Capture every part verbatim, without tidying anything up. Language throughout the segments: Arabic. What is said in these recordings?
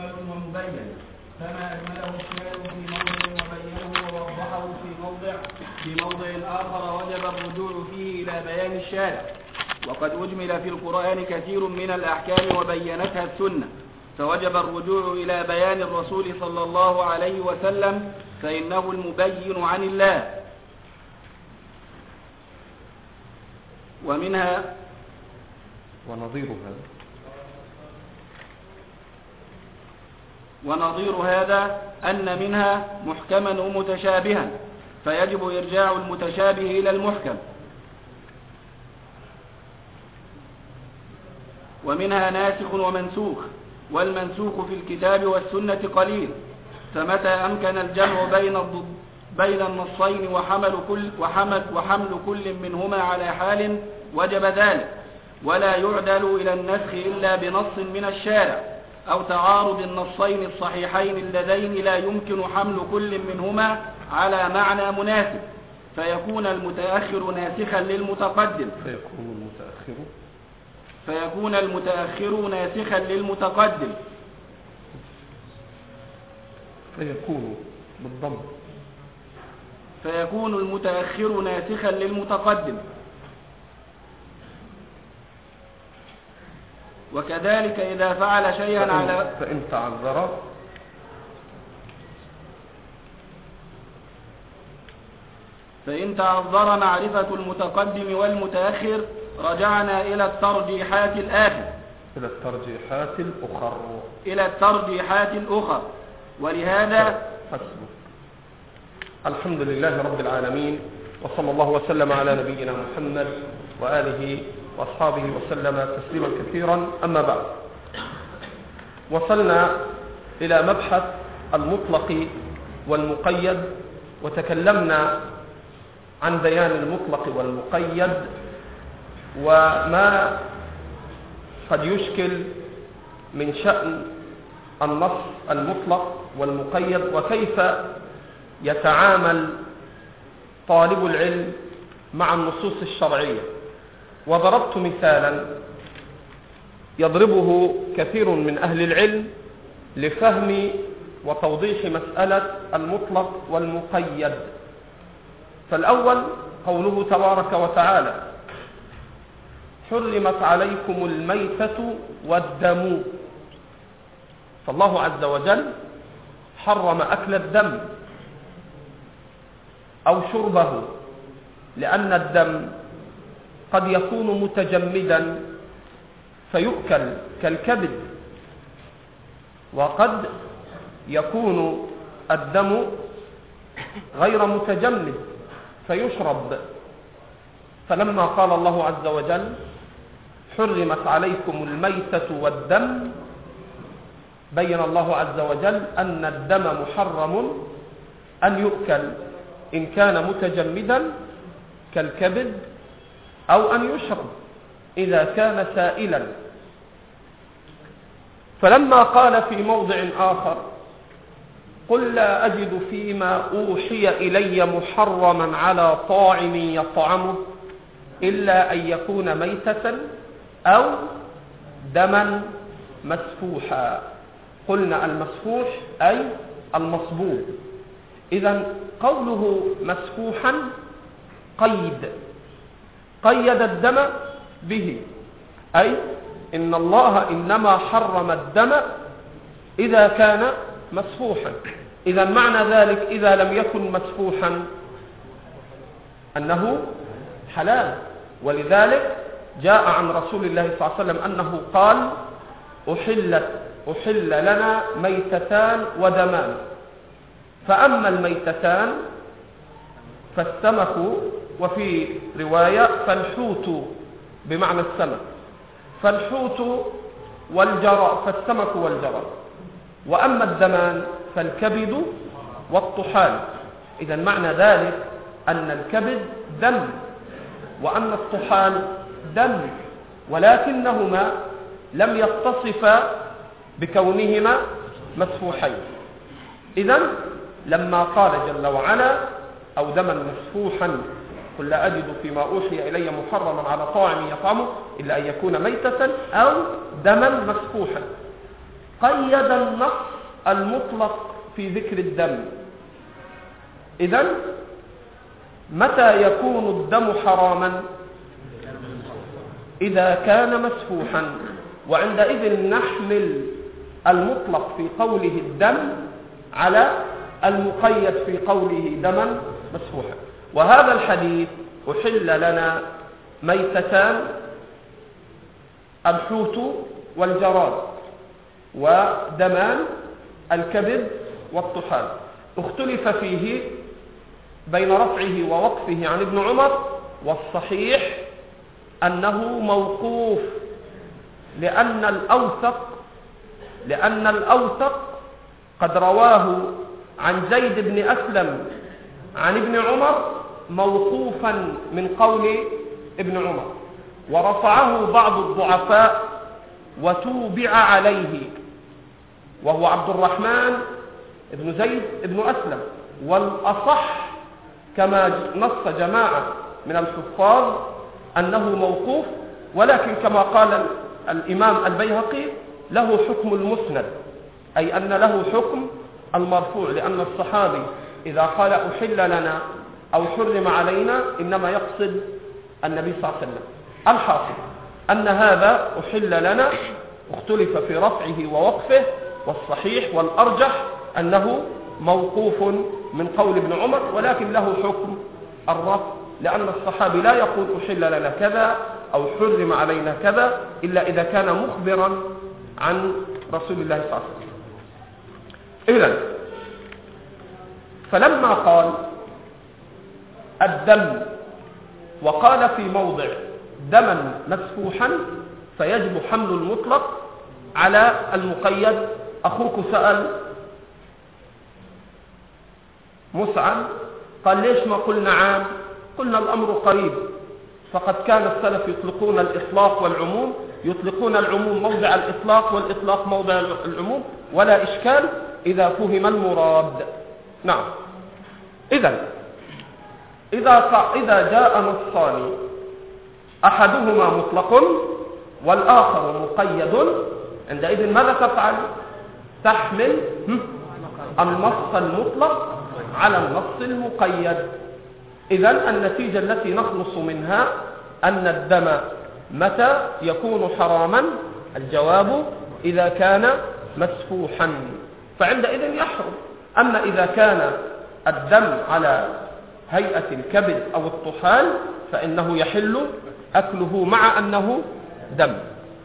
مجمل ومبين، فما أجمله الشارع في موضع وبينه ووضحه في موضع في موضع آخر وجب الرجوع فيه إلى بيان الشارع. وقد أجمل في القرآن كثير من الأحكام وبينتها السنة، فوجب الرجوع إلى بيان الرسول صلى الله عليه وسلم، فإنه المبين عن الله. ومنها ونظير هذا ونظير هذا أن منها محكما ومتشابها، فيجب إرجاع المتشابه إلى المحكم. ومنها ناسخ ومنسوخ، والمنسوخ في الكتاب والسنة قليل، فمتى أمكن الجمع بين بين النصين وحمل كل وحمل وحمل كل منهما على حال وجب ذلك، ولا يعدل إلى النسخ إلا بنص من الشارع أو تعارض النصين الصحيحين اللذين لا يمكن حمل كل منهما على معنى مناسب، فيكون المتأخر ناسخا للمتقدم فيكون المتأخر فيكون المتأخر ناسخا للمتقدم فيكون بالضم فيكون المتأخر ناسخا للمتقدم. وكذلك إذا فعل شيئا فإن على فإن تعذر فإن تعذر معرفة المتقدم والمتأخر رجعنا إلى الترجيحات الآخر إلى الترجيحات الأخر إلى الترجيحات الأخر ولهذا حسبك. الحمد لله رب العالمين، وصلى الله وسلم على نبينا محمد وآله وأصحابه وسلم تسليما كثيرا. أما بعد، وصلنا إلى مبحث المطلق والمقيد، وتكلمنا عن بيان المطلق والمقيد وما قد يشكل من شأن النص المطلق والمقيد، وكيف يتعامل طالب العلم مع النصوص الشرعية. وضربت مثالا يضربه كثير من أهل العلم لفهم وتوضيح مسألة المطلق والمقيد. فالأول قوله تبارك وتعالى: حرمت عليكم الميتة والدم. فالله عز وجل حرم أكل الدم أو شربه، لأن الدم قد يكون متجمدا فيؤكل كالكبد، وقد يكون الدم غير متجمد فيشرب. فلما قال الله عز وجل حرمت عليكم الميتة والدم، بين الله عز وجل أن الدم محرم أن يؤكل إن كان متجمدا كالكبد، أو أن يشرب إذا كان سائلا. فلما قال في موضع آخر: قل لا أجد فيما أوحي إلي محرما على طاعم يطعمه إلا أن يكون ميتة أو دما مسفوحا. قلنا المسفوح أي المصبوب. إذن قوله مسفوحا قيد قيد الدم به، أي إن الله إنما حرم الدم إذا كان مسفوحا. إذا معنى ذلك إذا لم يكن مسفوحا أنه حلال. ولذلك جاء عن رسول الله صلى الله عليه وسلم أنه قال: أحلت أحل لنا ميتتان ودمان، فأما الميتتان فالسمك، وفي رواية فالحوت بمعنى السمك، فالحوت والجرى، فالسمك والجرى. وأما الدمان فالكبد والطحال. إذا معنى ذلك أن الكبد دم وأن الطحال دم، ولكنهما لم يتصفا بكونهما مسفوحين. إذن لما قال جل وعلا: أو دما مسفوحا قل لا أجد فيما أوحي إلي محرما على طاعم يطعمه إلا أن يكون ميتة أو دما مسفوحا، قيد النص المطلق في ذكر الدم. إذن متى يكون الدم حراما؟ إذا كان مسفوحا، وعندئذ نحمل المطلق في قوله الدم على المقيد في قوله دما مسفوحا. وهذا الحديث أحل لنا ميتتان، الحوت والجراد، ودمان الكبد والطحال. اختلف فيه بين رفعه ووقفه عن ابن عمر، والصحيح أنه موقوف، لأن الأوثق لأن الأوثق قد رواه عن زيد بن أسلم عن ابن عمر موقوفا من قول ابن عمر، ورفعه بعض الضعفاء وتوبع عليه، وهو عبد الرحمن بن زيد بن أسلم. والأصح كما نص جماعة من الحفاظ أنه موقوف، ولكن كما قال الإمام البيهقي له حكم المسند، أي أن له حكم المرفوع، لأن الصحابي إذا قال أحل لنا أو حرم علينا إنما يقصد النبي صلى الله عليه وسلم. الحاصل أن هذا أحل لنا اختلف في رفعه ووقفه، والصحيح والأرجح أنه موقوف من قول ابن عمر، ولكن له حكم الرفع، لأن الصحابي لا يقول أحل لنا كذا أو حرم علينا كذا إلا إذا كان مخبرا عن رسول الله صلى الله عليه وسلم. إذن فلما قال الدم وقال في موضع دما مسفوحا فيجب حمل المطلق على المقيد. أخوك سأل مسعد قال ليش ما قلنا عام؟ قلنا الأمر قريب، فقد كان السلف يطلقون الإطلاق والعموم، يطلقون العموم موضع الإطلاق والإطلاق موضع العموم، ولا إشكال إذا فهم المراد. نعم. إذن إذا إذا جاء نصان أحدهما مطلق والآخر مقيد، عندئذ ماذا تفعل؟ تحمل النص المطلق على النص المقيد. إذن النتيجة التي نخلص منها أن الدم متى يكون حراما؟ الجواب إذا كان مسفوحا، فعندئذ يحرم. أما إذا كان الدم على هيئة الكبد أو الطحال فإنه يحل أكله مع أنه دم.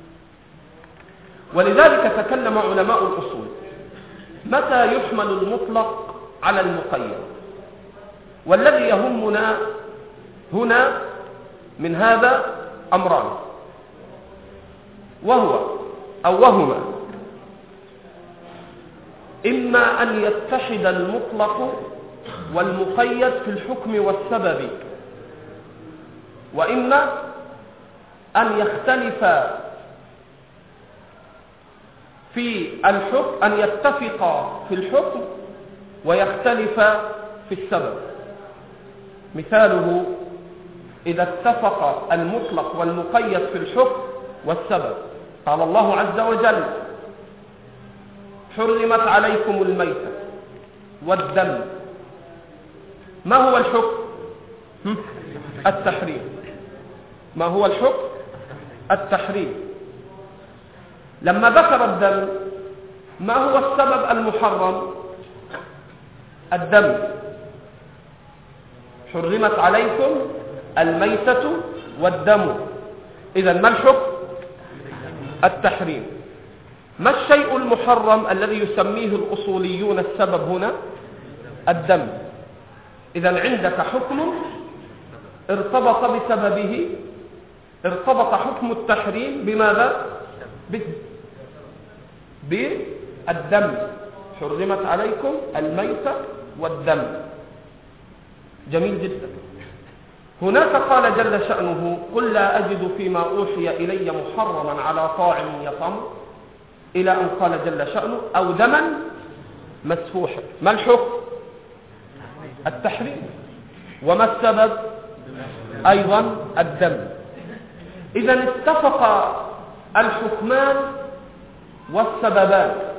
ولذلك تكلم علماء الأصول متى يحمل المطلق على المقيد. والذي يهمنا هنا من هذا أمران، وهو أو وهما إما أن يتحد المطلق والمقيد في الحكم والسبب، وإما أن يختلف في الحكم، أن يتفق في الحكم ويختلف في السبب. مثاله إذا اتفق المطلق والمقيد في الحكم والسبب، قال الله عز وجل حرمت عليكم الميتة والدم. ما هو الحكم؟ التحريم. ما هو الحكم؟ التحريم. لما ذكر الدم ما هو السبب المحرم؟ الدم. حرمت عليكم الميتة والدم. إذن ما الحكم؟ التحريم. ما الشيء المحرم الذي يسميه الأصوليون السبب هنا؟ الدم. إذن عندك حكم ارتبط بسببه، ارتبط حكم التحريم بماذا؟ بالدم. حرمت عليكم الميتة والدم. جميل جدا. هناك قال جل شأنه قل لا أجد فيما أوحي إلي محرما على طاعم يطعم، إلى أن قال جل شأنه أو دما مسفوحا. ما الحكم؟ التحريم. وما السبب؟ أيضا الدم. إذا اتفق الحكمان والسببان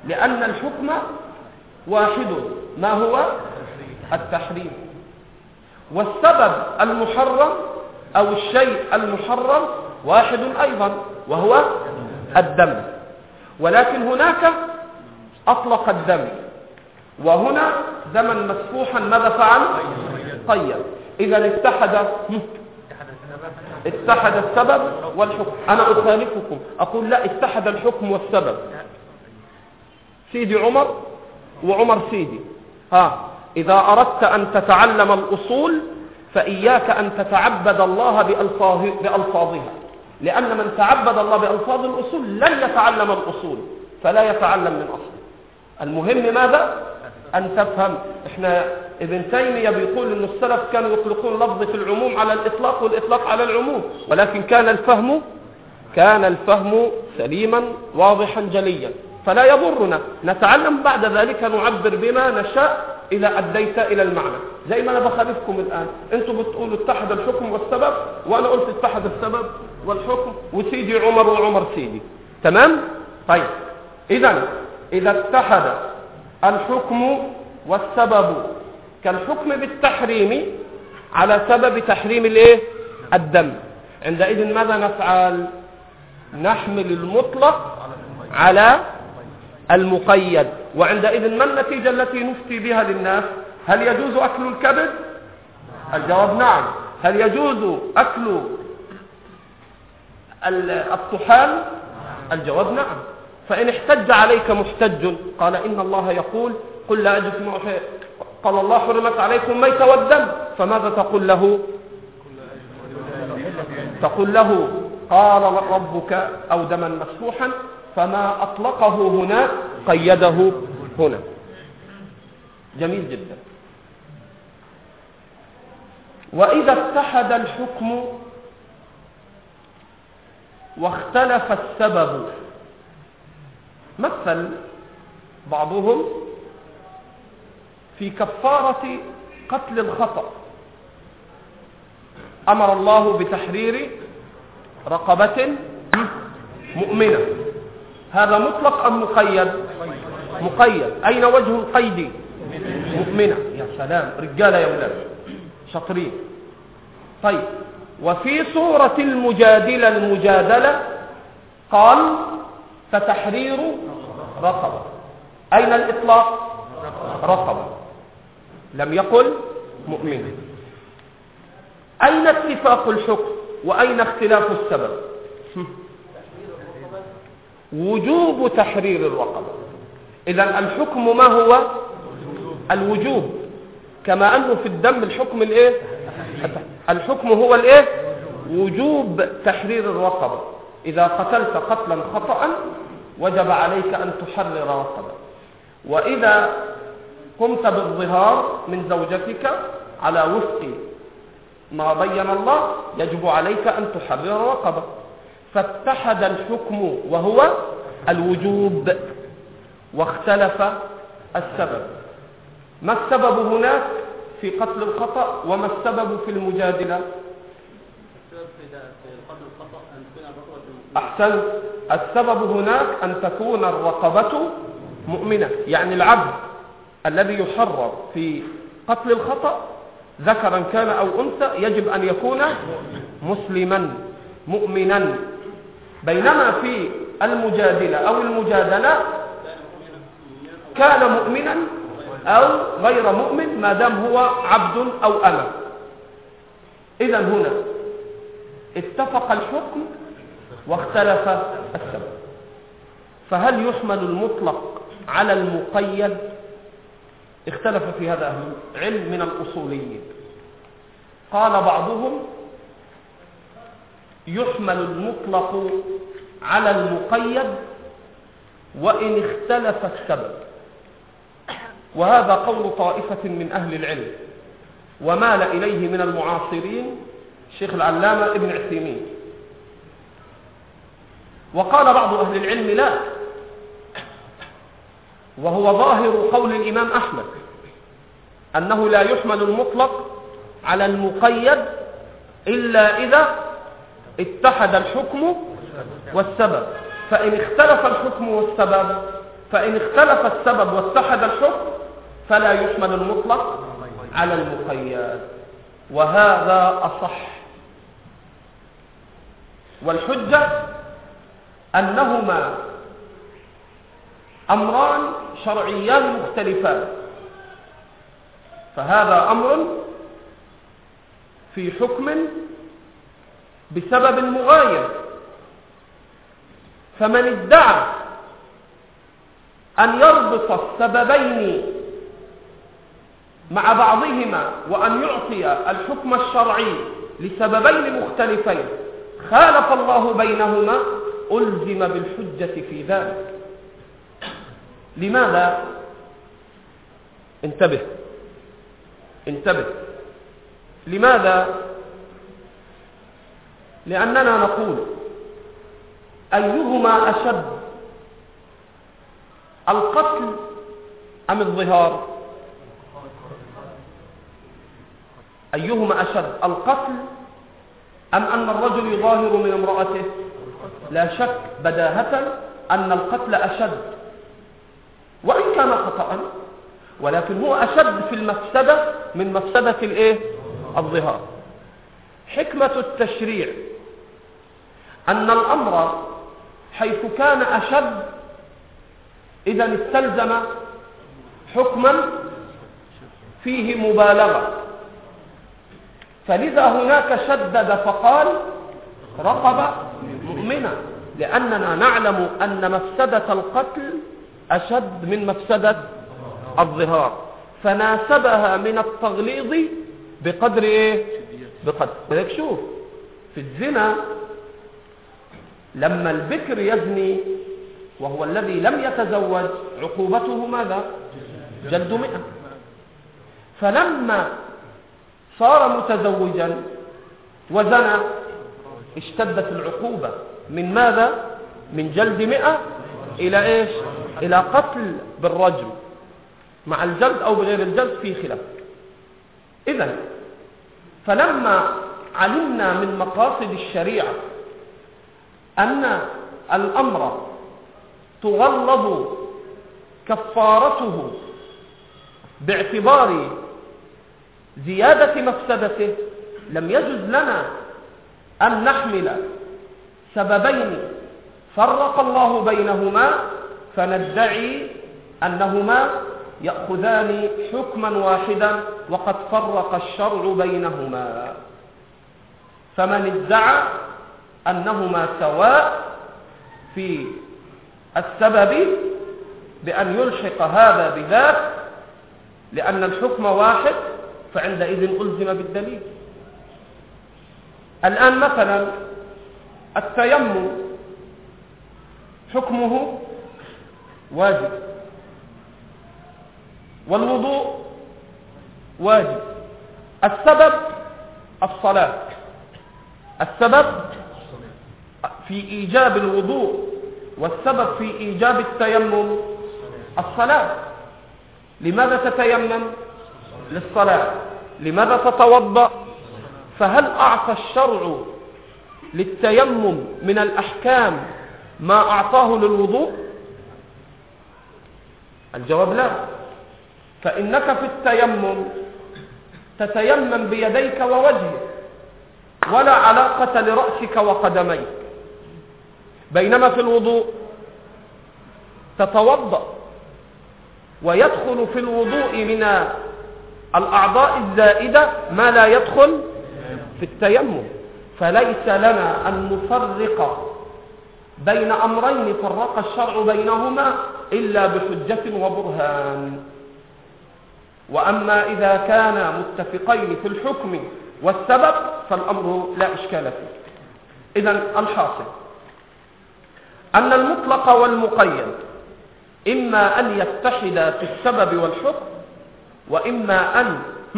لأن الحكم واحد، ما هو؟ التحريم. والسبب المحرم أو الشيء المحرم واحد أيضا، وهو الدم. ولكن هناك أطلق الدم، وهنا دما مسفوحا ماذا فعل؟ طيب. إذا اتحد اتحد السبب والحكم. أنا أخالفكم، أقول لا، اتحد الحكم والسبب. سيدي عمر وعمر سيدي، ها إذا أردت أن تتعلم الأصول فإياك أن تتعبد الله بألفاظ بألفاظها، لأن من تعبد الله بألفاظ الأصول لن يتعلم الأصول، فلا يتعلم من أصله. المهم ماذا؟ أن تفهم. إحنا ابن تيمية بيقول أن السلف كانوا يطلقون لفظ في العموم على الإطلاق والإطلاق على العموم، ولكن كان الفهم كان الفهم سليما واضحا جليا، فلا يضرنا نتعلم بعد ذلك نعبر بما نشاء إذا أديت إلى المعنى. زي ما أنا بخالفكم الآن، أنتم بتقولوا اتحد الحكم والسبب، وأنا قلت اتحد السبب والحكم، وسيدي عمر وعمر سيدي. تمام؟ طيب، إذا إذا اتحد الحكم والسبب كالحكم بالتحريم على سبب تحريم الايه؟ الدم، عندئذ ماذا نفعل؟ نحمل المطلق على المقيد. وعندئذ ما النتيجة التي نفتي بها للناس؟ هل يجوز أكل الكبد؟ الجواب نعم. هل يجوز أكل الطحال؟ الجواب نعم. فإن احتج عليك محتج قال إن الله يقول قل لا أجد ما أحب، قال الله حرمت عليكم ميت والدم، فماذا تقول له؟ تقول له قال ربك أو دما مسفوحا، فما أطلقه هنا قيده هنا. جميل جدا. وإذا اتحد الحكم واختلف السبب، مثل بعضهم في كفارة قتل الخطأ، أمر الله بتحرير رقبة مؤمنة، هذا مطلق أم مقيد؟ مقيد. أين وجه القيد؟ مؤمنة. يا سلام، رجالة يا ولاد شاطرين. طيب، وفي سورة المجادلة المجادلة قال فتحرير رقبة، أين الإطلاق؟ رقبة، لم يقل مؤمنة. أين اتفاق الحكم وأين اختلاف السبب؟ وجوب تحرير الرقبة. إذن الحكم ما هو؟ الوجوب، كما أنه في الدم الحكم الإيه؟ الحكم هو الإيه؟ وجوب تحرير الرقبة. إذا قتلت قتلا خطأ وجب عليك أن تحرر رقبة، وإذا قمت بالظهار من زوجتك على وفق ما بين الله يجب عليك أن تحرر رقبة. فاتحد الحكم وهو الوجوب واختلف السبب. ما السبب هناك في قتل الخطأ وما السبب في المجادلة؟ أحسن. السبب هناك أن تكون الرقبة مؤمنة، يعني العبد الذي يحرر في قتل الخطأ ذكرا كان أو أنثى يجب أن يكون مسلما مؤمنا، بينما في المجادلة أو المجادلة كان مؤمنا أو غير مؤمن ما دام هو عبد أو أمة. إذا هنا اتفق الحكم واختلف السبب. فهل يحمل المطلق على المقيد؟ اختلف في هذا أهل العلم من الأصوليين. قال بعضهم يحمل المطلق على المقيد وإن اختلف السبب، وهذا قول طائفة من أهل العلم ومال إليه من المعاصرين الشيخ العلامة ابن عثيمين. وقال بعض أهل العلم لا، وهو ظاهر قول الإمام أحمد أنه لا يحمل المطلق على المقيد إلا إذا اتحد الحكم والسبب، فإن اختلف الحكم والسبب فإن اختلف السبب واتحد الحكم فلا يحمل المطلق على المقيد، وهذا أصح. والحجة أنهما أمران شرعيان مختلفان، فهذا أمر في حكم بسبب مغاير، فمن ادعى أن يربط السببين مع بعضهما وأن يعطي الحكم الشرعي لسببين مختلفين خالف الله بينهما ألزم بالحجة في ذلك. لماذا؟ انتبه انتبه لماذا؟ لأننا نقول أيهما أشد، القتل أم الظهار؟ أيهما أشد، القتل أم أن الرجل يظاهر من امرأته؟ لا شك بداهة أن القتل أشد، وإن كان خطأ، ولكن هو أشد في المفسدة من مفسدة الإيه؟ الظهار. حكمة التشريع أن الأمر حيث كان أشد إذا استلزم حكما فيه مبالغة، فلذا هناك شدد فقال رقبة مؤمنة، لأننا نعلم أن مفسدة القتل أشد من مفسدة الظهار، فناسبها من التغليظ بقدر إيه؟ بقدر. ولذلك شوف في الزنا لما البكر يزني وهو الذي لم يتزوج عقوبته ماذا؟ جلد مئة. فلما صار متزوجا وزنى اشتدت العقوبة من ماذا؟ من جلد مئة إلى إيش؟ إلى قتل بالرجم، مع الجلد أو بغير الجلد في خلاف. إذن فلما علمنا من مقاصد الشريعة أن الأمر تغلظ كفارته باعتبار زيادة مفسدته، لم يجوز لنا أن نحمل سببين فرق الله بينهما فندعي أنهما يأخذان حكما واحدا وقد فرق الشرع بينهما. فمن ادعى أنهما سواء في السبب بأن يلحق هذا بذاك لأن الحكم واحد فعندئذ ألزم بالدليل. الآن مثلا التيمم حكمه واجب، والوضوء واجب. السبب الصلاة، السبب في إيجاب الوضوء والسبب في إيجاب التيمم الصلاة. لماذا تتيمم؟ للصلاة. لماذا تتوضأ؟ فهل أعطى الشرع للتيمم من الأحكام ما أعطاه للوضوء؟ الجواب لا. فإنك في التيمم تتيمم بيديك ووجهك ولا علاقة لرأسك وقدميك، بينما في الوضوء تتوضأ ويدخل في الوضوء من الأعضاء الزائدة ما لا يدخل في التيمم. فليس لنا أن نفرق بين أمرين فرق الشرع بينهما إلا بحجة وبرهان. وأما إذا كانا متفقين في الحكم والسبب فالأمر لا إشكال فيه. إذن الحاصل أن المطلق والمقيد إما أن يتحدا في السبب والحكم، وإما أن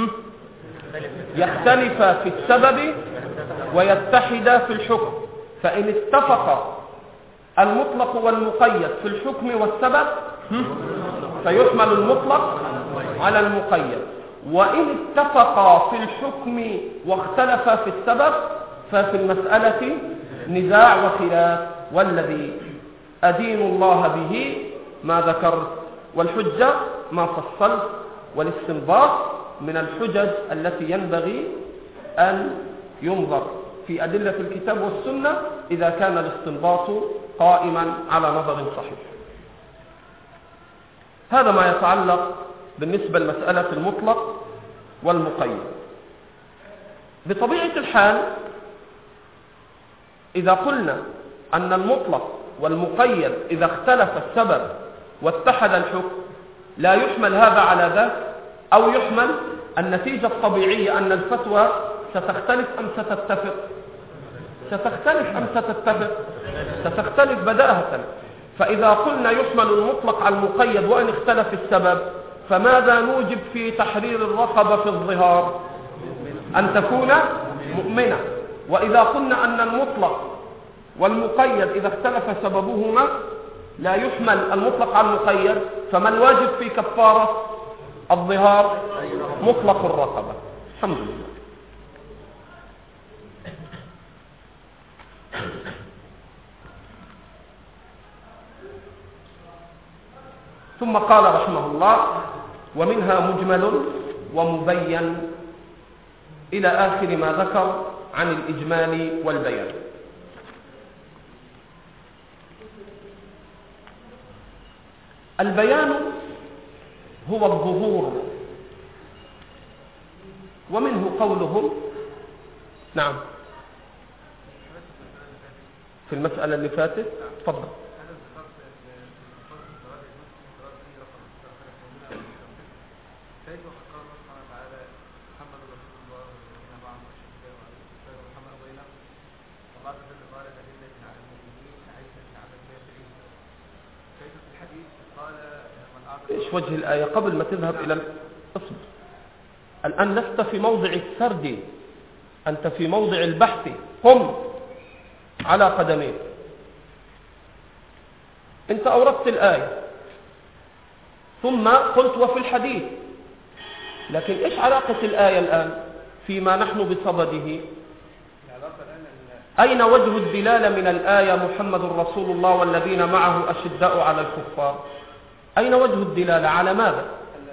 يختلفا في السبب ويتحدا في الحكم. فإن اتفق المطلق والمقيد في الحكم والسبب فيحمل المطلق على المقيد، وإن اتفقا في الحكم واختلفا في السبب ففي المسألة نزاع وخلاف. والذي أدين الله به ما ذكرت، والحجة ما فصلت، والاستنباط من الحجج التي ينبغي أن ينظر في أدلة الكتاب والسنة إذا كان الاستنباط قائما على نظر صحيح. هذا ما يتعلق بالنسبة لمسألة المطلق والمقيد. بطبيعة الحال إذا قلنا أن المطلق والمقيد إذا اختلف السبب واتحد الحكم لا يحمل هذا على ذاك، أو يحمل النتيجة الطبيعية أن الفتوى ستختلف أم ستتفق؟ ستختلف أم ستتفق؟ ستختلف بداهة. فإذا قلنا يحمل المطلق على المقيد وإن اختلف السبب، فماذا نوجب في تحرير الرقبة في الظهار؟ أن تكون مؤمنة. وإذا قلنا أن المطلق والمقيد إذا اختلف سببهما لا يحمل المطلق على المقيد، فما الواجب في كفارة الظهار؟ مطلق الرقبة. الحمد لله. ثم قال رحمه الله: ومنها مجمل ومبين إلى آخر ما ذكر عن الإجمال والبيان. البيان هو الظهور، ومنه قولهم نعم في المسألة اللي فاتت. تفضل. إيش وجه الآية قبل ما تذهب إلى الأصل؟ الآن لست في موضع السرد، أنت في موضع البحث. قم على قدميك. أنت أوردت الآية ثم قلت وفي الحديث، لكن إيش علاقة الآية الآن فيما نحن بصدده؟ أين وجه الدلالة من الآية محمد رسول الله والذين معه أشداء على الكفار؟ أين وجه الدلالة؟ على ماذا؟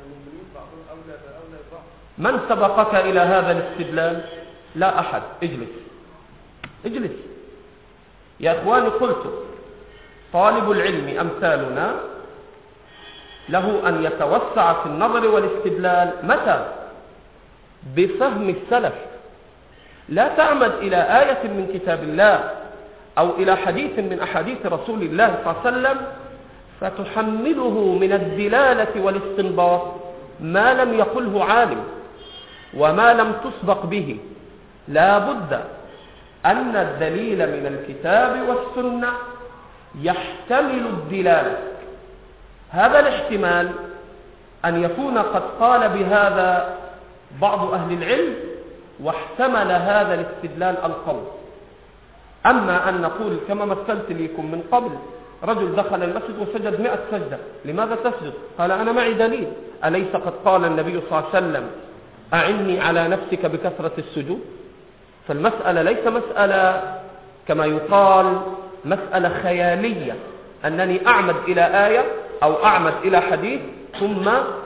من سبقك إلى هذا الاستدلال؟ لا أحد. اجلس اجلس يا إخواني. قلت طالب العلم أمثالنا له أن يتوسع في النظر والاستدلال متى؟ بفهم السلف. لا تعمد إلى آية من كتاب الله أو إلى حديث من أحاديث رسول الله صلى الله عليه وسلم فتحمله من الدلالة والاستنباط ما لم يقله عالم وما لم تسبق به. لا بد أن الدليل من الكتاب والسنة يحتمل الدلالة. هذا الاحتمال أن يكون قد قال بهذا بعض أهل العلم واحتمل هذا الاستدلال القول. أما أن نقول كما مثلت لكم من قبل، رجل دخل المسجد وسجد مئة سجدة. لماذا تسجد؟ قال أنا معي دليل. أليس قد قال النبي صلى الله عليه وسلم أعني على نفسك بكثرة السجود؟ فالمسألة ليس مسألة كما يقال مسألة خيالية أنني أعمد إلى آية أو أعمد إلى حديث ثم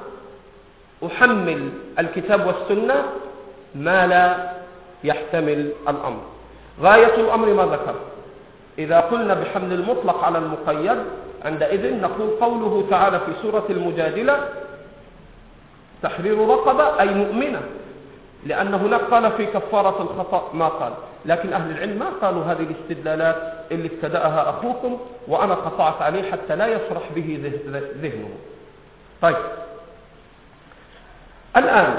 أحمل الكتاب والسنة ما لا يحتمل الأمر. غاية الأمر ما ذكر. إذا قلنا بحمل المطلق على المقيد عندئذ نقول قوله تعالى في سورة المجادلة تحرير رقبة أي مؤمنة، لأن هناك قال في كفارة الخطأ ما قال. لكن أهل العلم ما قالوا هذه الاستدلالات اللي ابتدأها أخوكم وأنا قطعت عليه حتى لا يسرح به ذهنه. طيب الآن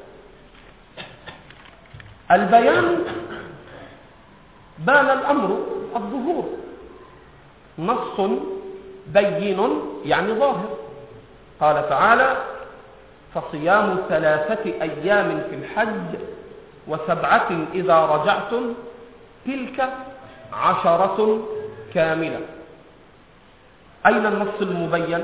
البيان بان الأمر الظهور، نص بين يعني ظاهر. قال تعالى فصيام ثلاثة أيام في الحج وسبعة إذا رجعتم تلك عشرة كاملة. أين النص المبين؟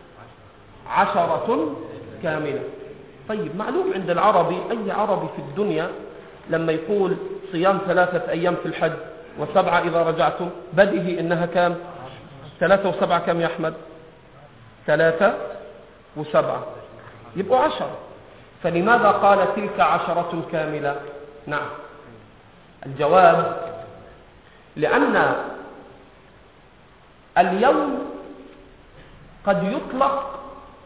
عشرة كاملة. طيب معلوم عند العربي، أي عربي في الدنيا لما يقول صيام ثلاثة أيام في الحج وسبعة إذا رجعتم بديهي إنها كام؟ ثلاثة وسبعة كم يا أحمد؟ ثلاثة وسبعة يبقوا عشرة. فلماذا قال تلك عشرة كاملة؟ نعم، الجواب لأن اليوم قد يطلق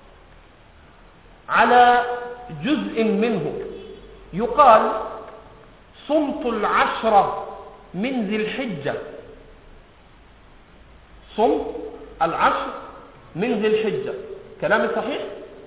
على جزء منه، يقال صمت العشرة من ذي الحجة، صمت العشر من ذي الحجة. كلامي صحيح؟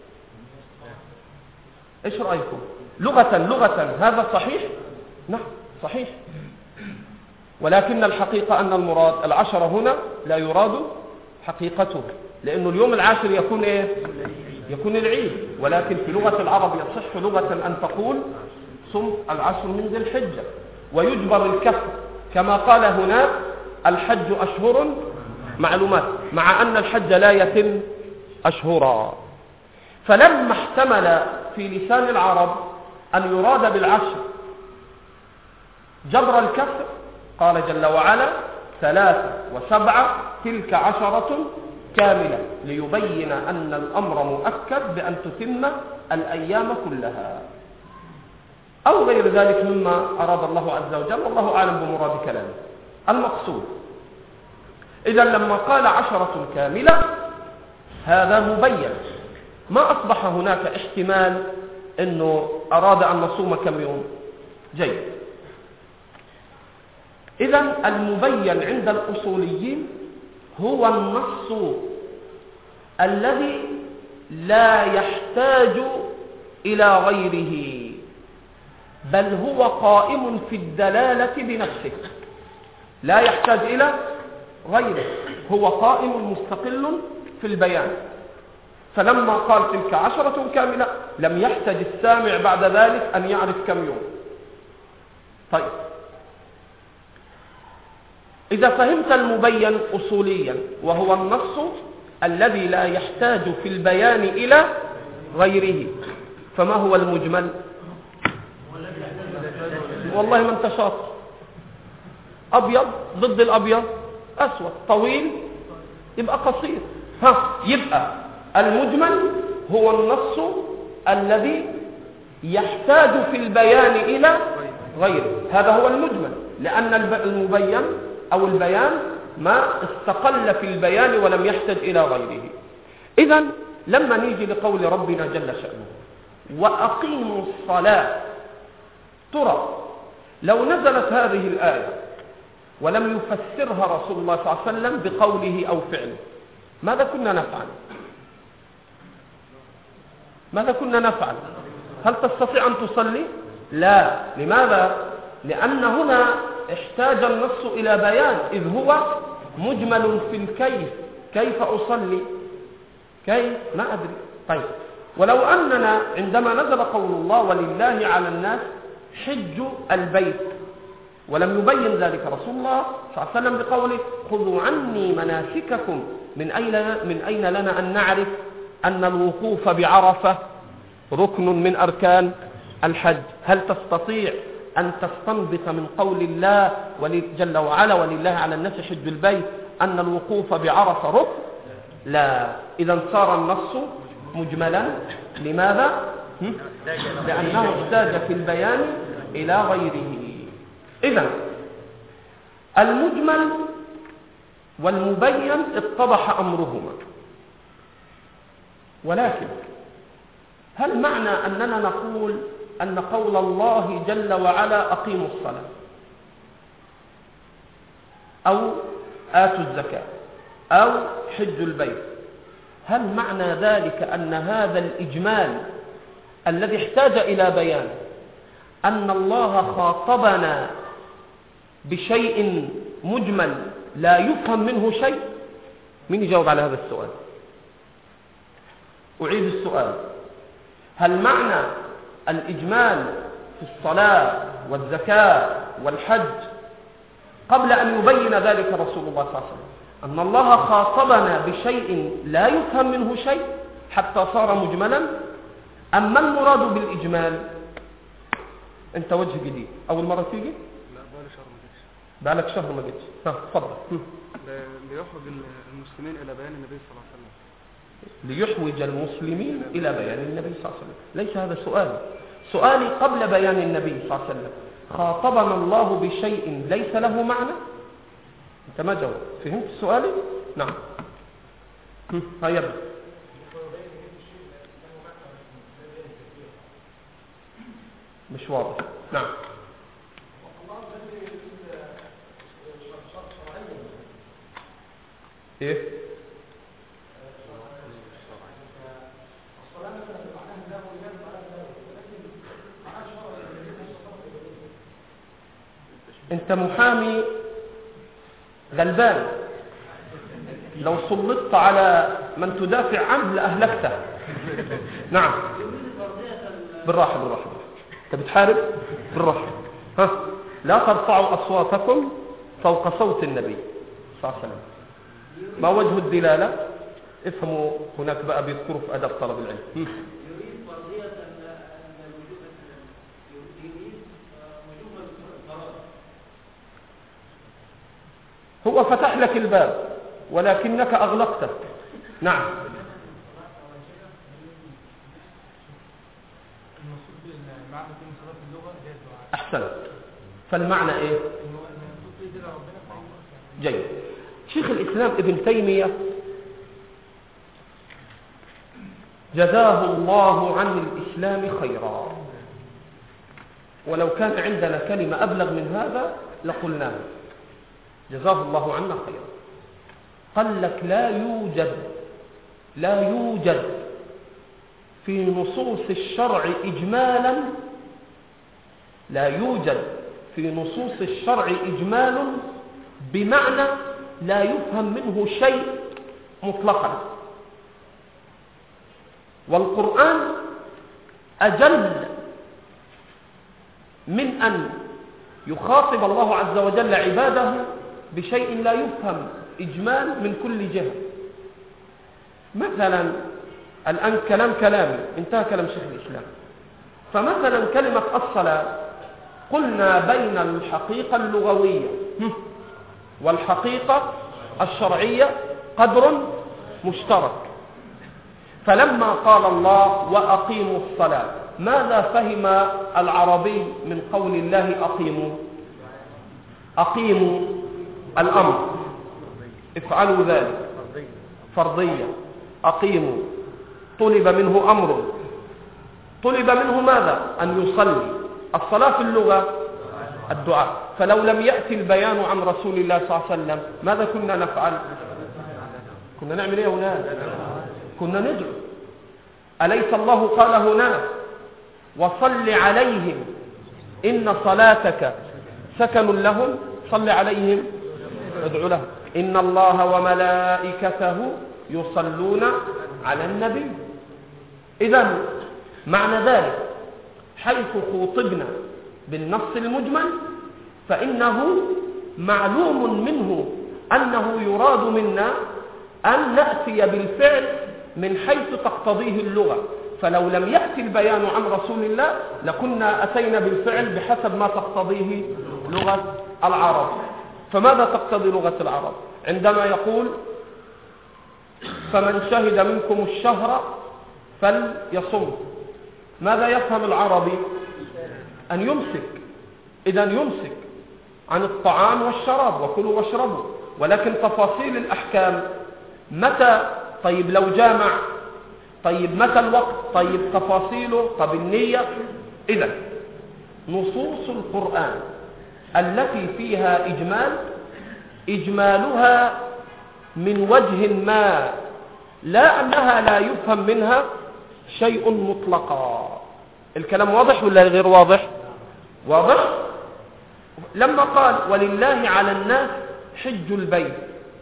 ايش رأيكم؟ لغة لغة هذا صحيح؟ نعم صحيح، ولكن الحقيقة أن المراد العشرة هنا لا يراد حقيقته، لأنه اليوم العاشر يكون إيه؟ يكون العيد، ولكن في لغة العرب يصح لغة أن تقول صمت العشر من ذي الحجة، ويجبر الكسر كما قال هنا الحج أشهر معلومات، مع أن الحج لا يتم أشهرا. فلما احتمل في لسان العرب أن يراد بالعشر جبر الكسر قال جل وعلا ثلاثة وسبعة تلك عشرة كاملة، ليبين أن الأمر مؤكد بأن تتم الأيام كلها أو غير ذلك مما أراد الله عز وجل، والله أعلم بمراد كلامه. المقصود إذا لما قال عشرة كاملة هذا مبين، ما أصبح هناك احتمال أنه أراد أن نصوم كم يوم. جيد. إذا المبين عند الأصوليين هو النص الذي لا يحتاج إلى غيره، بل هو قائم في الدلالة بنفسه، لا يحتاج إلى غيره، هو قائم مستقل في البيان. فلما قال تلك عشرة كاملة لم يحتاج السامع بعد ذلك أن يعرف كم يوم. طيب، إذا فهمت المبين أصوليا وهو النص الذي لا يحتاج في البيان إلى غيره، فما هو المجمل؟ والله ما انت شاطر، أبيض ضد الأبيض أسود، طويل يبقى قصير. ها، يبقى المجمل هو النص الذي يحتاج في البيان إلى غيره، هذا هو المجمل، لأن المبين أو البيان ما استقل في البيان ولم يحتاج إلى غيره. إذن لما نيجي لقول ربنا جل شأنه وأقيموا الصلاة، ترى لو نزلت هذه الآية ولم يفسرها رسول الله صلى الله عليه وسلم بقوله أو فعله ماذا كنا نفعل؟ ماذا كنا نفعل؟ هل تستطيع أن تصلي؟ لا. لماذا؟ لأن هنا احتاج النص إلى بيان، إذ هو مجمل في الكيف. كيف أصلي؟ كيف؟ ما أدري. طيب، ولو أننا عندما نزل قول الله ولله على الناس حج البيت ولم يبين ذلك رسول الله صلى الله عليه وسلم بقوله خذوا عني مناسككم، من أين, من أين لنا أن نعرف أن الوقوف بعرفة ركن من أركان الحج؟ هل تستطيع أن تستنبط من قول الله جل وعلا ولله على الناس حج البيت أن الوقوف بعرفة ركن؟ لا. إذا صار النص مجملا. لماذا؟ لأنه احتاج في البيان إلى غيره. إذا المجمل والمبين اتضح أمرهما، ولكن هل معنى أننا نقول أن قول الله جل وعلا أقيموا الصلاة أو آتوا الزكاة أو حجوا البيت، هل معنى ذلك أن هذا الإجمال الذي احتاج إلى بيان أن الله خاطبنا بشيء مجمل لا يفهم منه شيء؟ من يجاوب على هذا السؤال؟ أعيد السؤال. هل معنى الإجمال في الصلاة والزكاة والحج قبل أن يبين ذلك رسول الله صلى الله عليه وسلم أن الله خاطبنا بشيء لا يفهم منه شيء حتى صار مجملا؟ أما المراد بالإجمال؟ أنت وجه جديد، أول مرة تيجي؟ لا، بقالي شهر ما جيتش. بقالك شهر ما جيتش. ها، تفضل. ليخرج المسلمين إلى بيان النبي صلى الله عليه وسلم. ليحوج المسلمين إلى بيان النبي صلى الله عليه وسلم. ليس هذا سؤالي. سؤالي قبل بيان النبي صلى الله عليه وسلم خاطبنا الله بشيء ليس له معنى؟ أنت ما جاوب. فهمت سؤالي؟ نعم. هيا بقى. مش واضح. نعم. ايه انت محامي غلبان، لو سلطت على من تدافع عنه لأهلكته. نعم. بالراحة بالراحة. انت بتحارب بالراحة. ها، لا ترفعوا أصواتكم فوق صوت النبي صلى الله عليه وسلم. ما وجه الدلالة؟ افهموا. هناك بقى بيذكروا في أدب طلب العلم. يريد فرضية يريد وجوب الفرائض. هو فتح لك الباب ولكنك أغلقته. نعم. أحسنت. فالمعنى إيه؟ جيد. شيخ الإسلام ابن تيمية جزاه الله عن الإسلام خيرا، ولو كان عندنا كلمة أبلغ من هذا لقلناه. جزاه الله عنا خيرا. قال لك لا يوجد لا يوجد في نصوص الشرع إجمالا لا يوجد في نصوص الشرع إجمال بمعنى لا يفهم منه شيء مطلقا. والقرآن أجل من أن يخاطب الله عز وجل عباده بشيء لا يفهم إجمال من كل جهة. مثلا الآن كلام كلامي انتهى كلام شيخ الإسلام. فمثلا كلمة الصلاة قلنا بين الحقيقة اللغوية والحقيقة الشرعية قدر مشترك. فلما قال الله وأقيموا الصلاة، ماذا فهم العربي من قول الله أقيموا؟ أقيموا الأمر، افعلوا ذلك، فرضية. أقيموا طلب منه أمر، طلب منه ماذا؟ أن يصلي. الصلاة في اللغة الدعاء. فلو لم يأتي البيان عن رسول الله صلى الله عليه وسلم ماذا كنا نفعل؟ كنا نعمل ايه هناك؟ كنا ندعو. أليس الله قال هناك وصل عليهم إن صلاتك سكن لهم؟ صل عليهم ادعو لهم. إن الله وملائكته يصلون على النبي. إذن معنى ذلك حيث خوطبنا بالنص المجمل فإنه معلوم منه أنه يراد منا أن نأتي بالفعل من حيث تقتضيه اللغة. فلو لم يأتي البيان عن رسول الله لكنا أتينا بالفعل بحسب ما تقتضيه لغة العرب. فماذا تقتضي لغة العرب؟ عندما يقول فمن شهد منكم الشهر فليصم، ماذا يفهم العربي؟ أن يمسك. إذن يمسك عن الطعام والشراب، وكلوا واشربوا. ولكن تفاصيل الأحكام متى؟ طيب لو جامع، طيب متى الوقت؟ طيب تفاصيله، طب النية. إذن نصوص القرآن التي فيها إجمال إجمالها من وجه ما، لا أنها لا يفهم منها شيء مطلقا. الكلام واضح ولا غير واضح؟ واضح. لما قال ولله على الناس حج البيت،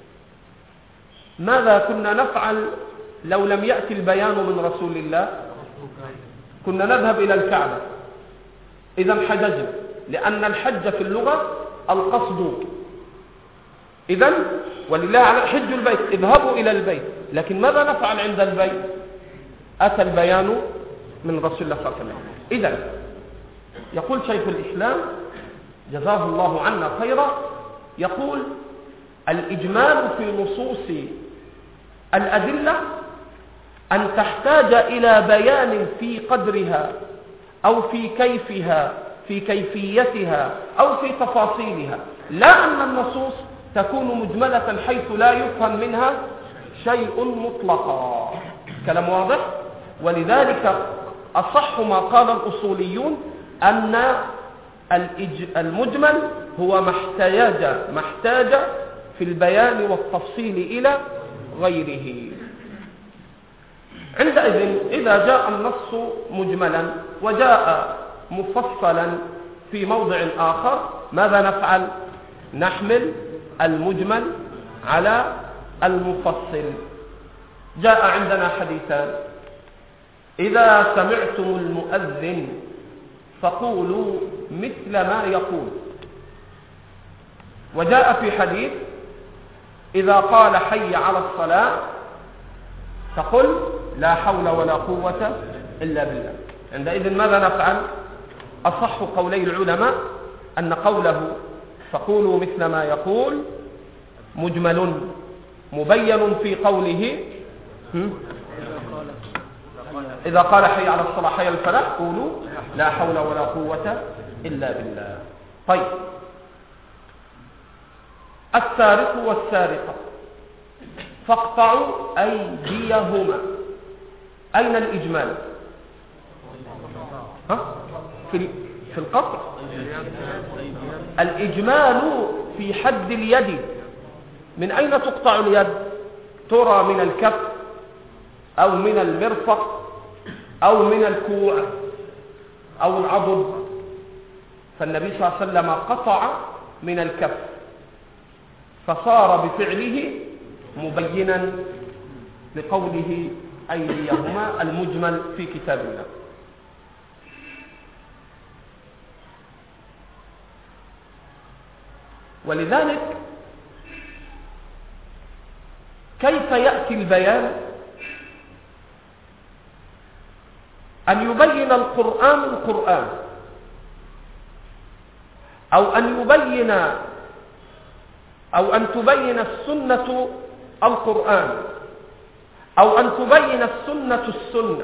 ماذا كنا نفعل لو لم يأتي البيان من رسول الله؟ كنا نذهب إلى الكعبة. إذا حججنا، لأن الحج في اللغة القصد. إذن ولله على حج البيت، اذهبوا إلى البيت. لكن ماذا نفعل عند البيت؟ أتى البيان من رسول الله صلى الله عليه وسلم. إذن يقول شيخ الإسلام جزاه الله عنا خيرا، يقول الإجمال في نصوص الأدلة أن تحتاج إلى بيان في قدرها أو في كيفها في كيفيتها أو في تفاصيلها، لا أن النصوص تكون مجملة حيث لا يفهم منها شيء مطلقا. كلام واضح؟ ولذلك أصح ما قال الأصوليون أن المجمل هو ما احتاج ما احتاج في البيان والتفصيل إلى غيره. عندئذ إذا جاء النص مجملا وجاء مفصلا في موضع آخر، ماذا نفعل؟ نحمل المجمل على المفصل. جاء عندنا حديثان: إذا سمعتم المؤذن فقولوا مثل ما يقول. وجاء في حديث: إذا قال حي على الصلاة فقل لا حول ولا قوة إلا بالله. عندئذ ماذا نفعل؟ أصح قولي العلماء أن قوله فقولوا مثل ما يقول مجمل مبين في قوله إذا قال حي على الصلاة حي الفلاح قولوا لا حول ولا قوة إلا بالله. طيب، السارق والسارقة فاقطعوا أيديهما، أين الإجمال؟ ها؟ في في القطع. الإجمال في حد اليد. من أين تقطع اليد؟ ترى من الكف أو من المرفق أو من الكوع أو العضد. فالنبي صلى الله عليه وسلم قطع من الكف، فصار بفعله مبينا لقوله أيديهما المجمل في كتاب الله. ولذلك كيف يأتي البيان؟ أن يبين القرآن القرآن، أو أن يبين أو أن تبين السنة القرآن، أو أن تبين السنة السنة.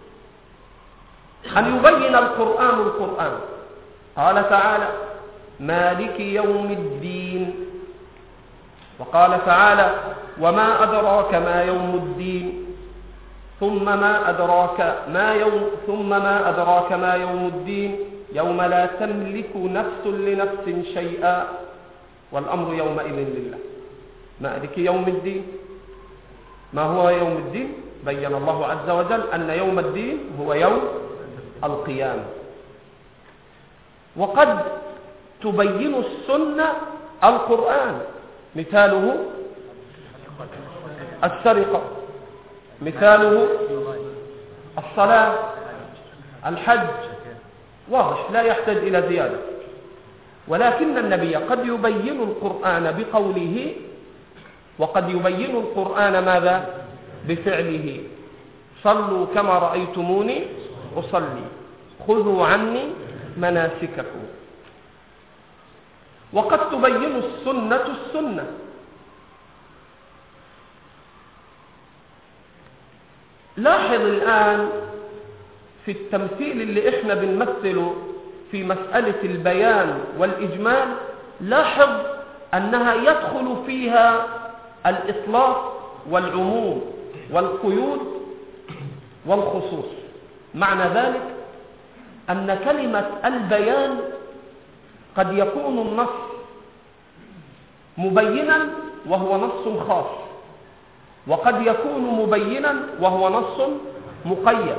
أن يبين القرآن القرآن. قال تعالى: مالك يوم الدين. وقال تعالى: وما أدراك ما يوم الدين. ثم ما أدراك ما يوم ثم ما أدراك ما يوم الدين يوم لا تملك نفس لنفس شيئا والأمر يومئذ لله. مالك يوم الدين. ما هو يوم الدين؟ بين الله عز وجل أن يوم الدين هو يوم القيامة. وقد تبين السنة القرآن، مثاله السرقة، مثاله الصلاة، الحج، واضح لا يحتاج إلى زيادة. ولكن النبي قد يبين القرآن بقوله، وقد يبين القرآن ماذا؟ بفعله. صلوا كما رأيتموني أصلي، خذوا عني مناسككم. وقد تبين السنة السنة. لاحظ الآن في التمثيل اللي احنا بنمثله في مسألة البيان والإجمال، لاحظ أنها يدخل فيها الإطلاق والعموم والقيود والخصوص. معنى ذلك أن كلمة البيان قد يكون النص مبينا وهو نص خاص، وقد يكون مبينا وهو نص مقيد،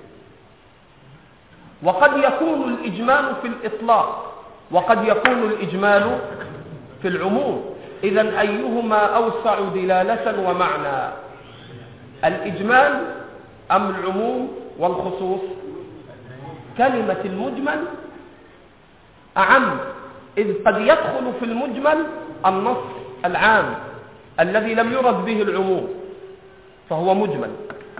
وقد يكون الإجمال في الإطلاق، وقد يكون الإجمال في العموم. إذن أيهما أوسع دلالة ومعنى؟ الإجمال أم العموم والخصوص؟ كلمة المجمل أعم، إذ قد يدخل في المجمل النص العام الذي لم يرد به العموم فهو مجمل،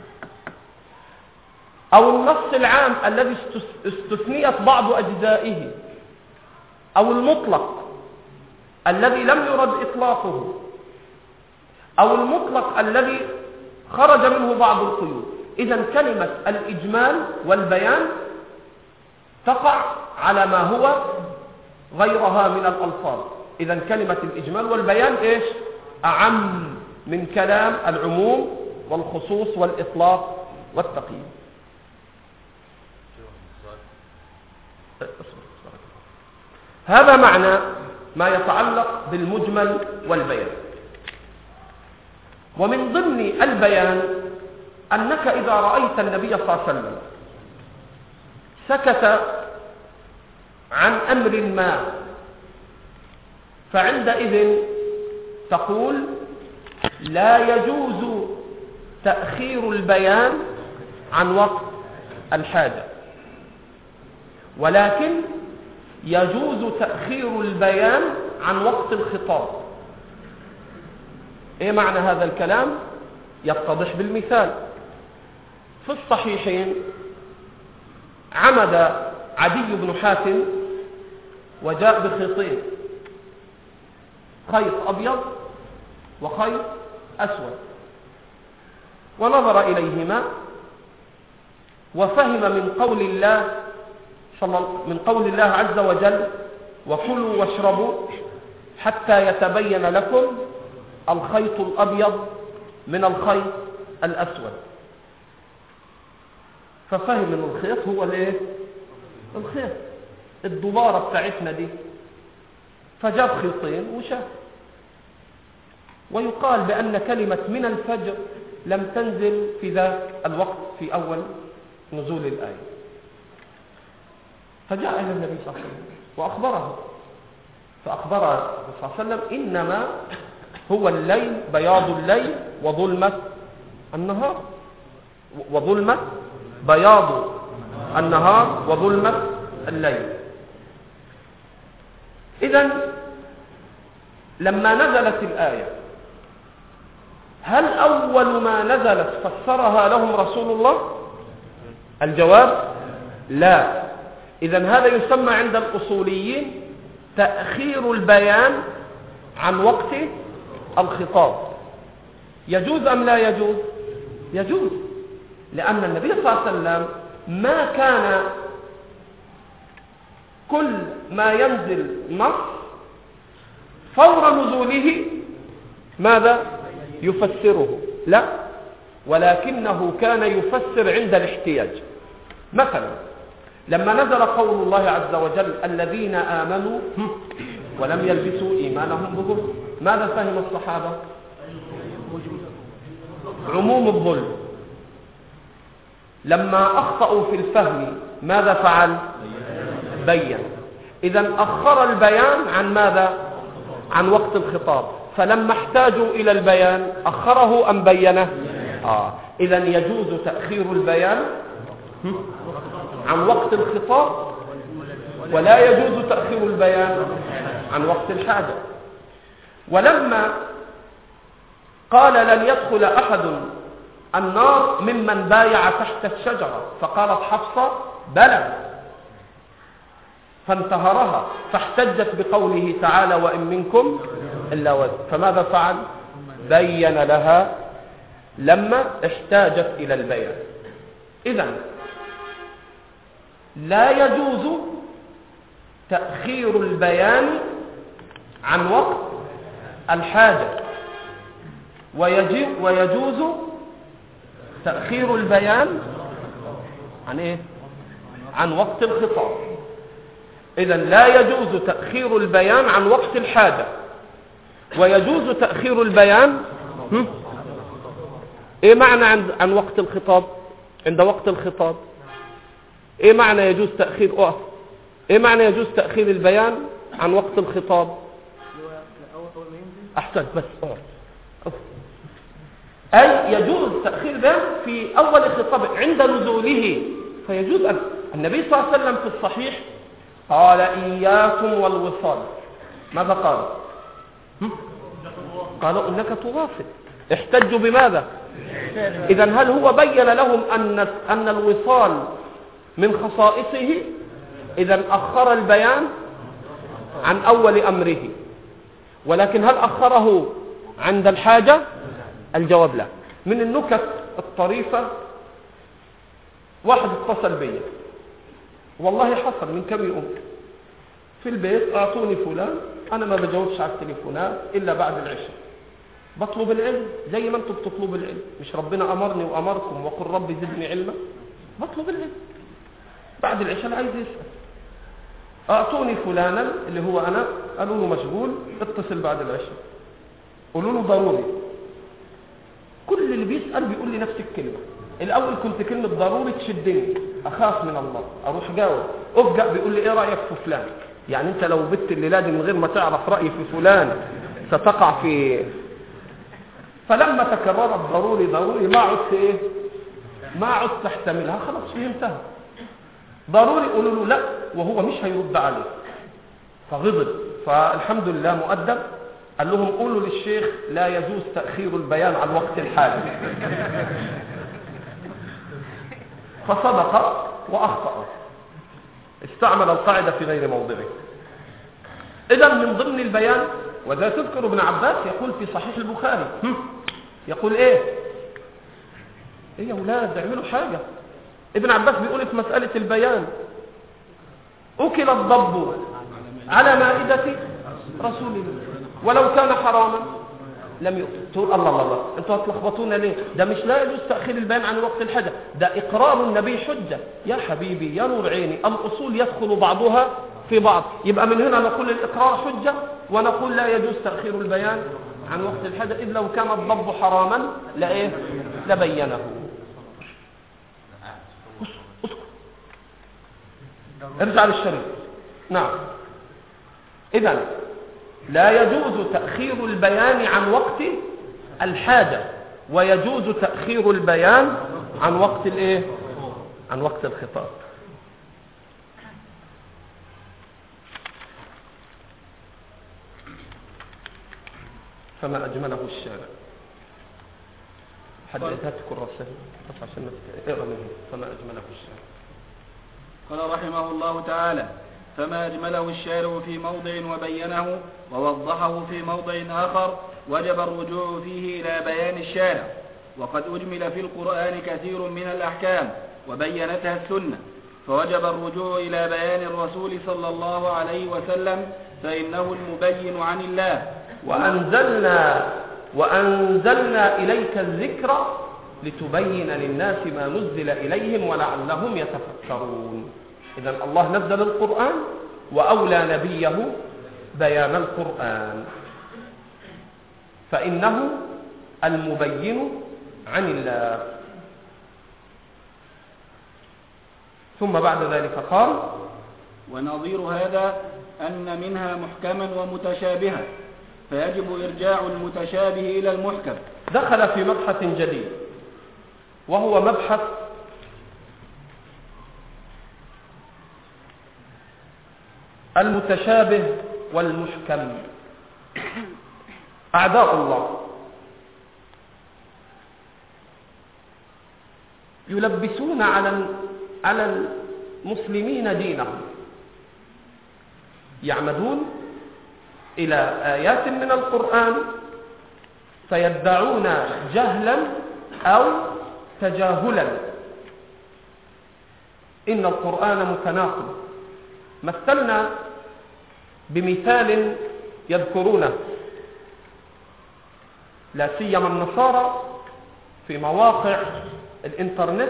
أو النص العام الذي استثنيت بعض أجزائه، أو المطلق الذي لم يرد إطلاقه، أو المطلق الذي خرج منه بعض القيود. إذن كلمة الإجمال والبيان تقع على ما هو غيرها من الألفاظ. إذن كلمة الإجمال والبيان إيش؟ أعم من كلام العموم والخصوص والإطلاق والتقييد. هذا معنى ما يتعلق بالمجمل والبيان. ومن ضمن البيان أنك إذا رأيت النبي صلى الله عليه وسلم سكت عن أمر ما، فعندئذ تقول لا يجوز تأخير البيان عن وقت الحاجة، ولكن يجوز تأخير البيان عن وقت الخطاب. ايه معنى هذا الكلام؟ يتضح بالمثال. في الصحيحين عمد عدي بن حاتم وجاء بخيطين، خيط أبيض وخيط أسود، ونظر إليهما وفهم من قول الله من قول الله عز وجل: وكلوا واشربوا حتى يتبين لكم الخيط الأبيض من الخيط الأسود. ففهم من الخيط هو الايه؟ الخيط الدبارة بتاعتنا دي، فجاب خيطين وشاف. ويقال بأن كلمة من الفجر لم تنزل في ذاك الوقت في أول نزول الآية. فجاء إلى النبي صلى الله عليه وسلم وأخبره، فأخبره صلى الله عليه وسلم: إنما هو الليل، بياض الليل وظلمة النهار، وظلمة بياض النهار وظلمة الليل. إذن لما نزلت الآية، هل أول ما نزلت فسرها لهم رسول الله؟ الجواب: لا. إذن هذا يسمى عند الأصوليين تأخير البيان عن وقت الخطاب. يجوز أم لا يجوز؟ يجوز، لأن النبي صلى الله عليه وسلم ما كان كل ما ينزل نص فور نزوله ماذا؟ يفسره، لا، ولكنه كان يفسر عند الاحتياج. مثلا لما نزل قول الله عز وجل: الذين آمنوا ولم يلبسوا إيمانهم بظلم، ماذا فهم الصحابة؟ عموم الظلم. لما أخطأوا في الفهم ماذا فعل؟ بين. إذن أخر البيان عن ماذا؟ عن وقت الخطاب. فلما احتاجوا إلى البيان أخره أم بينه؟ آه. إذن يجوز تأخير البيان عن وقت الخطاب، ولا يجوز تأخير البيان عن وقت الحاجة. ولما قال: لن يدخل أحد النار ممن بايع تحت الشجرة، فقالت حفصة: بلى، فانتهرها، فاحتجت بقوله تعالى: وإن منكم إلا وزن. فماذا فعل؟ بين لها لما احتاجت إلى البيان. إذن لا يجوز تأخير البيان عن وقت الحاجة، ويجوز تأخير البيان عن إيه؟ عن وقت الخطاب. إذن لا يجوز تأخير البيان عن وقت الحاجة، ويجوز تأخير البيان هم؟ إيه معنى عند عن وقت الخطاب؟ عند وقت الخطاب إيه معنى يجوز تأخير أوه. إيه معنى يجوز تأخير البيان عن وقت الخطاب؟ أحسن، بس أوه. أوه. أي يجوز تأخير البيان في أول الخطاب عند نزوله. فيجوز أن النبي صلى الله عليه وسلم في الصحيح قال: إياكم والوصال. ماذا قال؟ قالوا: إنك تواصل. احتجوا بماذا؟ إذن هل هو بين لهم أن أن الوصال من خصائصه؟ إذن أخر البيان عن أول أمره، ولكن هل أخره عند الحاجة؟ الجواب لا. من النكت الطريفة، واحد اتصل بي والله حصل من كم يوم في البيت، اعطوني فلان، انا ما بجاوبش على التليفونات الا بعد العشاء، بطلب العلم زي ما انتم بتطلبوا العلم، مش ربنا امرني وامركم وقل رب زدني علما؟ بطلب العلم بعد العشاء، عايز يسأل اعطوني فلانا اللي هو انا، قالوا له مشغول، اتصل بعد العشاء، قولوا له ضروري. كل اللي بيسأل بيقول لي نفس الكلمة. الاول كنت كلمة ضروري تشدني، اخاف من الله، اروح جاوب، افجأ بيقول لي ايه رأيك في فلان؟ يعني انت لو بت الليلة دي من غير ما تعرف رأيي في فلان ستقع في. فلما تكررت ضروري ضروري ما عدت ايه ما عدت تحتملها، خلاص فهمتها. ضروري قولوا له لا وهو مش هيرد عليه، فغضب. فالحمد لله مؤدب، قال لهم قولوا للشيخ لا يجوز تأخير البيان عن وقت الحاجة. فصدق وأخطأ، استعمل القاعدة في غير موضعه. إذا من ضمن البيان، وذا تذكر ابن عباس يقول في صحيح البخاري، يقول ايه ايه يا اولاد اعملوا حاجة. ابن عباس بيقول في مسألة البيان: أكل الضب على مائدة رسول الله ولو كان حراما لم يؤكل. تقول الله الله الله انتوا هتلخبطونا ليه؟ ده مش لا يجوز تأخير البيان عن وقت الحاجة، ده إقرار النبي حجة. يا حبيبي يا نور عيني، الأصول يدخل بعضها في بعض. يبقى من هنا نقول الإقرار حجة، ونقول لا يجوز تأخير البيان عن وقت الحاجة، إذ لو كان الضب حراما لإيه لبينه. ارجع للشريط. نعم، إذن لا يجوز تأخير البيان عن وقت الحاجة، ويجوز تأخير البيان عن وقت الايه عن وقت الخطاب. فما أجمله الشارع. حدثتك الرسائل عشان اقرأ منه. فما أجمله الشارع. قال رحمه الله تعالى: فما أجمله الشارع في موضع وبينه ووضحه في موضع آخر وجب الرجوع فيه إلى بيان الشارع. وقد أجمل في القرآن كثير من الأحكام وبينتها السنة، فوجب الرجوع إلى بيان الرسول صلى الله عليه وسلم، فإنه المبين عن الله. وأنزلنا وأنزلنا إليك الذكر لتبين للناس ما نزل إليهم ولعلهم يتفكرون. إذن الله نزل القرآن وأولى نبيه بيان القرآن، فإنه المبين عن الله. ثم بعد ذلك قال: ونظير هذا أن منها محكما ومتشابها، فيجب إرجاع المتشابه إلى المحكم. دخل في مبحث جديد، وهو مبحث المتشابه والمحكم. أعداء الله يلبسون على على المسلمين دينهم، يعمدون إلى آيات من القرآن فيدعون جهلا أو تجاهلا إن القرآن متناقض. مثلنا بمثال يذكرونه لا سيما النصارى في مواقع الإنترنت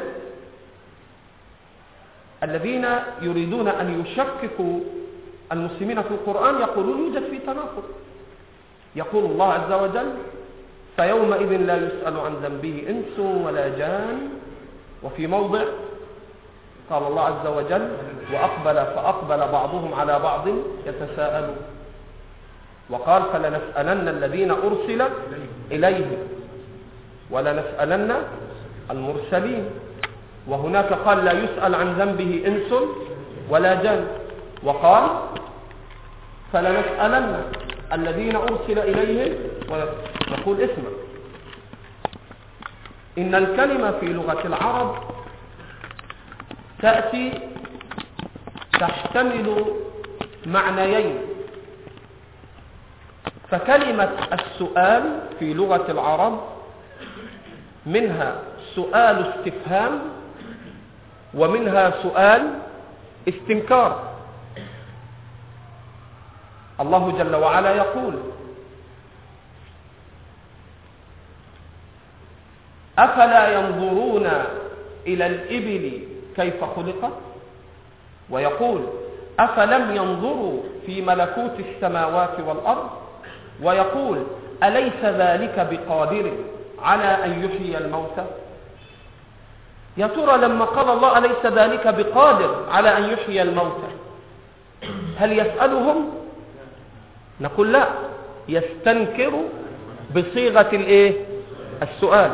الذين يريدون أن يشككوا المسلمين في القرآن، يقولون يوجد في تناقض. يقول الله عز وجل: فيومئذ لا يسأل عن ذنبه إنس ولا جان. وفي موضع قال الله عز وجل: وأقبل فأقبل بعضهم على بعض يتساءلون. وقال: فلنسألن الذين أرسل إليهم ولنسألن المرسلين. وهناك قال: لا يسأل عن ذنبه إنس ولا جان. وقال: فلنسألن الذين أرسل إليهم. ونقول: اسمع، إن الكلمة في لغة العرب تأتي تحتمل معنيين. فكلمة السؤال في لغة العرب منها سؤال استفهام ومنها سؤال استنكار. الله جل وعلا يقول: أفلا ينظرون إلى الإبل كيف خلقت؟ ويقول: أفلم ينظروا في ملكوت السماوات والأرض؟ ويقول: أليس ذلك بقادر على أن يحيي الموتى؟ يا ترى لما قال الله أليس ذلك بقادر على أن يحيي الموتى، هل يسألهم؟ نقول لا، يستنكر بصيغة الإيه؟ السؤال.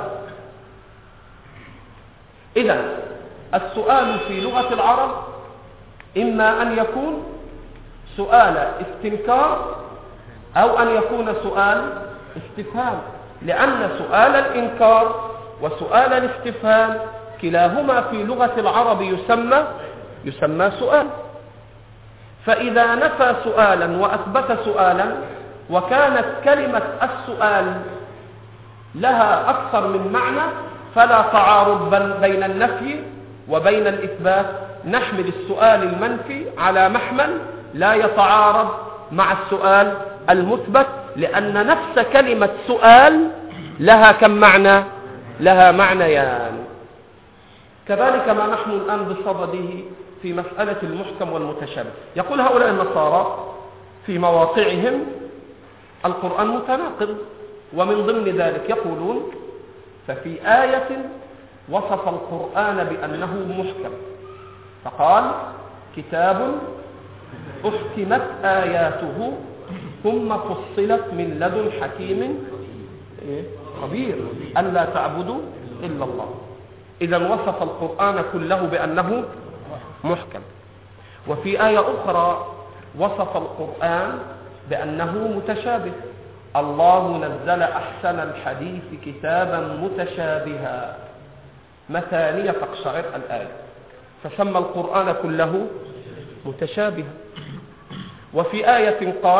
إذن السؤال في لغة العرب إما أن يكون سؤال استنكار أو أن يكون سؤال استفهام، لأن سؤال الإنكار وسؤال الاستفهام كلاهما في لغة العرب يسمى يسمى سؤال. فإذا نفى سؤالا وأثبت سؤالا وكانت كلمة السؤال لها أكثر من معنى فلا تعارض بين النفي وبين الإثبات، نحمل السؤال المنفي على محمل لا يتعارض مع السؤال المثبت، لأن نفس كلمة سؤال لها كم معنى؟ لها معنيان. كذلك ما نحن الآن بصدده في مسألة المحكم والمتشابه. يقول هؤلاء النصارى في مواقعهم القرآن متناقض، ومن ضمن ذلك يقولون: ففي آية وصف القرآن بأنه محكم فقال: كتاب أحكمت آياته ثم فصلت من لدن حكيم خبير ألا تعبدوا إلا الله. إذن وصف القرآن كله بأنه محكم. وفي آية أخرى وصف القرآن بأنه متشابه: الله نزل أحسن الحديث كتابا متشابها مثانية تقشعر الآية، فسمى القرآن كله متشابها. وفي آية قال: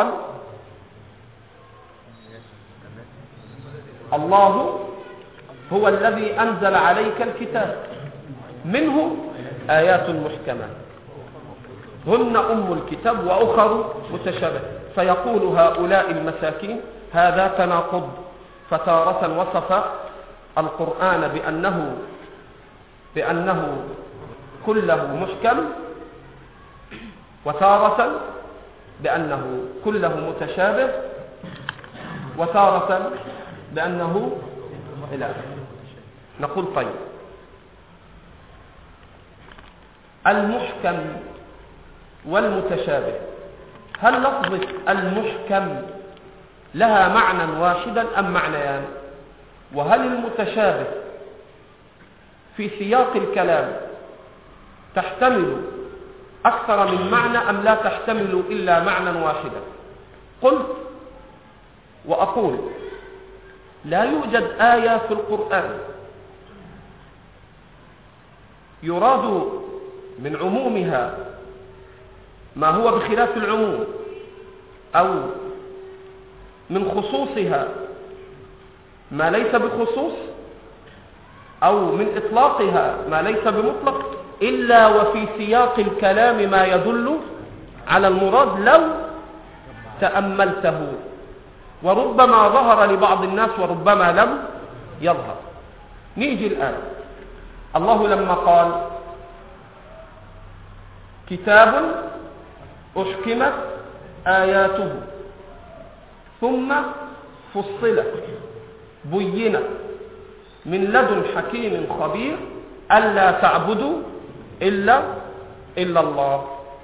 الله هو الذي أنزل عليك الكتاب منه آيات محكمات هن أم الكتاب وأخر متشابه. فيقول هؤلاء المساكين: هذا تناقض، فتارة وصف القرآن بأنه بأنه كله محكم، وتارة بأنه كله متشابه، وتارة بأنه إله. نقول: طيب، المحكم والمتشابه، هل لفظة المحكم لها معنى واحدا أم معنيان؟ وهل المتشابه في سياق الكلام تحتمل أكثر من معنى أم لا تحتمل إلا معنى واحدا؟ قلت وأقول: لا يوجد آية في القرآن يراد من عمومها ما هو بخلاف العموم، أو من خصوصها ما ليس بخصوص، أو من إطلاقها ما ليس بمطلق، إلا وفي سياق الكلام ما يدل على المراد لو تأملته، وربما ظهر لبعض الناس وربما لم يظهر. نيجي الآن، الله لما قال: كتاب أحكمت آياته ثم فصلت بينت من لدن حكيم خبير ألا تعبدوا إلا إلا الله.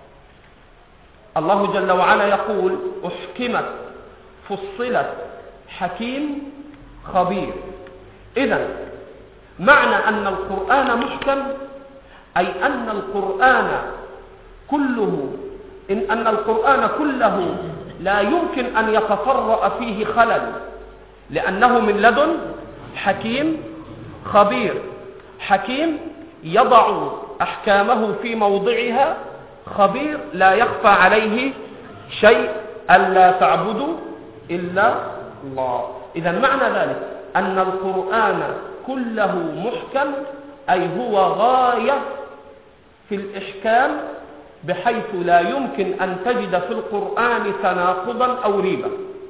الله جل وعلا يقول: أحكمت، فصلت، حكيم، خبير. إذن معنى أن القرآن محكم أي أن القرآن كله إن أن القرآن كله لا يمكن أن يتطرأ فيه خلل، لأنه من لدن حكيم خبير. حكيم يضع أحكامه في موضعها، خبير لا يخفى عليه شيء، ألا تعبدوا إلا الله. إذا معنى ذلك أن القرآن كله محكم، أي هو غاية في الإحكام، بحيث لا يمكن أن تجد في القرآن تناقضا أو ريبة.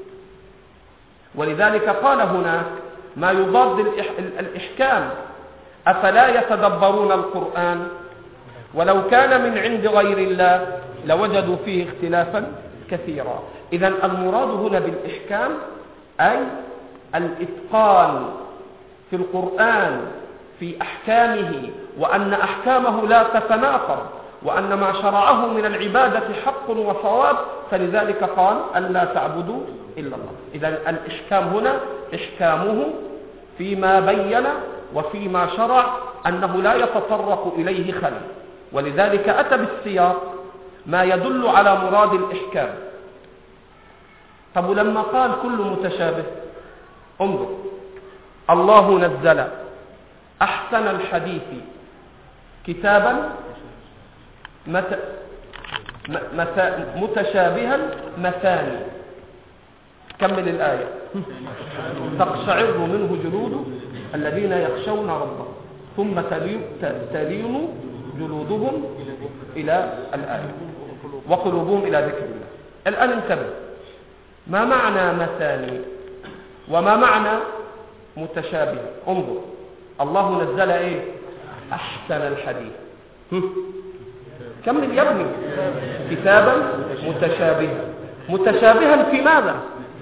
ولذلك قال هناك ما يضاد الإحكام: أفلا يتدبرون القرآن ولو كان من عند غير الله لوجدوا فيه اختلافا كثيرا. إذن المراد هنا بالإحكام أي الإتقان في القرآن في أحكامه، وأن أحكامه لا تتناقض، وأن ما شرعه من العبادة حق وصواب، فلذلك قال أن لا تعبدوا إلا الله. إذن الإحكام هنا إحكامه فيما بين وفيما شرع، أنه لا يتطرق إليه خلل، ولذلك أتى بالسياق ما يدل على مراد الإحكام. طب لما قال كل متشابه، انظر: الله نزل أحسن الحديث كتابا مت... مت... متشابها مثاني. كمل الآية: تقشعر منه جلود الذين يخشون ربهم ثم تلين جلودهم إلى الآية وقلوبهم إلى ذكر الله. الآن انتبه، ما معنى مثاني وما معنى متشابه؟ انظر: الله نزل ايه؟ أحسن الحديث. كمل يا ابني: كتابا متشابها. متشابها في ماذا؟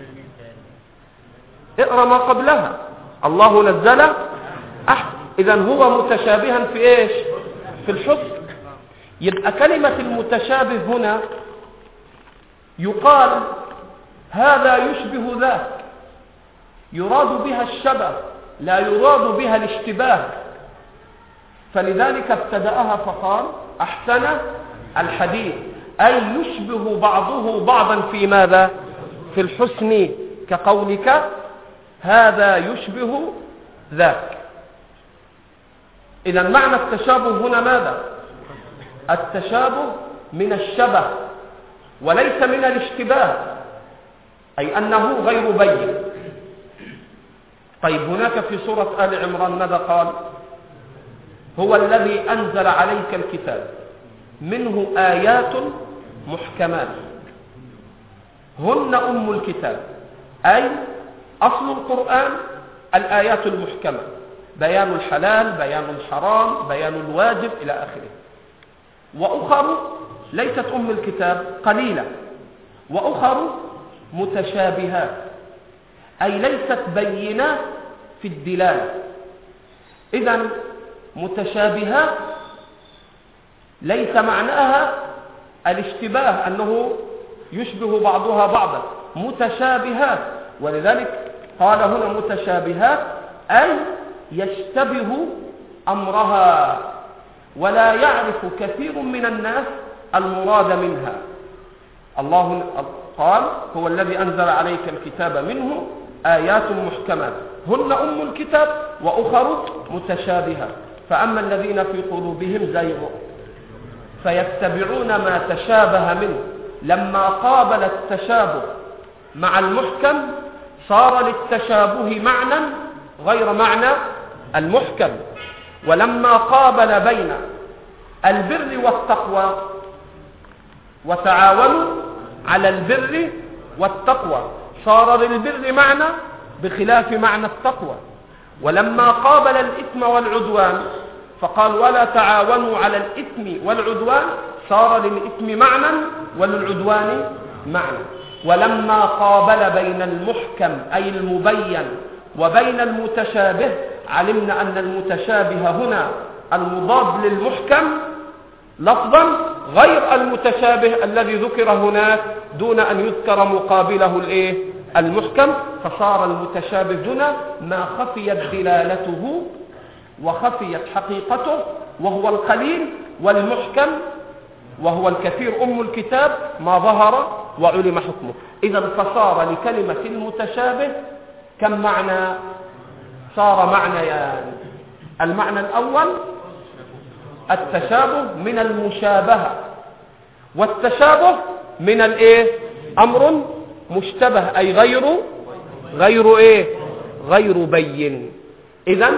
اقرأ ما قبلها: الله نزل أحسن. إذن هو متشابها في ايش؟ في الحسن. يبقى كلمة المتشابه هنا يقال هذا يشبه ذاك، يراد بها الشبه، لا يراد بها الاشتباه. فلذلك ابتدأها فقال أحسن الحديث، أي يشبه بعضه بعضا في ماذا؟ في الحسن، كقولك هذا يشبه ذاك. إذا معنى التشابه هنا ماذا؟ التشابه من الشبه وليس من الاشتباه، أي أنه غير بين. طيب هناك في سورة آل عمران ماذا قال؟ هو الذي أنزل عليك الكتاب منه آيات محكمات هن أم الكتاب، أي أصل القرآن الآيات المحكمة، بيان الحلال، بيان الحرام، بيان الواجب إلى آخره. وأخر ليست أم الكتاب، قليلة، وأخر متشابهات، أي ليست بينات في الدلالة. إذن متشابهات ليس معناها الاشتباه أنه يشبه بعضها بعضا، متشابهات. ولذلك قال هنا متشابهات أي يشتبه أمرها ولا يعرف كثير من الناس المراد منها. الله قال هو الذي أنزل عليك الكتاب منه آيات محكمات هن أم الكتاب وأخر متشابهات. فأما الذين في قلوبهم زيغ فيتبعون ما تشابه منه، لما قابل التشابه مع المحكم صار للتشابه معنى غير معنى المحكم. ولما قابل بين البر والتقوى وتعاونوا على البر والتقوى صار للبر معنى بخلاف معنى التقوى. ولما قابل الإثم والعدوان فقال ولا تعاونوا على الإثم والعدوان صار للإثم معنى وللعدوان معنى. ولما قابل بين المحكم أي المبين وبين المتشابه علمنا أن المتشابه هنا المضاد للمحكم لفظا غير المتشابه الذي ذكر هناك دون أن يذكر مقابله الايه المحكم. فصار المتشابه هنا ما خفيت دلالته وخفيت حقيقته وهو القليل، والمحكم وهو الكثير أم الكتاب ما ظهر وعلم حكمه. إذا فصار لكلمة المتشابه كم معنى؟ صار معنيان. المعنى الأول التشابه من المشابهة، والتشابه من الايه أمر مشتبه أي غير غير ايه غير بين. إذن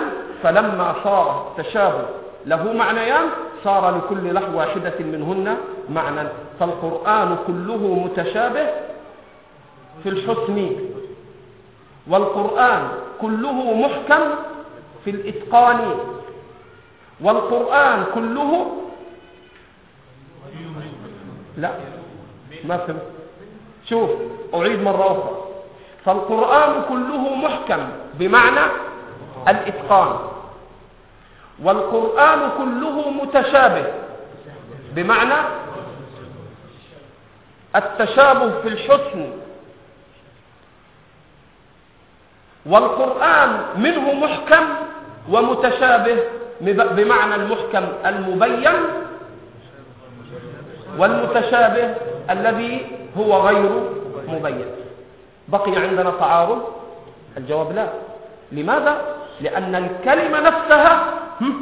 فلما صار تشابه له معنيان صار لكل لحظة واحدة منهن معنى. فالقرآن كله متشابه في الحسن، والقرآن كله محكم في الإتقان، والقرآن كله لا ما فهمت. شوف أعيد مرة أخرى. فالقرآن كله محكم بمعنى الإتقان، والقرآن كله متشابه بمعنى التشابه في الحسن، والقرآن منه محكم ومتشابه بمعنى المحكم المبين، والمتشابه الذي هو غير مبين. بقي عندنا تعارض؟ الجواب لا. لماذا؟ لأن الكلمة نفسها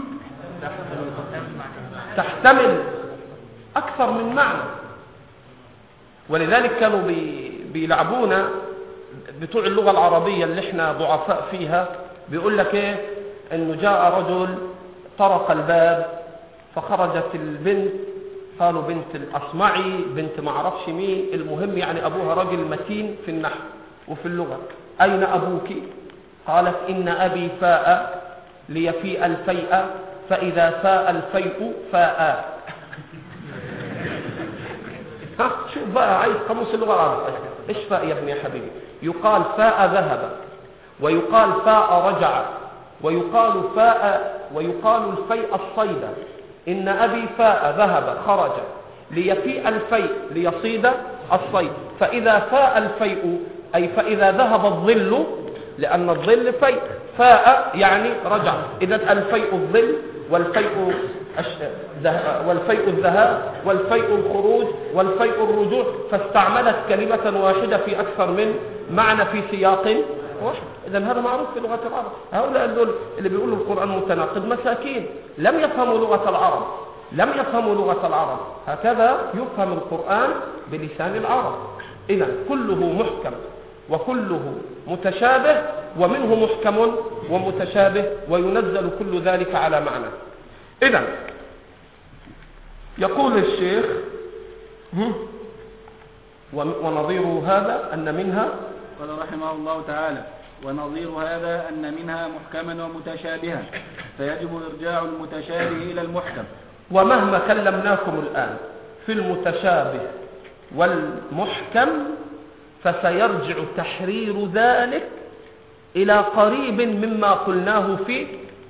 تحتمل أكثر من معنى، ولذلك كانوا بيلعبونا بتوع اللغة العربية اللي احنا ضعفاء فيها. بيقول لك ايه؟ انه جاء رجل طرق الباب فخرجت البنت، قالوا بنت الأصمعي، بنت معرفش مين، المهم يعني أبوها راجل متين في النحو وفي اللغة. أين أبوك؟ قالت إن أبي فاء ليفيء الفيء، فإذا فاء الفيء فاء. ها شوف بقى، عايز قاموس اللغة العربية. إيش فاء يا ابني يا حبيبي؟ يقال فاء ذهب، ويقال فاء رجع، ويقال فاء ويقال الفيء الصيد. إن أبي فاء ذهب خرج ليفيء الفيء ليصيد الصيد، فإذا فاء الفيء أي فإذا ذهب الظل، لأن الظل فيء، فاء يعني رجع. إذا الفيء الظل، والفيء والفيء الذهاب، والفيء الخروج، والفيء الرجوع، فاستعملت كلمة واحدة في أكثر من معنى في سياق واحد. إذا هذا معروف في لغة العرب. هؤلاء دول اللي بيقولوا القرآن متناقض مساكين، لم يفهموا لغة العرب، لم يفهموا لغة العرب. هكذا يفهم القرآن بلسان العرب. إذا كله محكم وكله متشابه، ومنه محكم ومتشابه، وينزل كل ذلك على معنى. إذا يقول الشيخ ونظير هذا أن منها، قال رحمه الله تعالى: ونظير هذا أن منها محكما ومتشابها، فيجب إرجاع المتشابه إلى المحكم. ومهما كلمناكم الآن في المتشابه والمحكم، فسيرجع تحرير ذلك إلى قريب مما قلناه في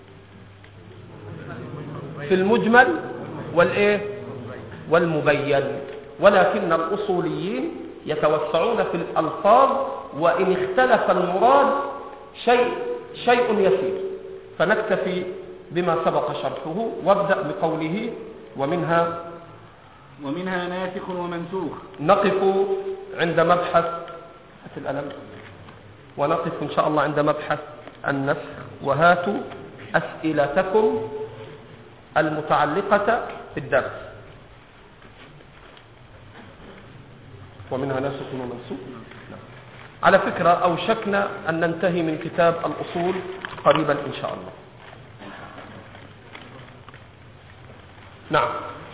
في المجمل والإيه والمبين. ولكن الأصوليين يتوسعون في الألفاظ، وإن اختلف المراد شيء شيء يسير، فنكتفي بما سبق شرحه. وابدأ بقوله: ومنها ومنها ناسخ ومنسوخ. نقف عند مبحث الألم، ونقف إن شاء الله عند مبحث النسخ. وهاتوا أسئلتكم المتعلقة بالدرس. ومنها ناسخ ومنسوخ. على فكرة أوشكنا أن ننتهي من كتاب الأصول قريبا إن شاء الله. نعم.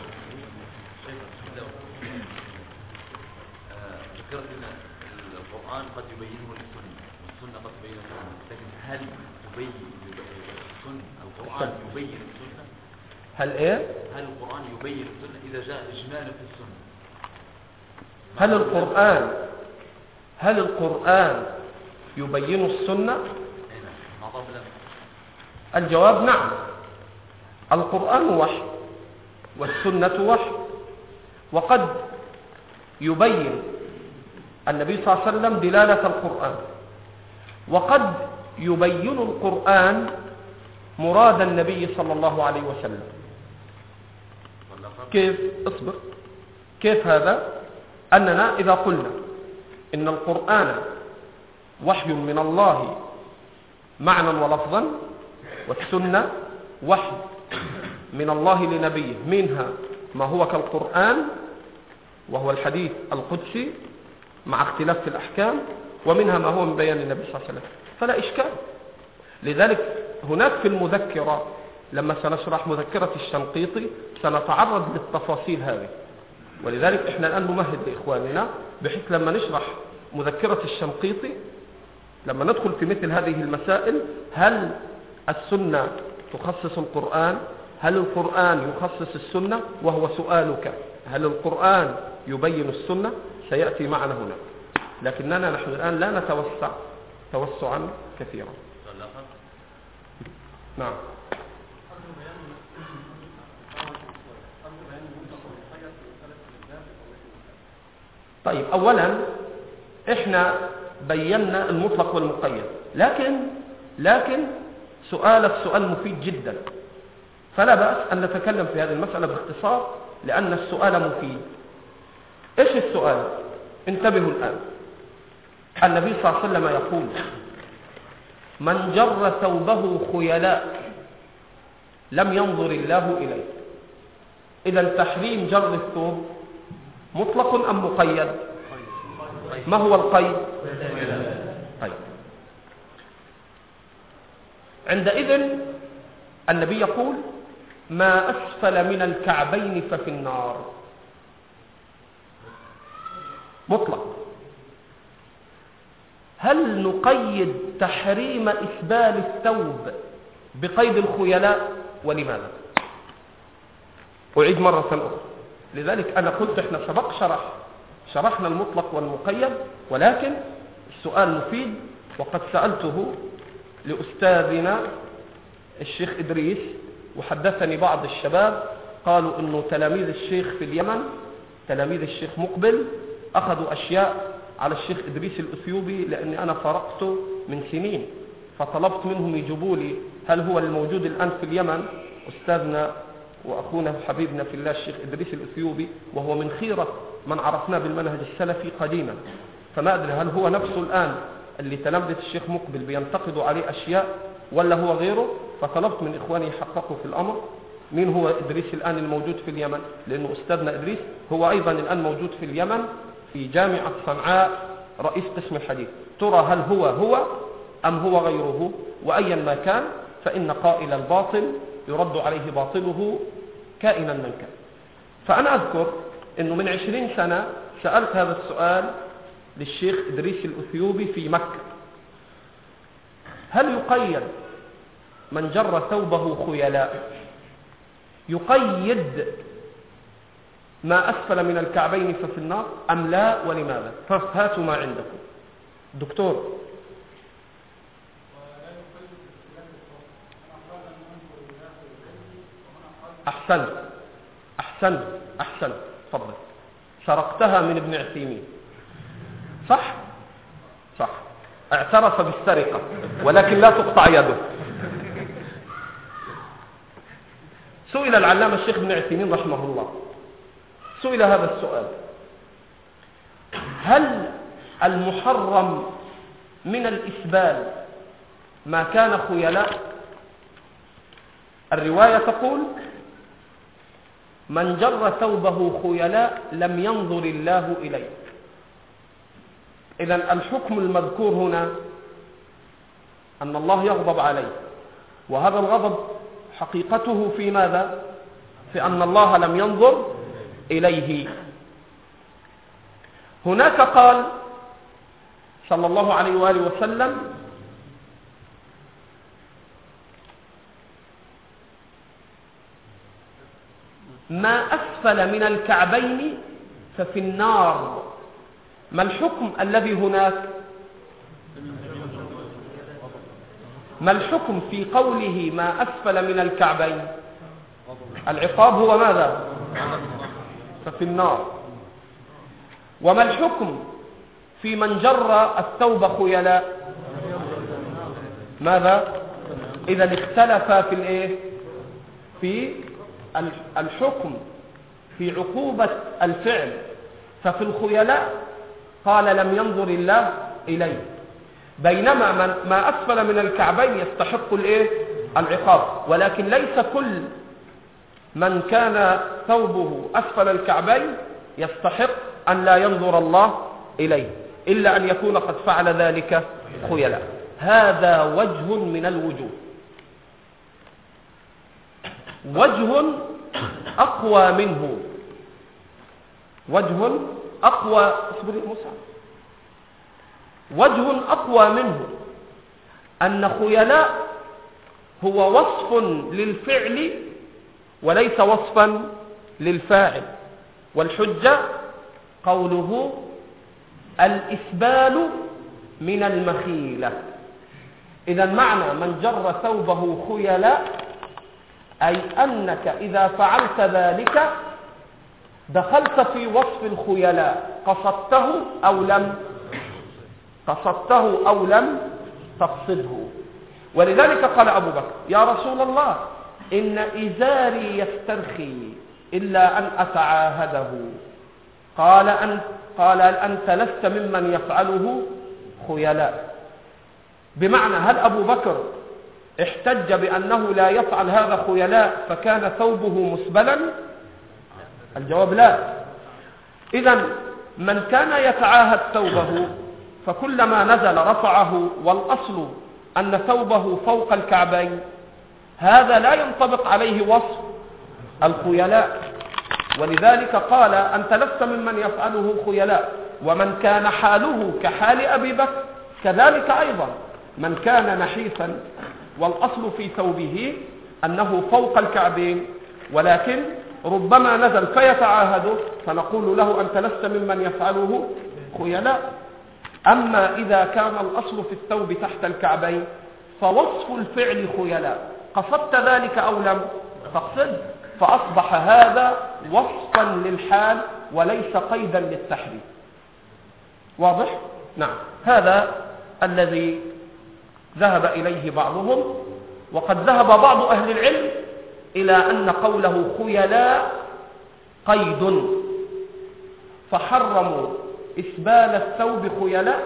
ذكرت أن القرآن قد يبينه السنة والسنة قد تبينه القرآن، لكن هل يبين السنة القرآن يبين السنة؟ هل إيه؟ هل القرآن يبين السنة إذا جاء إجمالا في السنة؟ هل القرآن هل القرآن يبين السنة؟ الجواب نعم. القرآن وحي والسنة وحي، وقد يبين النبي صلى الله عليه وسلم دلالة القرآن، وقد يبين القرآن مراد النبي صلى الله عليه وسلم. كيف؟ اصبر. كيف هذا؟ أننا إذا قلنا إن القرآن وحي من الله معنى ولفظا، والسنة وحي من الله لنبيه، منها ما هو كالقرآن وهو الحديث القدسي مع اختلاف في الأحكام، ومنها ما هو من بيان النبي صلى الله عليه وسلم، فلا إشكال. لذلك هناك في المذكرة لما سنشرح مذكرة الشنقيطي سنتعرض للتفاصيل هذه، ولذلك احنا الآن نمهد لإخواننا بحيث لما نشرح مذكرة الشنقيطي لما ندخل في مثل هذه المسائل، هل السنة تخصص القرآن؟ هل القرآن يخصص السنة؟ وهو سؤالك، هل القرآن يبين السنة؟ سيأتي معنا هنا، لكننا نحن الآن لا نتوسع توسعا كثيرا. نعم. طيب، أولا احنا بينا المطلق والمقيد، لكن لكن سؤالك سؤال مفيد جدا، فلا بأس أن نتكلم في هذه المسألة باختصار لأن السؤال مفيد. إيش السؤال؟ انتبهوا الآن. النبي صلى الله عليه وسلم يقول: من جر ثوبه خيلاء لم ينظر الله إليه. إذا تحريم جر الثوب مطلق أم مقيد؟ ما هو القيد؟ طيب، عندئذ النبي يقول: ما أسفل من الكعبين ففي النار. مطلق. هل نقيد تحريم إسبال الثوب بقيد الخيلاء؟ ولماذا؟ أعيد مرة أخرى. لذلك أنا قلت إحنا سبق شرح شرحنا المطلق والمقيد، ولكن السؤال مفيد، وقد سألته لأستاذنا الشيخ إدريس، وحدثني بعض الشباب قالوا إنه تلاميذ الشيخ في اليمن، تلاميذ الشيخ مقبل، أخذوا أشياء على الشيخ إدريس الأثيوبي، لأني أنا فرقته من سنين، فطلبت منهم يجيبوا لي هل هو الموجود الآن في اليمن أستاذنا وأخونا وحبيبنا في الله الشيخ إدريس الأثيوبي، وهو من خيرة من عرفناه بالمنهج السلفي قديما، فما أدري هل هو نفسه الآن اللي تلامذة الشيخ مقبل بينتقدوا عليه أشياء ولا هو غيره. فطلبت من إخواني يحققوا في الأمر مين هو إدريس الآن الموجود في اليمن، لأنه أستاذنا إدريس هو أيضا الآن موجود في اليمن في جامعة صنعاء رئيس قسم الحديث. ترى هل هو هو أم هو غيره؟ وأيا ما كان فإن قائل الباطل يرد عليه باطله كائنا من كان. فأنا أذكر أنه من عشرين سنة سألت هذا السؤال للشيخ إدريس الأثيوبي في مكة: هل يقيد من جر ثوبه خيلاء يقيد ما أسفل من الكعبين ففي النار أم لا؟ ولماذا؟ هاتوا ما عندكم. دكتور. أحسنت أحسنت أحسنت تفضل. سرقتها من ابن عثيمين، صح؟ صح، اعترف بالسرقة ولكن لا تقطع يده. سئل العلامة الشيخ ابن عثيمين رحمه الله، سئل هذا السؤال: هل المحرم من الإسبال ما كان خيلاء؟ الرواية تقول: من جر ثوبه خيلاء لم ينظر الله إليه. إذن الحكم المذكور هنا أن الله يغضب عليه، وهذا الغضب حقيقته في ماذا؟ في أن الله لم ينظر إليه. هناك قال صلى الله عليه وآله وسلم: ما أسفل من الكعبين ففي النار. ما الحكم الذي هناك؟ ما الحكم في قوله ما أسفل من الكعبين؟ العقاب هو ماذا؟ ففي النار. وما الحكم في من جر الثوب خيلاء؟ ماذا؟ إذا اختلف في الايه؟ في الحكم في عقوبة الفعل. ففي الخيلاء قال لم ينظر الله إليه، بينما من ما أسفل من الكعبين يستحق الايه؟ العقاب. ولكن ليس كل من كان ثوبه أسفل الكعبين يستحق أن لا ينظر الله إليه، إلا أن يكون قد فعل ذلك خيلاء. هذا وجه من الوجوه، وجه أقوى منه، وجه أقوى وجه أقوى منه أن خيلاء هو وصف للفعل وليس وصفا للفاعل، والحجة قوله الإسبال من المخيلة. إذا معنى من جر ثوبه خيلاء أي أنك إذا فعلت ذلك دخلت في وصف الخيلاء، قصدته أو لم قصدته أو لم تقصده. ولذلك قال أبو بكر يا رسول الله إن إزاري يسترخي إلا أن أتعاهده. قال أن قال أنت لست ممن يفعله خيلاء. بمعنى هل أبو بكر احتج بأنه لا يفعل هذا خيلاء فكان ثوبه مسبلا؟ الجواب لا. إذن من كان يتعاهد ثوبه فكلما نزل رفعه، والأصل أن ثوبه فوق الكعبين، هذا لا ينطبق عليه وصف الخيلاء. ولذلك قال أنت لست ممن يفعله خيلاء. ومن كان حاله كحال أبي بكر كذلك أيضا، من كان نحيفا والأصل في ثوبه أنه فوق الكعبين ولكن ربما نزل فيتعاهده فنقول له أنت لست ممن يفعله خيلاء. أما إذا كان الأصل في الثوب تحت الكعبين فوصف الفعل خيلاء، قصدت ذلك أو لم تقصد، فأصبح هذا وصفا للحال وليس قيدا للتحريم. واضح؟ نعم. هذا الذي ذهب إليه بعضهم. وقد ذهب بعض أهل العلم إلى أن قوله خيلاء قيد، فحرموا إسبال الثوب خيلاء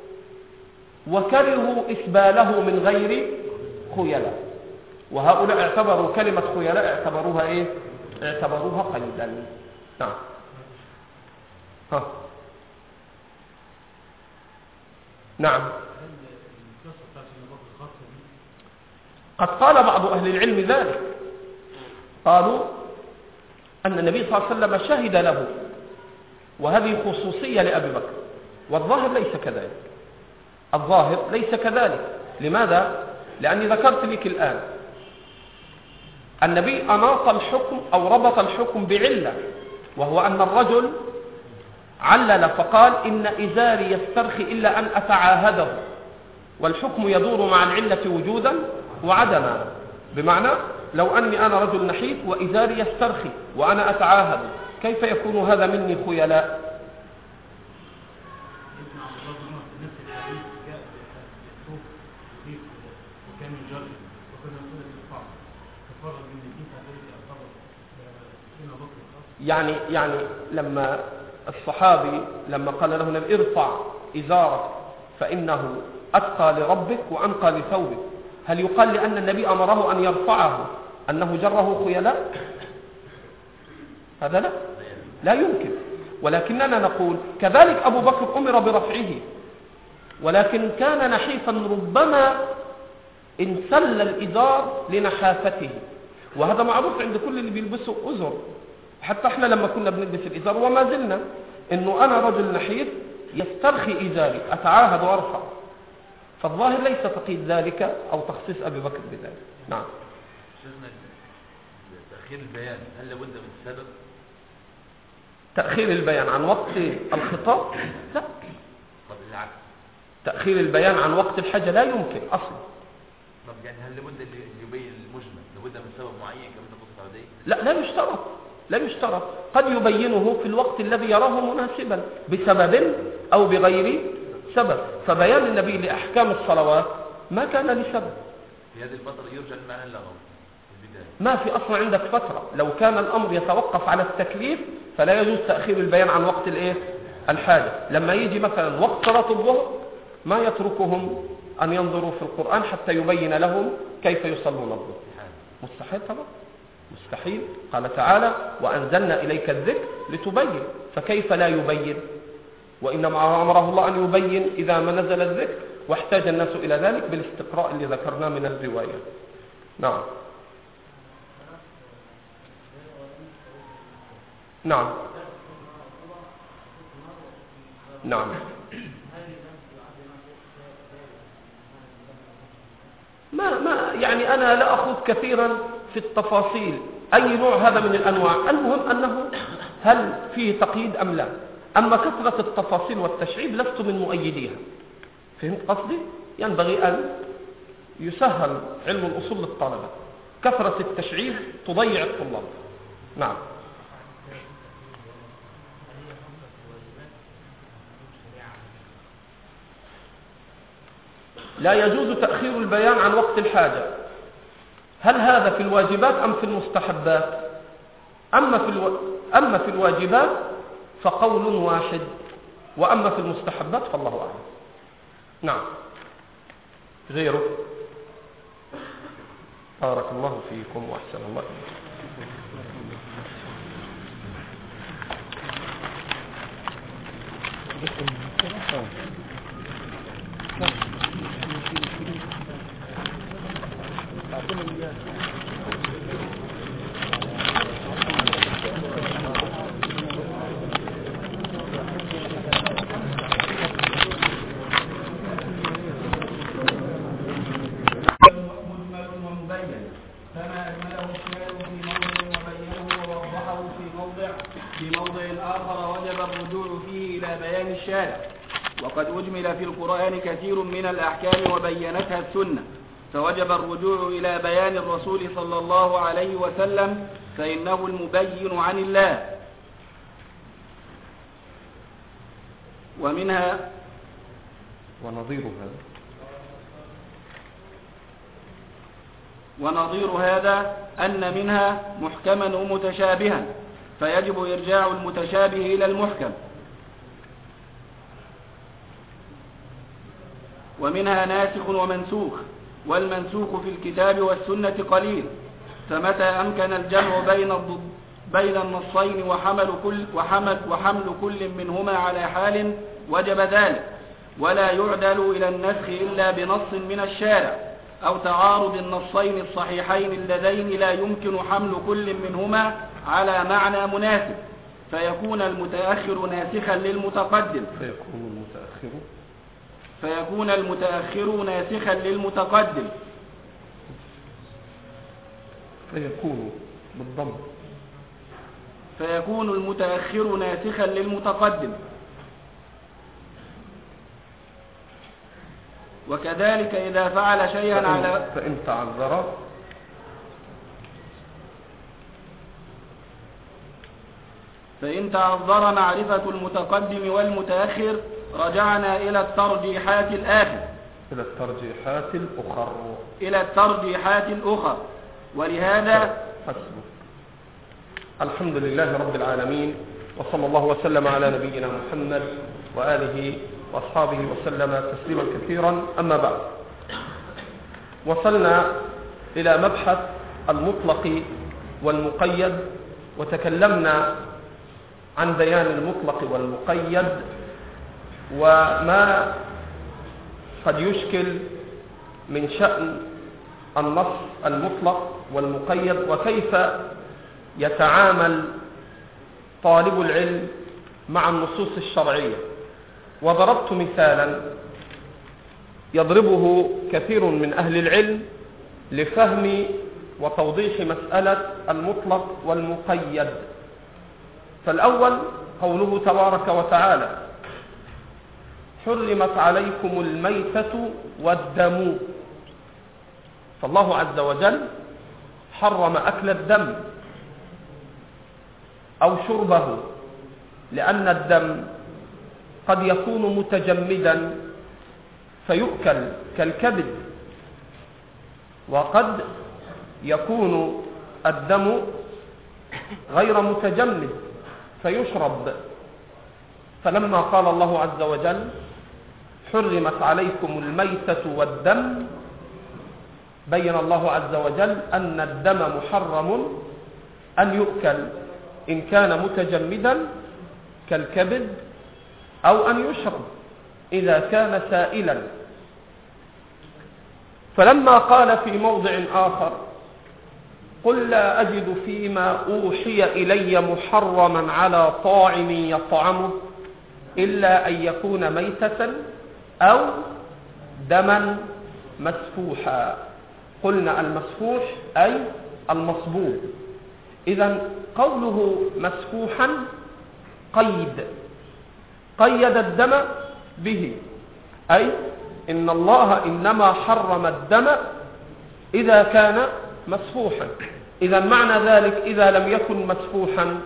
وكرهوا إسباله من غير خيلاء. وهؤلاء اعتبروا كلمة خيلاء اعتبروها إيه؟ اعتبروها قيدا. نعم. ها. نعم. قد قال بعض أهل العلم ذلك، قالوا أن النبي صلى الله عليه وسلم شهد له، وهذه خصوصية لأبي بكر، والظاهر ليس كذلك. الظاهر ليس كذلك. لماذا؟ لأني ذكرت لك الآن النبي أناط الحكم أو ربط الحكم بعلة، وهو أن الرجل علل فقال إن إزاري يسترخي إلا أن أتعاهده، والحكم يدور مع العلة وجودا وعدما. بمعنى لو أني أنا رجل نحيف وإزاري يسترخي وأنا أتعاهد، كيف يكون هذا مني خيلاء؟ يعني يعني لما الصحابي لما قال له النبي ارفع إزارك فإنه أتقى لربك وأنقى لثوبك، هل يقال لأن النبي أمره أن يرفعه أنه جره خيلاء؟ هذا لا لا يمكن. ولكننا نقول كذلك أبو بكر أمر برفعه، ولكن كان نحيفا ربما انسل الإزار لنحافته، وهذا معروف عند كل اللي بيلبسوا أزر. حتى احنا لما كنا بنلبس الإزار وما زلنا، إنه أنا رجل نحيف يسترخي إزاري أتعاهد وأرفع، فالظاهر ليس تقييد ذلك أو تخصيص أبي بكر بذلك. نعم. شيخنا تأخير البيان هل لابد من سبب؟ تأخير البيان عن وقت الخطاب؟ لا. طب العكس؟ تأخير البيان عن وقت الحاجة لا يمكن أصلا. طب يعني هل لابد اللي يبين المجمل لابد من سبب معين كما تقول السعودية؟ لا لا يشترط، لا يشترط. قد يبينه في الوقت الذي يراه مناسبا بسبب أو بغير سبب. فبيان النبي لأحكام الصلوات ما كان لسبب. في هذه الفترة يرجع المعنى اللغوي في البداية. ما في أصلا عندك فترة. لو كان الأمر يتوقف على التكليف فلا يجوز تأخير البيان عن وقت الإيه؟ الحاجة. لما يجي مثلا وقت صلاة الظهر ما يتركهم أن ينظروا في القرآن حتى يبين لهم كيف يصلون الظهر. مستحيل طبعا، مستحيل. قال تعالى وأنزلنا إليك الذكر لتبين، فكيف لا يبين؟ وإنما أمره الله أن يبين إذا ما نزل الذكر، واحتاج الناس إلى ذلك بالاستقراء اللي ذكرناه من الرواية. نعم نعم نعم ما ما يعني أنا لا أخوض كثيرا في التفاصيل أي نوع هذا من الأنواع، المهم أنه هل فيه تقييد أم لا. أما كثرة التفاصيل والتشعيب لست من مؤيديها. فهمت قصدي؟ ينبغي أن يسهل علم الأصول للطلبة. كثرة التشعيب تضيع الطلاب. نعم لا يجوز تأخير البيان عن وقت الحاجة. هل هذا في الواجبات أم في المستحبات؟ أما في, الو... أما في الواجبات فقول واحد، وأما في المستحبات فالله أعلم. نعم غيره. بارك الله فيكم وأحسن الله وقد أجمل في القرآن كثير من الأحكام وبينتها السنة، فوجب الرجوع إلى بيان الرسول صلى الله عليه وسلم، فإنه المبين عن الله. ومنها ونظير هذا ونظير هذا أن منها محكما ومتشابها، فيجب إرجاع المتشابه إلى المحكم. ومنها ناسخ ومنسوخ، والمنسوخ في الكتاب والسنة قليل، فمتى أمكن الجمع بين الضد بين النصين وحمل كل وحمل وحمل كل منهما على حال وجب ذلك، ولا يعدل إلى النسخ إلا بنص من الشارع أو تعارض النصين الصحيحين اللذين لا يمكن حمل كل منهما على معنى مناسب، فيكون المتأخر ناسخا للمتقدم فيكون المتأخر فيكون المتأخر ناسخا للمتقدم فيكون بالضم فيكون المتأخر ناسخا للمتقدم. وكذلك إذا فعل شيئا فإن على فإن تعذر فإن تعذر معرفة المتقدم والمتأخر رجعنا إلى الترجيحات الآخر إلى الترجيحات الأخر إلى الترجيحات الأخر ولهذا حسبك. الحمد لله رب العالمين، وصلى الله وسلم على نبينا محمد وآله وأصحابه وسلم تسليما كثيرا. أما بعد، وصلنا إلى مبحث المطلق والمقيد، وتكلمنا عن بيان المطلق والمقيد وما قد يشكل من شأن النص المطلق والمقيد، وكيف يتعامل طالب العلم مع النصوص الشرعية. وضربت مثالا يضربه كثير من أهل العلم لفهم وتوضيح مسألة المطلق والمقيد. فالأول قوله تبارك وتعالى: حرمت عليكم الميتة والدم. فالله عز وجل حرم أكل الدم أو شربه، لأن الدم قد يكون متجمدا فيؤكل كالكبد، وقد يكون الدم غير متجمد فيشرب. فلما قال الله عز وجل حرمت عليكم الميتة والدم، بين الله عز وجل أن الدم محرم أن يؤكل إن كان متجمدا كالكبد، أو أن يشرب إذا كان سائلا فلما قال في موضع آخر قل لا أجد فيما أوحي إلي محرما على طاعم يطعمه إلا أن يكون ميتة أو دما مسفوحا. قلنا المسفوح أي المصبوب. إذن قوله مسفوحا قيد قيد الدم به، أي إن الله إنما حرم الدم إذا كان مسفوحا. إذا معنى ذلك إذا لم يكن مسفوحا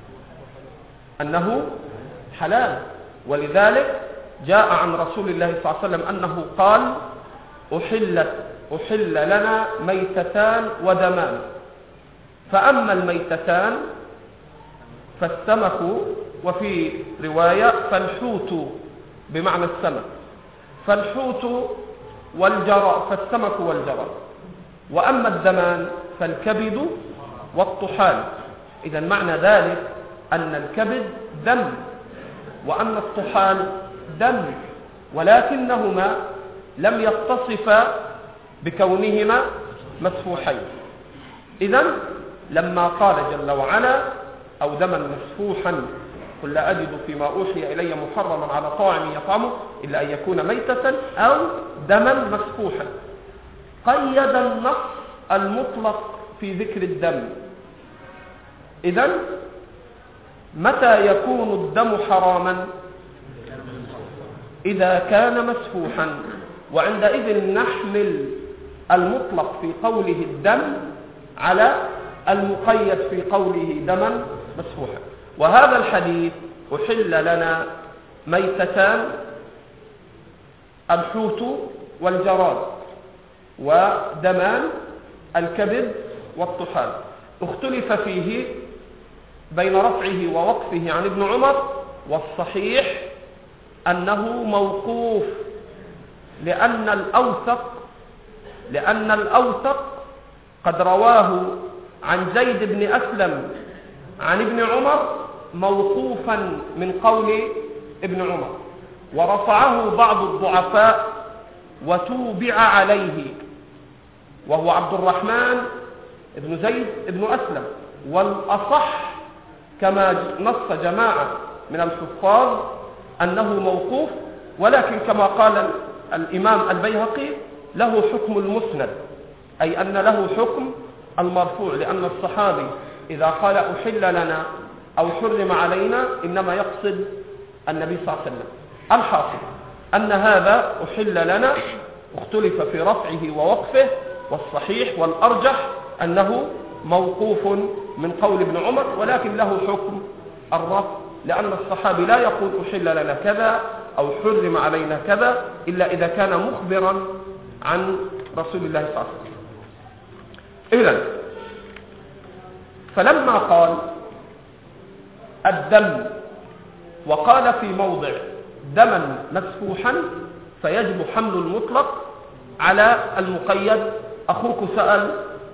أنه حلال. ولذلك جاء عن رسول الله صلى الله عليه وسلم أنه قال أحلت أحل لنا ميتتان ودمان، فأما الميتتان فالسمك، وفي رواية فالحوت بمعنى السمك، فالحوت والجراد، فالسمك والجراد. وأما الدمان فالكبد والطحال. إذا معنى ذلك أن الكبد دم وأن الطحال دم، ولكنهما لم يتصفا بكونهما مسفوحين. إذن لما قال جل وعلا أو دما مسفوحا قل لا أجد فيما أوحي إلي محرما على طاعم يطعمه إلا أن يكون ميتة أو دما مسفوحا، قيد النص المطلق في ذكر الدم. إذن متى يكون الدم حراما؟ إذا كان مسفوحا، وعندئذ نحمل المطلق في قوله الدم على المقيد في قوله دما مسفوحا. وهذا الحديث أحل لنا ميتتان الحوت والجراد، ودمان الكبد والطحال. اختلف فيه بين رفعه ووقفه عن ابن عمر، والصحيح أنه موقوف، لأن الأوثق لأن الأوثق قد رواه عن زيد بن أسلم عن ابن عمر موقوفا من قول ابن عمر، ورفعه بعض الضعفاء وتوبع عليه، وهو عبد الرحمن بن زيد بن أسلم. والأصح كما نص جماعة من الحفاظ أنه موقوف، ولكن كما قال الإمام البيهقي له حكم المسند، أي أن له حكم المرفوع، لأن الصحابي إذا قال أحل لنا أو حرم علينا إنما يقصد النبي صلى الله عليه وسلم. الحاصل أن هذا أحل لنا اختلف في رفعه ووقفه، والصحيح والأرجح أنه موقوف من قول ابن عمر، ولكن له حكم الرفع، لأن الصحابي لا يقول أحل لنا كذا أو حرم علينا كذا إلا إذا كان مخبرا عن رسول الله صلى الله عليه وسلم. إذن فلما قال الدم وقال في موضع دما مسفوحا فيجب حمل المطلق على المقيد. أخوك سأل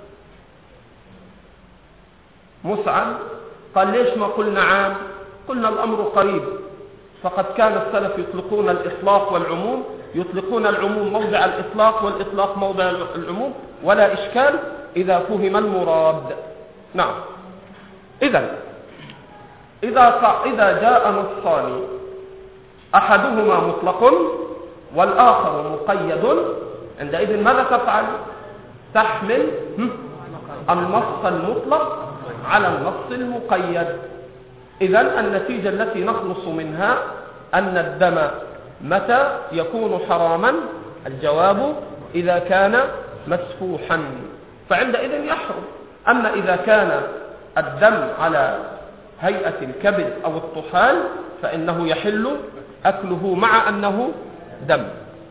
مسعد قال ليش ما قلنا عام؟ قلنا الأمر قريب، فقد كان السلف يطلقون الإطلاق والعموم، يطلقون العموم موضع الإطلاق والإطلاق موضع العموم، ولا إشكال إذا فهم المراد. نعم. إذن إذا إذا جاء نصان أحدهما مطلق والآخر مقيد، عندئذ ماذا تفعل؟ تحمل النص المطلق على النص المقيد. إذن النتيجة التي نخلص منها أن الدم متى يكون حراما؟ الجواب إذا كان مسفوحا، فعندئذ يحرم. أما إذا كان الدم على هيئة الكبد أو الطحال فإنه يحل أكله مع أنه دم.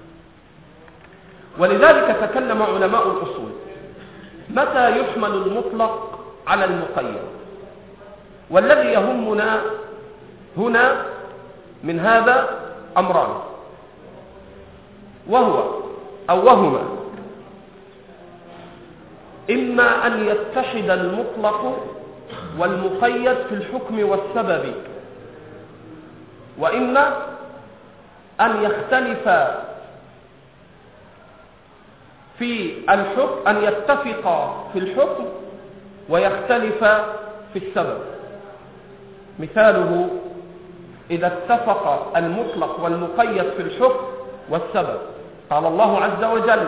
ولذلك تكلم علماء الأصول متى يحمل المطلق على المقيد. والذي يهمنا هنا من هذا أمران، وهو أو وهما إما أن يتحد المطلق والمقيد في الحكم والسبب، وإما أن يختلف في الحكم أن يتفقا في الحكم ويختلفا في السبب. مثاله إذا اتفق المطلق والمقيد في الحكم والسبب. قال الله عز وجل: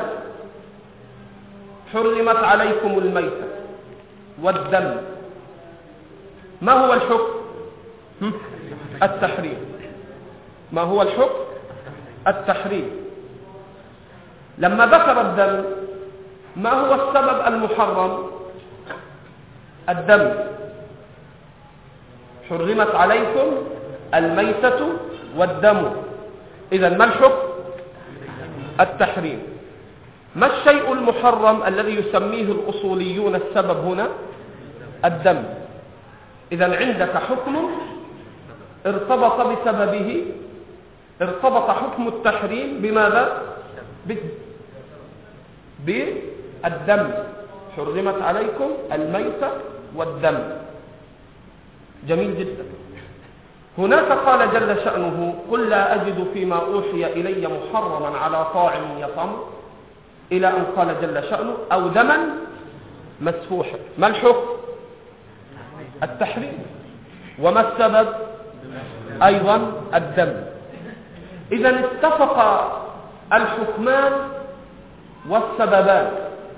حرمت عليكم الميتة والدم. ما هو الحكم؟ التحريم. ما هو الحكم؟ التحريم. لما ذكر الدم، ما هو السبب المحرم؟ الدم. حرمت عليكم الميتة والدم. إذن ما الحكم؟ التحريم. ما الشيء المحرم الذي يسميه الأصوليون السبب هنا؟ الدم. إذن عندك حكم ارتبط بسببه، ارتبط حكم التحريم بماذا؟ بالدم. حرمت عليكم الميتة والدم. جميل جدا. هناك قال جل شأنه: قل لا أجد فيما أوحي إلي محرما على طاعم يطعم، إلى أن قال جل شأنه: أو دما مسفوحا. ما الحكم؟ التحريم. وما السبب؟ أيضا الدم. إذا اتفق الحكمان والسببان،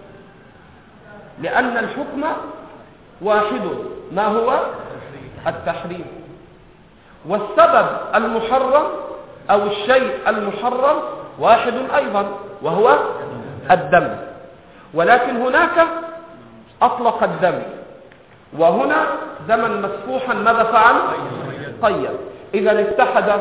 لأن الحكم واحد، ما هو؟ التحريم. والسبب المحرم أو الشيء المحرم واحد أيضا، وهو الدم. ولكن هناك أطلق الدم، وهنا دما مسفوحا ماذا فعل؟ قيد. إذا اتحد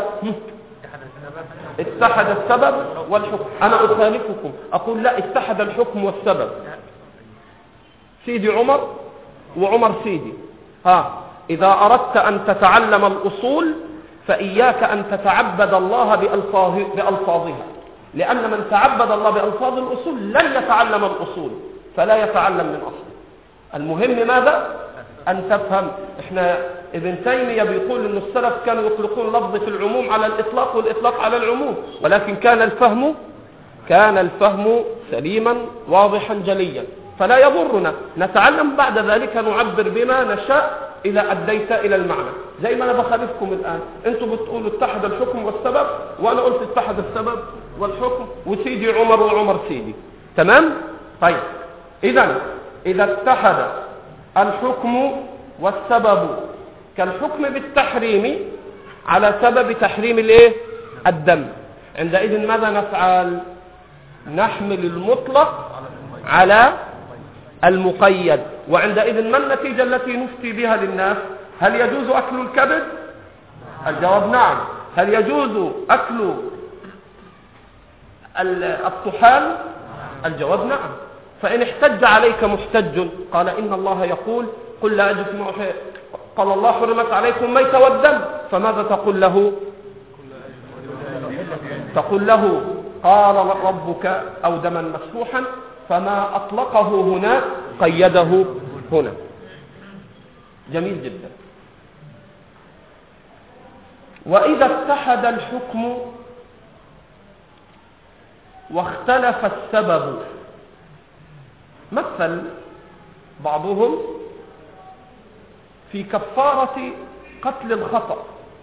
اتحد السبب والحكم. أنا أخالفكم، أقول لا، اتحد الحكم والسبب. سيدي عمر وعمر سيدي، ها إذا أردت أن تتعلم الأصول فإياك أن تتعبد الله بألفاظ بألفاظها، لأن من تعبد الله بألفاظ الأصول لن يتعلم الأصول، فلا يتعلم من أصل. المهم ماذا؟ أن تفهم. إحنا ابن تيمية بيقول أن السلف كانوا يطلقون لفظ في العموم على الإطلاق والإطلاق على العموم، ولكن كان الفهم كان الفهم سليما واضحا جليا، فلا يضرنا. نتعلم بعد ذلك نعبر بما نشاء إذا أديت إلى المعنى. زي ما أنا بخالفكم الآن، أنتم بتقولوا اتحد الحكم والسبب، وأنا قلت اتحد السبب والحكم، وسيدي عمر وعمر سيدي. تمام؟ طيب، إذا إذا اتحد الحكم والسبب كالحكم بالتحريم على سبب تحريم الايه؟ الدم، عندئذ ماذا نفعل؟ نحمل المطلق على المقيد. وعندئذ ما النتيجة التي نفتي بها للناس؟ هل يجوز أكل الكبد؟ الجواب نعم. هل يجوز أكل الطحال؟ الجواب نعم. فإن احتج عليك محتج قال إن الله يقول: قل لا أجد فيما أوحي، قال الله: حرمت عليكم ميت والدم، فماذا تقول له؟ تقول له: قال ربك أو دما مسفوحا، فما أطلقه هنا قيده هنا. جميل جدا. وإذا اتحد الحكم واختلف السبب، مثل بعضهم في كفارة قتل الخطأ،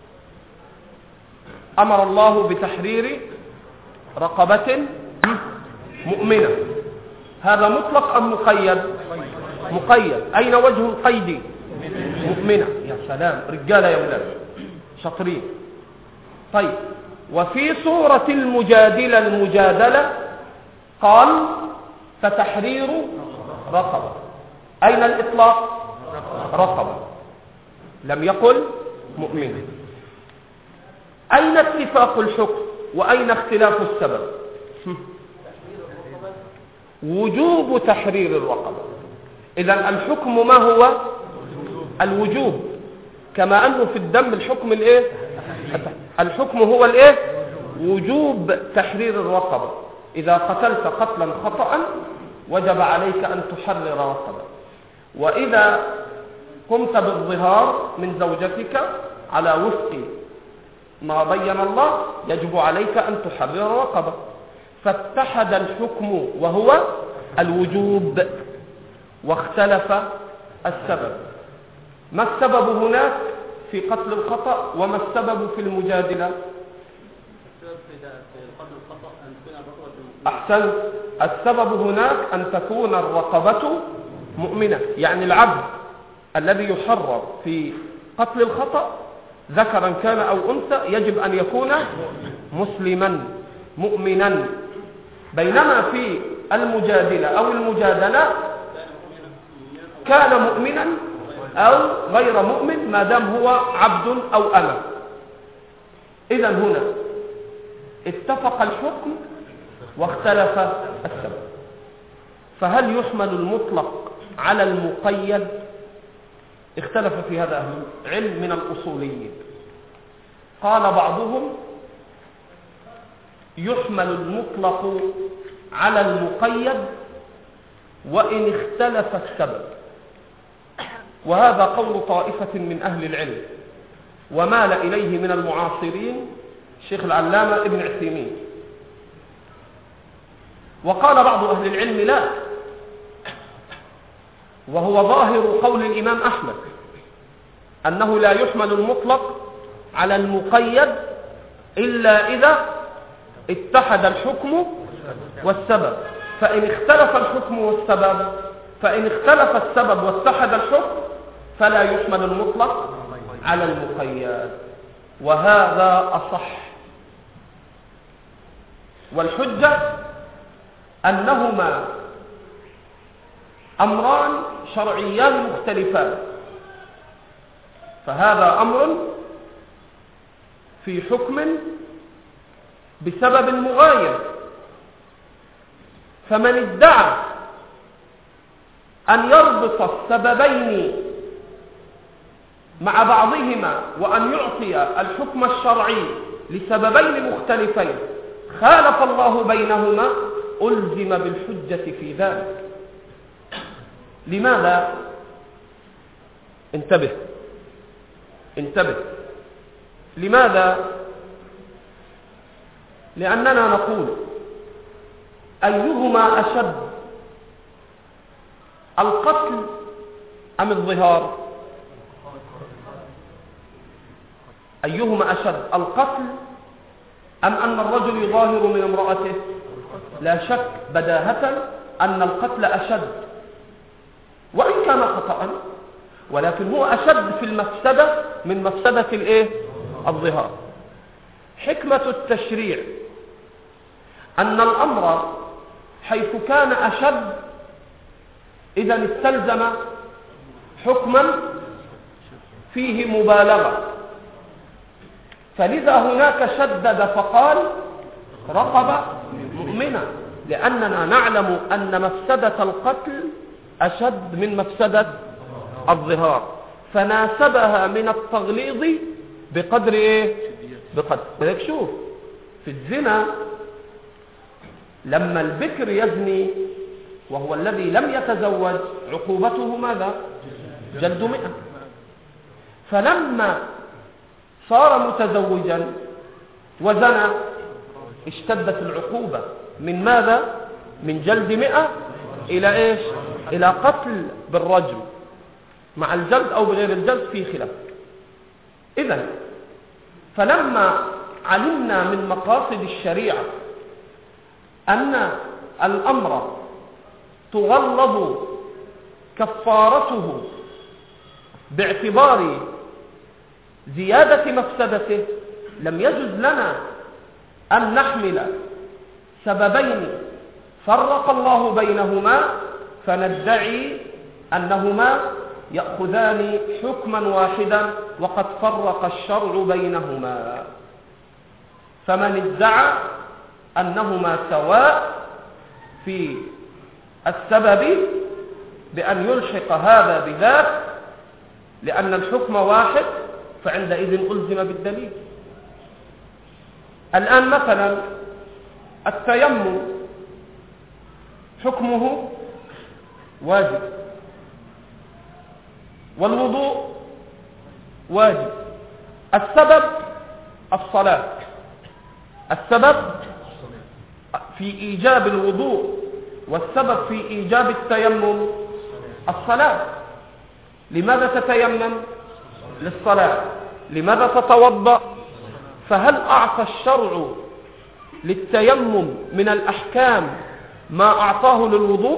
أمر الله بتحرير رقبة مؤمنة. هذا مطلق أم مقيد؟ مقيد. أين وجه القيد؟ مؤمنة. يا سلام، رجالة يا ولاد شاطرين. طيب، وفي سورة المجادلة المجادلة قال: فتحرير رقبة. أين الإطلاق؟ رقبة، لم يقل مؤمنة. أين اتفاق الحكم وأين اختلاف السبب؟ وجوب تحرير الرقبة. إذن الحكم ما هو؟ الوجوب، كما أنه في الدم الحكم الإيه؟ الحكم هو الإيه؟ وجوب تحرير الرقبة. إذا قتلت قتلا خطأ وجب عليك أن تحرر رقبة. وإذا قمت بالظهار من زوجتك على وفق ما بين الله يجب عليك أن تحرر رقبة. فاتحد الحكم وهو الوجوب واختلف السبب. ما السبب هناك في قتل الخطأ وما السبب في المجادلة؟ أحسن. السبب هناك أن تكون الرقبة مؤمنة، يعني العبد الذي يحرر في قتل الخطأ ذكرا كان أو أنثى يجب أن يكون مسلما مؤمنا، بينما في المجادلة أو المجادلة كان مؤمنا أو غير مؤمن ما دام هو عبد أو أمة. إذا هنا اتفق الحكم واختلف السبب. فهل يحمل المطلق على المقيد؟ اختلف في هذا أهل العلم من الأصوليين. قال بعضهم يحمل المطلق على المقيد وإن اختلف السبب، وهذا قول طائفة من أهل العلم ومال إليه من المعاصرين الشيخ العلامة ابن عثيمين. وقال بعض أهل العلم لا، وهو ظاهر قول الإمام أحمد أنه لا يحمل المطلق على المقيد إلا إذا اتحد الحكم والسبب. فإن اختلف الحكم والسبب فإن اختلف السبب واتحد الحكم فلا يحمل المطلق على المقيد، وهذا أصح. والحجة أنهما أمران شرعيان مختلفان، فهذا أمر في حكم بسبب مغاير، فمن ادعى أن يربط السببين مع بعضهما وأن يعطي الحكم الشرعي لسببين مختلفين خالف الله بينهما ألزم بالحجة في ذلك. لماذا؟ انتبه انتبه لماذا؟ لأننا نقول أيهما أشد، القتل أم الظهار؟ أيهما أشد، القتل أم أن الرجل يظاهر من امرأته؟ لا شك بداهة أن القتل أشد، وإن كان خطأ، ولكن هو أشد في المفسدة من مفسدة الإيه؟ الظهار. حكمة التشريع أن الأمر حيث كان أشد إذا استلزم حكما فيه مبالغة، فلذا هناك شدد فقال رقبة مؤمنة، لأننا نعلم أن مفسدة القتل أشد من مفسدة الظهار، فناسبها من التغليظ بقدر إيه؟ بقدر. ولذلك شوف في الزنا لما البكر يزني وهو الذي لم يتزوج عقوبته ماذا؟ جلد مئة. فلما صار متزوجا وزنى اشتدت العقوبة من ماذا؟ من جلد مئة إلى إيش؟ إلى قتل بالرجم، مع الجلد أو بغير الجلد في خلاف. إذن فلما علمنا من مقاصد الشريعة أن الأمر تغلظ كفارته باعتبار زيادة مفسدته، لم يجوز لنا أن نحمل سببين فرق الله بينهما فندعي أنهما يأخذان حكما واحدا وقد فرق الشرع بينهما. فمن ادعى أنهما سواء في السبب بأن يلحق هذا بذاك لأن الحكم واحد فعندئذ ألزم بالدليل. الآن مثلا التيمم حكمه واجب، والوضوء واجب، السبب الصلاة، السبب في إيجاب الوضوء والسبب في إيجاب التيمم الصلاة. لماذا تتيمم؟ للصلاة. لماذا تتوضأ؟ فهل أعطى الشرع للتيمم من الأحكام ما أعطاه للوضوء؟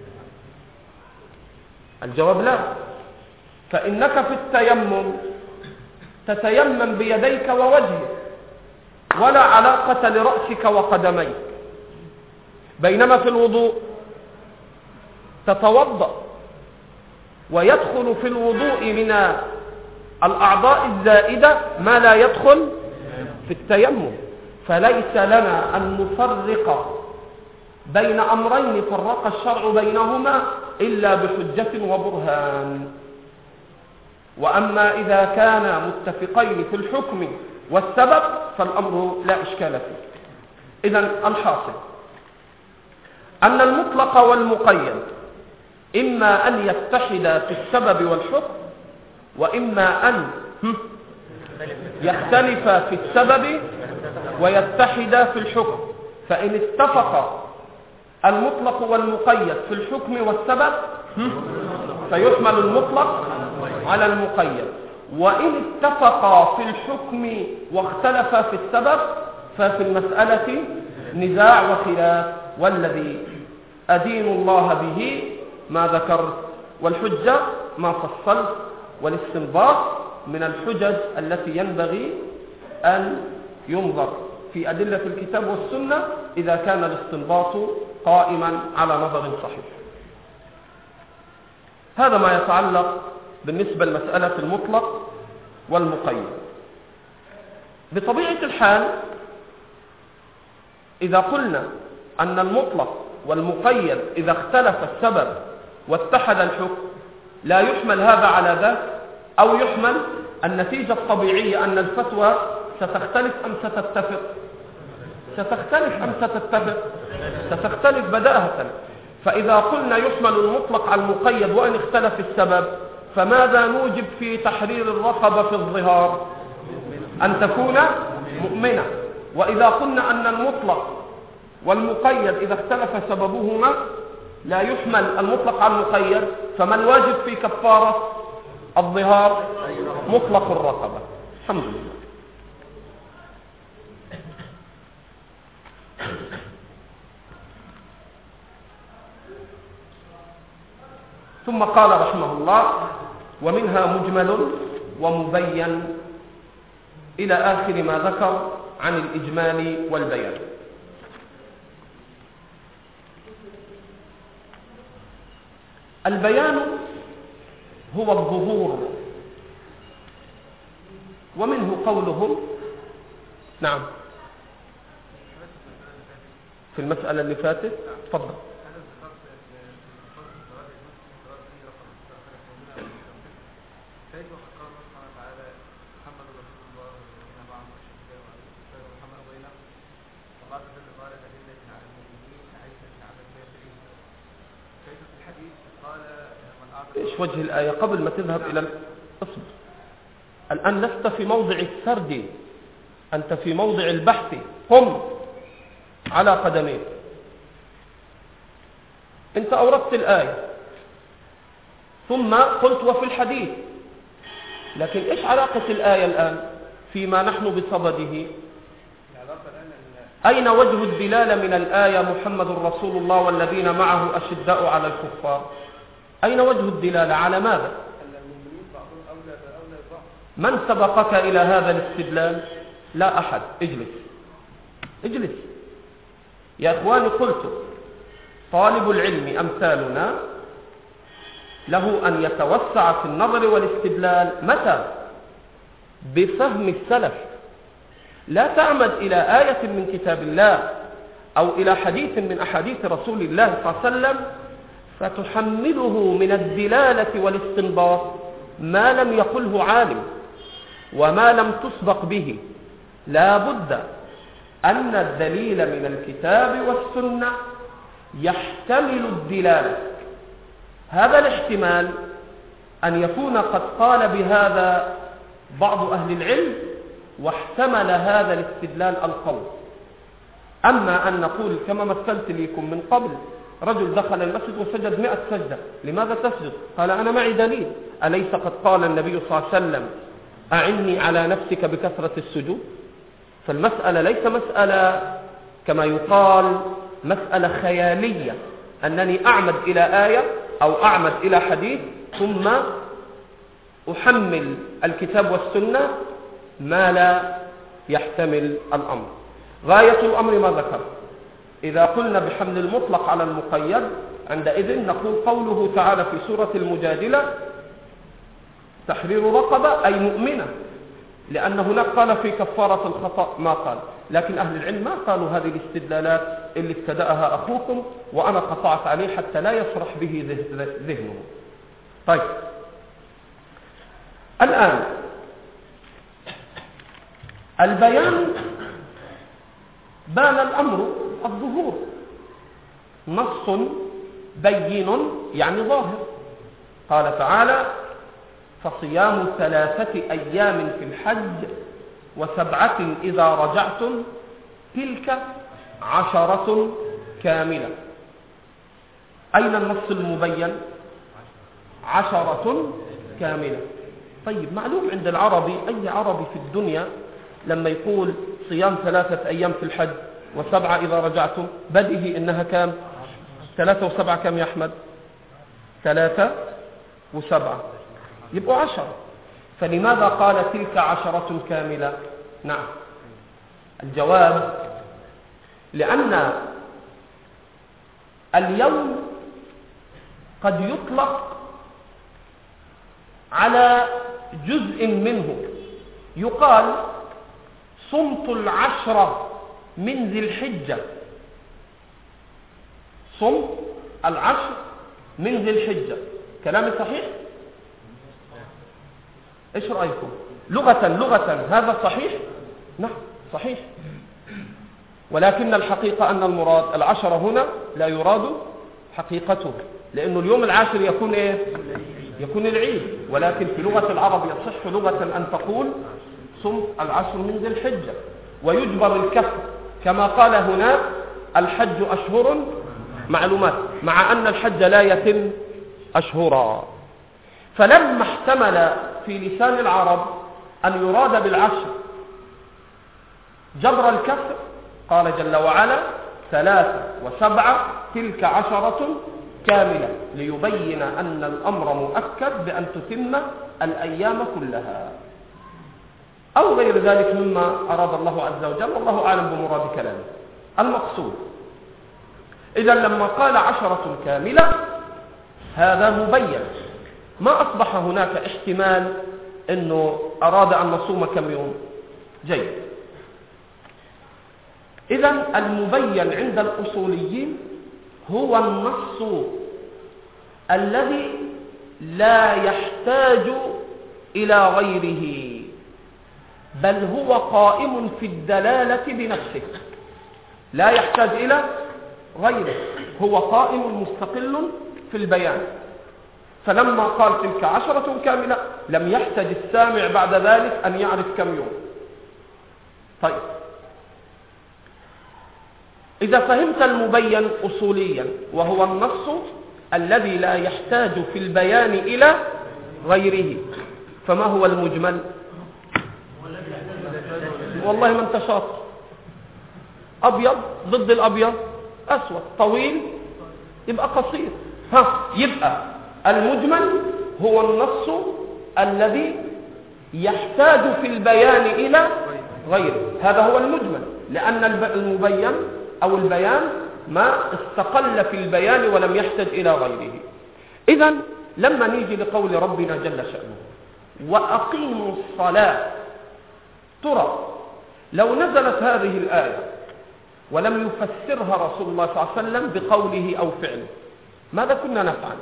الجواب لا. فإنك في التيمم تتيمم بيديك ووجهك ولا علاقة لرأسك وقدميك، بينما في الوضوء تتوضأ ويدخل في الوضوء من الأعضاء الزائدة ما لا يدخل في التيمم. فليس لنا أن نفرق بين أمرين فرق الشرع بينهما إلا بحجة وبرهان. وأما إذا كانا متفقين في الحكم والسبب فالأمر لا إشكال فيه. إذن الحاصل أن المطلق والمقيد إما أن يتحدا في السبب والحكم، وإما أن يختلفا في السبب ويتحدا في الحكم. فإن اتفق المطلق والمقيد في الحكم والسبب فيحمل المطلق على المقيد، وإن اتفقا في الحكم واختلفا في السبب ففي المسألة نزاع وخلاف. والذي أدين الله به ما ذكرت، والحجة ما فصلت، والاستنباط من الحجج التي ينبغي أن ينظر في أدلة الكتاب والسنة إذا كان الاستنباط قائما على نظر صحيح. هذا ما يتعلق بالنسبة لمسألة المطلق والمقيد. بطبيعة الحال إذا قلنا أن المطلق والمقيد إذا اختلف السبب واتحد الحكم لا يحمل هذا على ذاك، أو يحمل النتيجة الطبيعية أن الفتوى ستختلف أم ستتفق؟ ستختلف أم ستتفق؟ ستختلف بداهة. فإذا قلنا يحمل المطلق على المقيد وإن اختلف السبب، فماذا نوجب في تحرير الرقبة في الظهار؟ أن تكون مؤمنة. وإذا قلنا أن المطلق والمقيد إذا اختلف سببهما لا يحمل المطلق على المقيد، فما الواجب في كفارة الظهار؟ مطلق الرقبة. الحمد لله. ثم قال رحمه الله: ومنها مجمل ومبين إلى آخر ما ذكر عن الإجمال والبيان. البيان هو الظهور، ومنه قولهم نعم في المسألة اللي فاتت. تفضل. إيش وجه الآية قبل ما تذهب إلى الأصل؟ الآن لست في موضع السرد، أنت في موضع البحث. قم على قدميك. أنت أوردت الآية ثم قلت وفي الحديث، لكن إيش علاقة الآية الآن فيما نحن بصدده؟ أين وجه الدلالة من الآية محمد رسول الله والذين معه أشداء على الكفار؟ أين وجه الدلالة؟ على ماذا؟ من سبقك إلى هذا الاستدلال؟ لا أحد. اجلس اجلس يا إخواني. قلت طالب العلم أمثالنا له أن يتوسع في النظر والاستدلال. متى؟ بفهم السلف. لا تعمد إلى آية من كتاب الله أو إلى حديث من أحاديث رسول الله صلى الله عليه وسلم فتحمله من الدلالة والاستنباط ما لم يقله عالم وما لم تسبق به. لا بد أن الدليل من الكتاب والسنة يحتمل الدلالة. هذا الاحتمال أن يكون قد قال بهذا بعض أهل العلم واحتمل هذا الاستدلال القول، أما أن نقول كما مثلت لكم من قبل، رجل دخل المسجد وسجد مئة سجدة، لماذا تسجد؟ قال أنا معي دليل، أليس قد قال النبي صلى الله عليه وسلم أعني على نفسك بكثرة السجود؟ فالمسألة ليس مسألة كما يقال مسألة خيالية، أنني أعمد إلى آية أو أعمد إلى حديث ثم أحمل الكتاب والسنة ما لا يحتمل الأمر. غاية الأمر ما ذكر. إذا قلنا بحمل المطلق على المقيد عندئذ نقول قوله تعالى في سورة المجادلة تحرير رقبة أي مؤمنة، لأن هناك قال في كفارة الخطأ ما قال، لكن أهل العلم ما قالوا هذه الاستدلالات اللي ابتدأها أخوكم وأنا قطعت عليه حتى لا يسرح به ذهنه. طيب الآن البيان بان الأمر الظهور، نص بين يعني ظاهر. قال تعالى فصيام ثلاثة أيام في الحج وسبعة إذا رجعتم تلك عشرة كاملة. أين النص المبين؟ عشرة كاملة. طيب معلوم عند العربي، أي عربي في الدنيا لما يقول صيام ثلاثة أيام في الحج وسبعة إذا رجعتم بديه إنها كام؟ ثلاثة وسبعة كم يا أحمد؟ ثلاثة وسبعة يبقوا عشرة. فلماذا قال تلك عشرة كاملة؟ نعم الجواب لأن اليوم قد يطلق على جزء منه، يقال صمت العشرة من ذي الحجة، صمت العشر من ذي الحجة. كلامي صحيح؟ ايش رأيكم؟ لغة لغة هذا صحيح؟ نعم صحيح، ولكن الحقيقة أن المراد العشرة هنا لا يراد حقيقته، لأنه اليوم العاشر يكون إيه؟ يكون العيد، ولكن في لغة العرب يصح لغة أن تقول صمت العشر من ذي الحجة ويجبر الكسر كما قال هناك الحج أشهر معلومات، مع أن الحج لا يتم أشهرا. فلما احتمل في لسان العرب أن يراد بالعشر جبر الكسر قال جل وعلا ثلاثة وسبعة تلك عشرة كاملة، ليبين أن الأمر مؤكد بأن تتم الأيام كلها أو غير ذلك مما أراد الله عز وجل، والله أعلم بمراد كلامه. المقصود إذا لما قال عشرة كاملة هذا مبين، ما أصبح هناك احتمال أنه أراد أن نصوم كم يوم. جيد. إذا المبين عند الأصوليين هو النص الذي لا يحتاج إلى غيره، بل هو قائم في الدلالة بنفسه، لا يحتاج إلى غيره، هو قائم مستقل في البيان. فلما قال تلك عشرة كاملة لم يحتاج السامع بعد ذلك أن يعرف كم يوم. طيب إذا فهمت المبين أصوليا وهو النص الذي لا يحتاج في البيان إلى غيره، فما هو المجمل؟ والله ما انت شاطر، أبيض ضد الأبيض أسود، طويل يبقى قصير. ها يبقى المجمل هو النص الذي يحتاج في البيان إلى غيره، هذا هو المجمل، لأن المبين أو البيان ما استقل في البيان ولم يحتاج إلى غيره. إذن لما نيجي لقول ربنا جل شأنه وأقيموا الصلاة، ترى لو نزلت هذه الآية ولم يفسرها رسول الله صلى الله عليه وسلم بقوله أو فعله ماذا كنا نفعل؟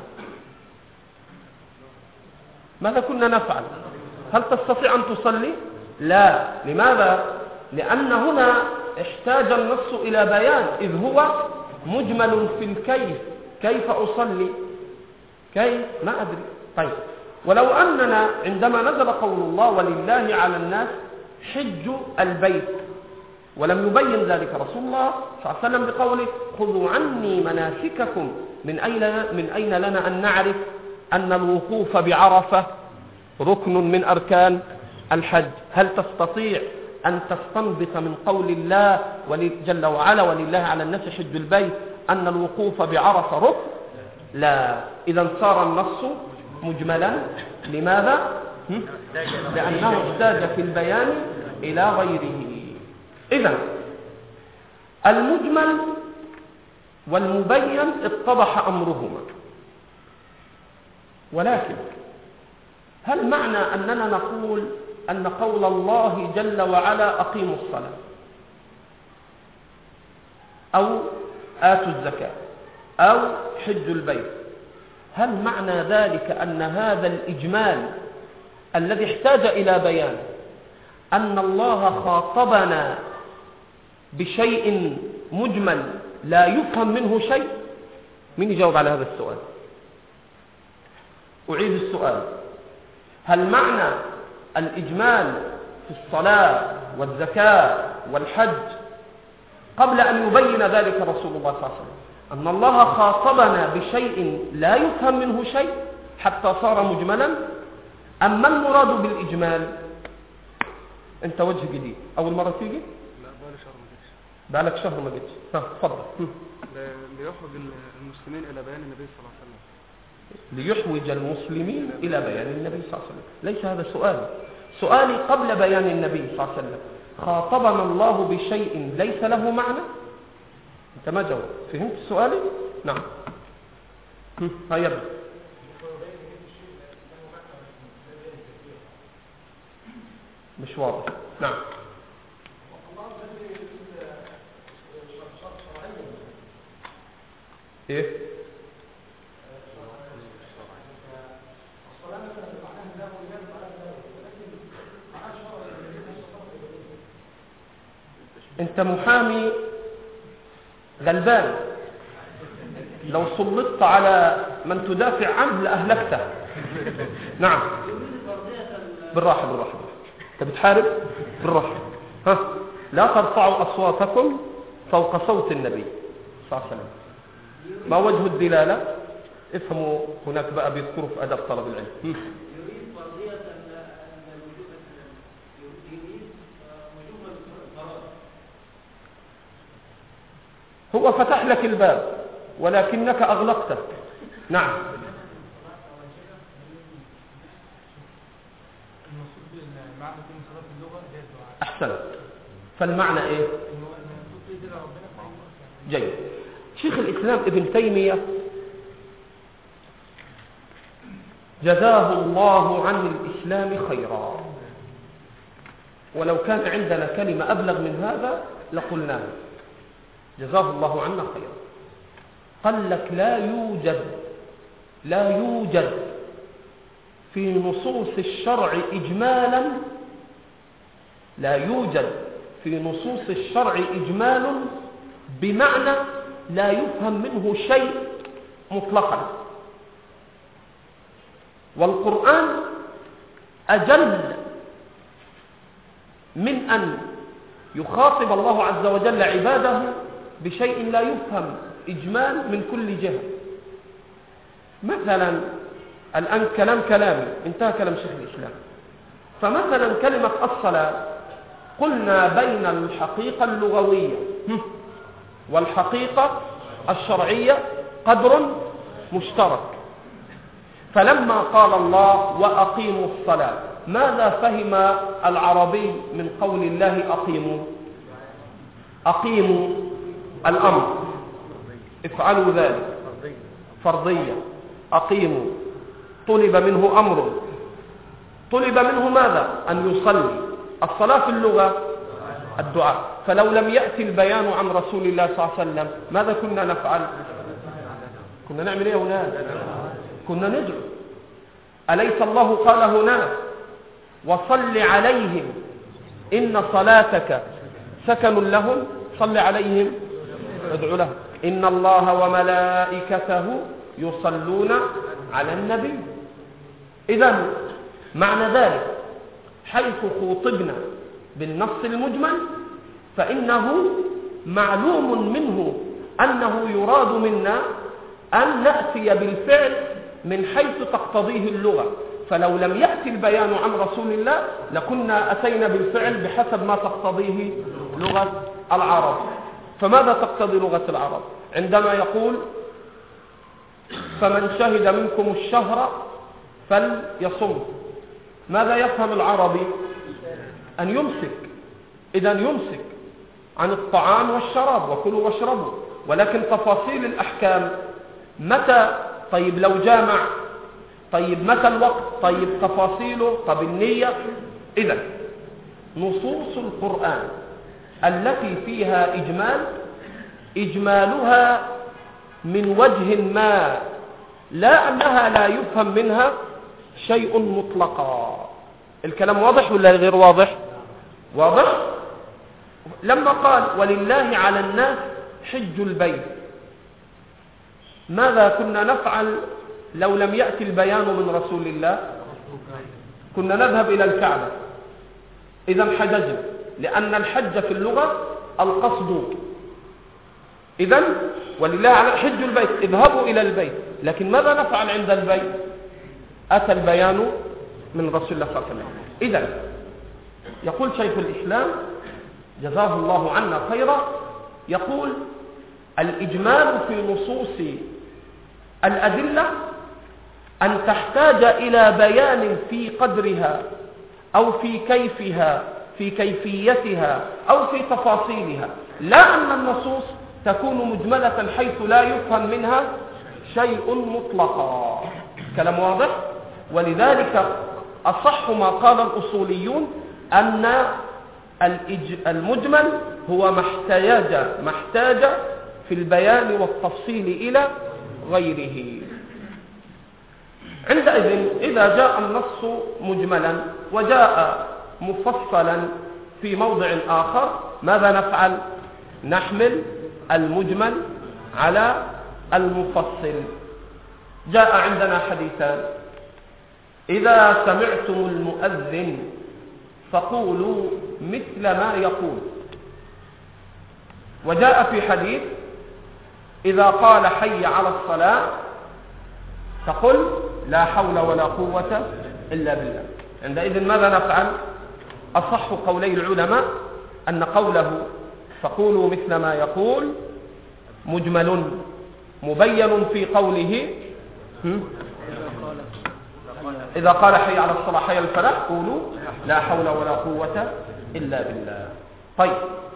ماذا كنا نفعل؟ هل تستطيع أن تصلي؟ لا. لماذا؟ لأن هنا احتاج النص إلى بيان، إذ هو مجمل في الكيف، كيف أصلي؟ كيف؟ ما أدري. طيب ولو أننا عندما نزل قول الله ولله على الناس حج البيت ولم يبين ذلك رسول الله صلى الله عليه وسلم بقوله خذوا عني مناسككم. من أين, من أين لنا أن نعرف أن الوقوف بعرفة ركن من أركان الحج؟ هل تستطيع أن تستنبط من قول الله جل وعلا ولله على الناس حج البيت أن الوقوف بعرفة ركن؟ لا. إذا صار النص مجملا. لماذا؟ لأنه احتاج في البيان إلى غيره. إذا المجمل والمبين اتضح أمرهما، ولكن هل معنى أننا نقول أن قول الله جل وعلا أقيموا الصلاة أو آتوا الزكاة أو حجوا البيت، هل معنى ذلك أن هذا الإجمال الذي احتاج إلى بيان أن الله خاطبنا بشيء مجمل لا يفهم منه شيء؟ من يجاوب على هذا السؤال؟ أعيد السؤال. هل معنى الإجمال في الصلاة والزكاة والحج قبل أن يبين ذلك رسول الله صلى الله عليه وسلم أن الله خاطبنا بشيء لا يفهم منه شيء حتى صار مجملا؟ أما المراد بالإجمال؟ أنت وجه جديد، أول مرة تيجي؟ لا، بقالي شهر ما جيتش. بقالك شهر ما جيتش. ها تفضل. ليحوج المسلمين إلى بيان النبي صلى الله عليه وسلم. ليحوج المسلمين إلى بيان النبي صلى الله عليه وسلم. ليس هذا سؤالي. سؤالي قبل بيان النبي صلى الله عليه وسلم خاطبنا الله بشيء ليس له معنى؟ أنت ما جاوب. فهمت سؤالي؟ نعم. هيا بقى. مش واضح. نعم. ايه انت محامي غلبان، لو سلطت على من تدافع عنه لأهلكته. نعم. بالراحة بالراحة. انت بتحارب؟ بالراحة. ها لا ترفعوا أصواتكم فوق صوت النبي صلى الله عليه وسلم. ما وجه الدلالة؟ افهموا. هناك بقى بيذكروا في أدب طلب العلم. يريد فرضية يريد وجوب الفرائض. هو فتح لك الباب ولكنك أغلقته. نعم. أحسن. فالمعنى إيه؟ جيد. شيخ الإسلام ابن تيمية جزاه الله عن الإسلام خيرا، ولو كان عندنا كلمة أبلغ من هذا لقلناها. جزاه الله عنا خيرا. قال لك لا يوجد لا يوجد في نصوص الشرع إجمالا لا يوجد في نصوص الشرع إجمال بمعنى لا يفهم منه شيء مطلقا. والقرآن أجل من أن يخاطب الله عز وجل عباده بشيء لا يفهم إجمال من كل جهة. مثلا الآن كلام كلامي انتهى كلام شيخ الإسلام. فمثلا كلمة الصلاة قلنا بين الحقيقة اللغوية والحقيقة الشرعية قدر مشترك. فلما قال الله وأقيموا الصلاة ماذا فهم العربي من قول الله أقيموا؟ أقيموا الأمر، افعلوا ذلك، فرضية. أقيموا طلب منه أمر، طلب منه ماذا؟ أن يصلي. الصلاة في اللغة الدعاء. فلو لم يأتي البيان عن رسول الله صلى الله عليه وسلم ماذا كنا نفعل؟ كنا نعمل ايه هناك؟ كنا ندعو. أليس الله قال هناك وصل عليهم إن صلاتك سكن لهم؟ صل عليهم ادعو لهم. إن الله وملائكته يصلون على النبي. إذن معنى ذلك حيث خوطبنا بالنص المجمل فإنه معلوم منه أنه يراد منا أن نأتي بالفعل من حيث تقتضيه اللغة، فلو لم يأتي البيان عن رسول الله لكنا أتينا بالفعل بحسب ما تقتضيه لغة العرب. فماذا تقتضي لغة العرب عندما يقول فمن شهد منكم الشهر فليصم؟ ماذا يفهم العربي؟ أن يمسك، إذن يمسك عن الطعام والشراب، وكلوا واشربوا. ولكن تفاصيل الأحكام متى؟ طيب لو جامع، طيب متى الوقت؟ طيب تفاصيله، طب النية. إذن نصوص القرآن التي فيها إجمال إجمالها من وجه ما، لا أنها لا يفهم منها شيء مطلقا. الكلام واضح ولا غير واضح؟ واضح. لما قال ولله على الناس حج البيت، ماذا كنا نفعل لو لم يأتي البيان من رسول الله؟ كنا نذهب إلى الكعبة. إذا حجزنا، لأن الحج في اللغة القصد. إذن ولله على حج البيت، اذهبوا إلى البيت. لكن ماذا نفعل عند البيت؟ أتى البيان من رسول الله صلى الله عليه وسلم. إذن يقول شيخ الإسلام جزاه الله عنا خيرا، يقول الإجمال في نصوص الأدلة أن تحتاج إلى بيان في قدرها أو في كيفها، في كيفيتها أو في تفاصيلها، لا أن النصوص تكون مجملة حيث لا يفهم منها شيء مطلقا. كلام واضح. ولذلك أصح ما قال الأصوليون أن المجمل هو ما احتاج ما احتاج في البيان والتفصيل إلى غيره. عندئذ إذا جاء النص مجملا وجاء مفصلا في موضع آخر، ماذا نفعل؟ نحمل المجمل على المفصل. جاء عندنا حديثان: إذا سمعتم المؤذن فقولوا مثل ما يقول. وجاء في حديث: إذا قال حي على الصلاة فقل لا حول ولا قوة إلا بالله. عندئذ ماذا نفعل؟ أصح قولي العلماء أن قوله فقولوا مثل ما يقول مجمل مبين في قوله إذا قال حي على الصلاة حي الفلاح قولوا لا حول ولا قوة إلا بالله. طيب،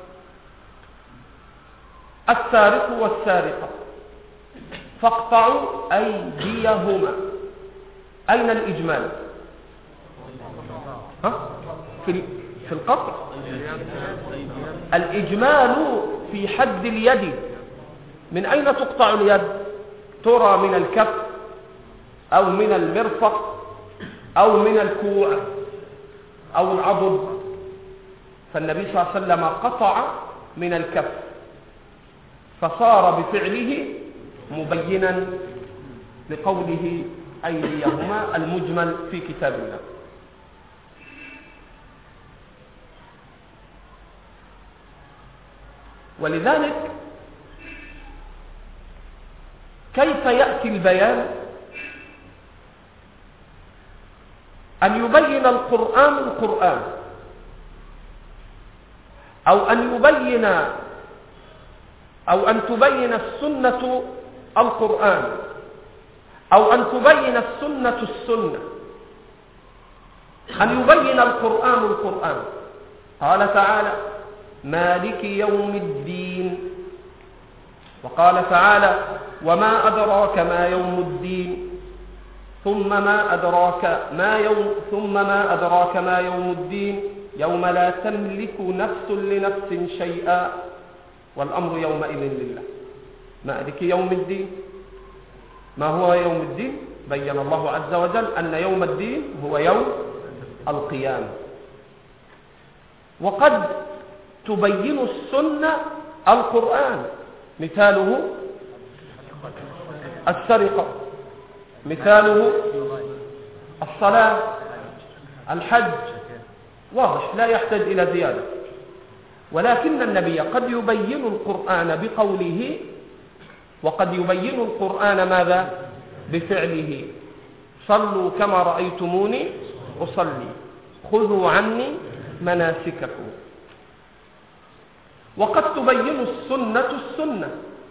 السارق والسارقة فاقطعوا أيديهما، أين الإجمال؟ ها؟ في في القطع. الإجمال في حد اليد. من أين تقطع اليد؟ ترى من الكف أو من المرفق أو من الكوع أو العضد. فالنبي صلى الله عليه وسلم قطع من الكف، فصار بفعله مبينا لقوله أيديهما المجمل في كتاب الله. ولذلك كيف يأتي البيان؟ أن يبين القرآن القرآن، أو أن يبين أو أن تبين السنة القرآن، أو أن تبين السنة السنة. أن يبين القرآن القرآن. قال تعالى: مالك يوم الدين. وقال تعالى: وما أدراك ما يوم الدين. ثم ما أدراك ما يوم ثم ما أدراك ما يوم الدين يوم لا تملك نفس لنفس شيئا والأمر يومئذ لله. مالك يوم الدين. ما هو يوم الدين؟ بين الله عز وجل أن يوم الدين هو يوم القيامة. وقد تبين السنة القرآن، مثاله السرقة، مثاله الصلاة، الحج، واضح لا يحتاج إلى زيادة. ولكن النبي قد يبين القرآن بقوله وقد يبين القرآن ماذا؟ بفعله. صلوا كما رأيتموني أصلي، خذوا عني مناسككم. وقد تبين السنة السنة.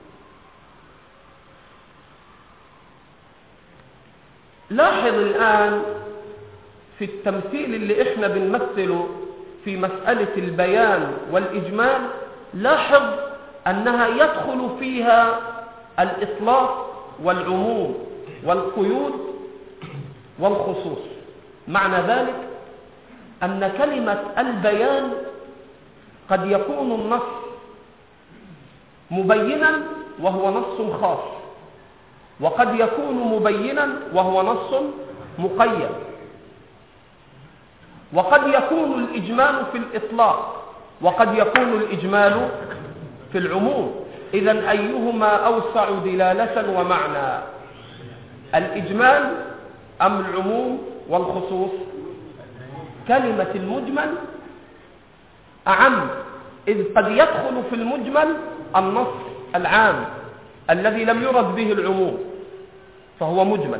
لاحظ الآن في التمثيل اللي احنا بنمثله في مسألة البيان والإجمال، لاحظ أنها يدخل فيها الإطلاق والعموم والقيود والخصوص. معنى ذلك أن كلمة البيان قد يكون النص مبينا وهو نص خاص، وقد يكون مبينا وهو نص مقيد، وقد يكون الإجمال في الإطلاق وقد يكون الإجمال في العموم. إذن أيهما أوسع دلالة ومعنى، الإجمال أم العموم والخصوص؟ كلمة المجمل أعم، إذ قد يدخل في المجمل النص العام الذي لم يرد به العموم فهو مجمل،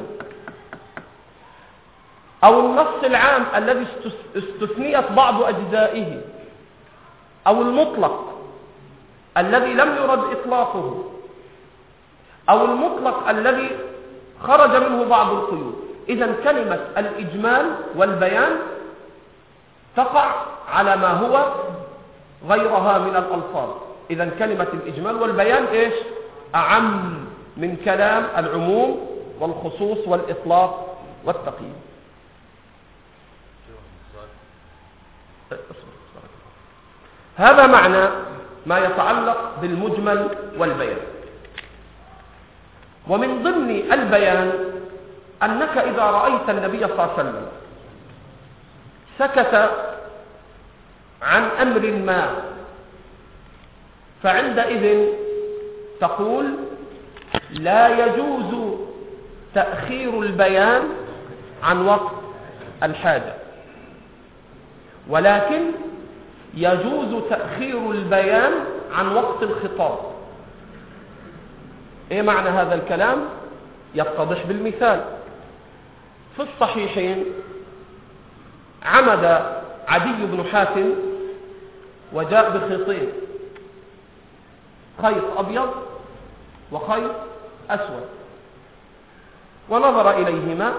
أو النص العام الذي استثنيت بعض أجزائه، أو المطلق الذي لم يرد إطلاقه، أو المطلق الذي خرج منه بعض القيود. إذن كلمة الإجمال والبيان تقع على ما هو غيرها من الألفاظ. إذن كلمة الإجمال والبيان إيش؟ أعم من كلام العموم والخصوص والإطلاق والتقييد. هذا معنى ما يتعلق بالمجمل والبيان. ومن ضمن البيان أنك إذا رأيت النبي صلى الله عليه وسلم سكت عن أمر ما، فعندئذ تقول لا يجوز تأخير البيان عن وقت الحاجة، ولكن يجوز تأخير البيان عن وقت الخطاب. ايه معنى هذا الكلام؟ يتضح بالمثال. في الصحيحين عمد عدي بن حاتم وجاء بخيطين، خيط أبيض وخيط أسود، ونظر إليهما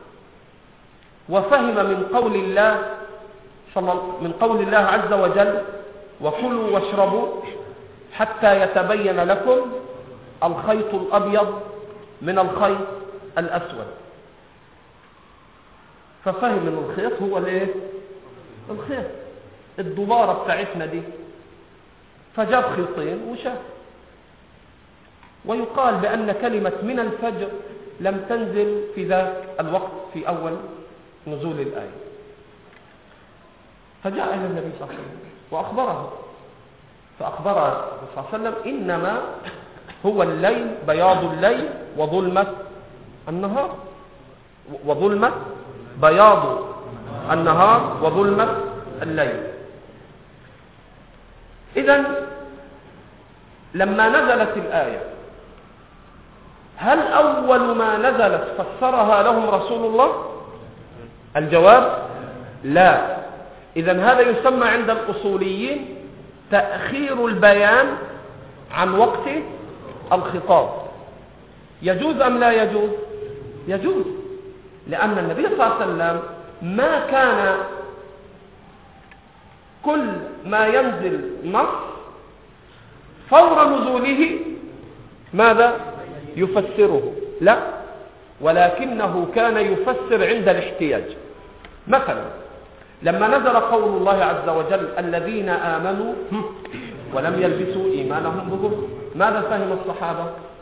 وفهم من قول الله من قول الله عز وجل وكلوا واشربوا حتى يتبين لكم الخيط الأبيض من الخيط الأسود. ففهم من الخيط هو الايه؟ الخيط الدبارة بتاعتنا دي، فجاب خيطين وشاف. ويقال بأن كلمة من الفجر لم تنزل في ذاك الوقت في أول نزول الآية. فجاء إلى النبي صلى الله عليه وسلم وأخبره، فأخبره صلى الله عليه وسلم إنما هو الليل، بياض الليل وظلمة النهار، وظلمة بياض النهار وظلمة الليل. إذن لما نزلت الآية هل أول ما نزلت فسرها لهم رسول الله؟ الجواب لا. إذن هذا يسمى عند الأصوليين تأخير البيان عن وقت الخطاب. يجوز أم لا يجوز؟ يجوز، لأن النبي صلى الله عليه وسلم ما كان كل ما ينزل نص فور نزوله ماذا؟ يفسره، لا، ولكنه كان يفسر عند الاحتياج. مثلا لما نزل قول الله عز وجل الذين آمنوا ولم يلبسوا إيمانهم بظلم، ماذا فهم الصحابة؟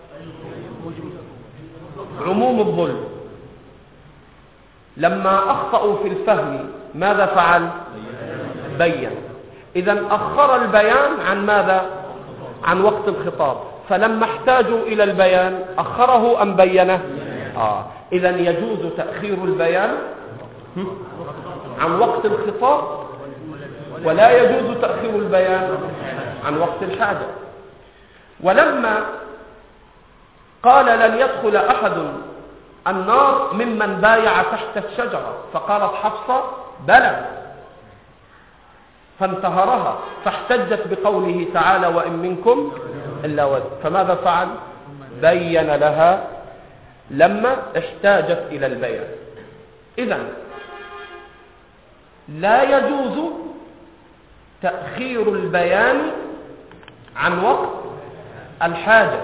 عموم الظلم. لما أخطأوا في الفهم ماذا فعل؟ بين. إذن أخر البيان عن ماذا؟ عن وقت الخطاب. فلما احتاجوا إلى البيان أخره أم بينه؟ آه. إذن يجوز تأخير البيان عن وقت الخطاب ولا يجوز تأخير البيان عن وقت الحاجة. ولما قال لن يدخل أحد النار ممن بايع تحت الشجرة، فقالت حفصة بلى، فانتهرها، فاحتجت بقوله تعالى وإن منكم إلا وزن. فماذا فعل؟ بين لها لما احتاجت إلى البيان. إذن لا يجوز تأخير البيان عن وقت الحاجة،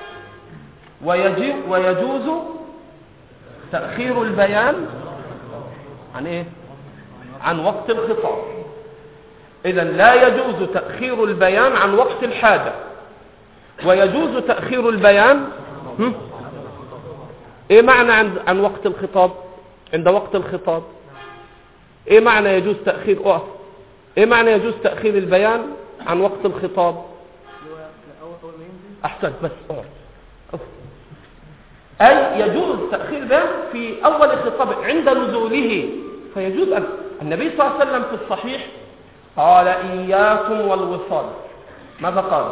ويجوز تأخير البيان عن إيه؟ عن وقت الخطاب. إذن لا يجوز تأخير البيان عن وقت الحاجة، ويجوز تأخير البيان هم؟ إيه معنى عند عن وقت الخطاب؟ عند وقت الخطاب إيه معنى يجوز تأخير أه إيه معنى يجوز تأخير البيان عن وقت الخطاب؟ أحسن بس أه أي يجوز تأخير البيان في أول خطاب عند نزوله. فيجوز أن النبي صلى الله عليه وسلم في الصحيح قال إياكم والوصال. ماذا قال؟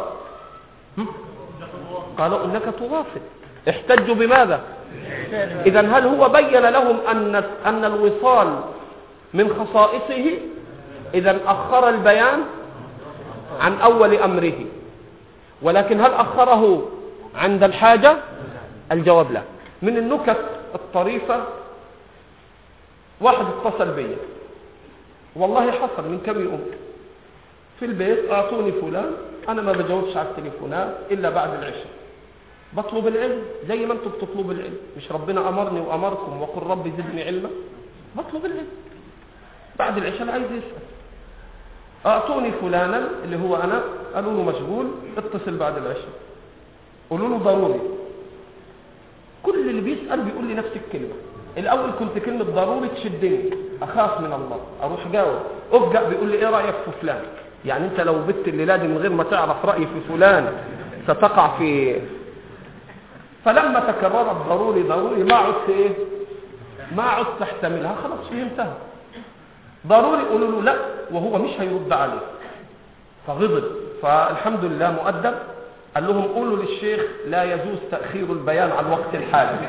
قالوا إنك تواصل. احتجوا بماذا؟ إذن هل هو بين لهم أن أن الوصال من خصائصه؟ إذن أخر البيان عن أول أمره. ولكن هل أخره عند الحاجة؟ الجواب لا. من النكت الطريفة، واحد اتصل بي والله حصل من كم يوم في البيت، أعطوني فلان، أنا ما بجاوبش على التليفونات إلا بعد العشاء، بطلب العلم زي ما أنتم بتطلبوا العلم، مش ربنا أمرني وأمركم وقل ربي زدني علما؟ بطلب العلم بعد العشاء. عايز يسأل أعطوني فلانا اللي هو أنا، قالوا له مشغول، اتصل بعد العشاء، قولوا له ضروري. كل اللي بيسأل بيقول لي نفس الكلمة. الأول كنت كلمة ضروري تشدني، أخاف من الله، أروح جاوب، أفجأ بيقول لي إيه رأيك في فلان؟ يعني أنت لو بت الليلة دي من غير ما تعرف رأيي في فلان ستقع في. فلما تكررت ضروري ضروري ما عدت إيه؟ ما عدت تحتملها، خلاص فهمتها. ضروري قولوا له لا وهو مش هيرد عليه، فغضب. فالحمد لله مؤدب، قال لهم قولوا للشيخ لا يجوز تأخير البيان عن وقت الحاجة.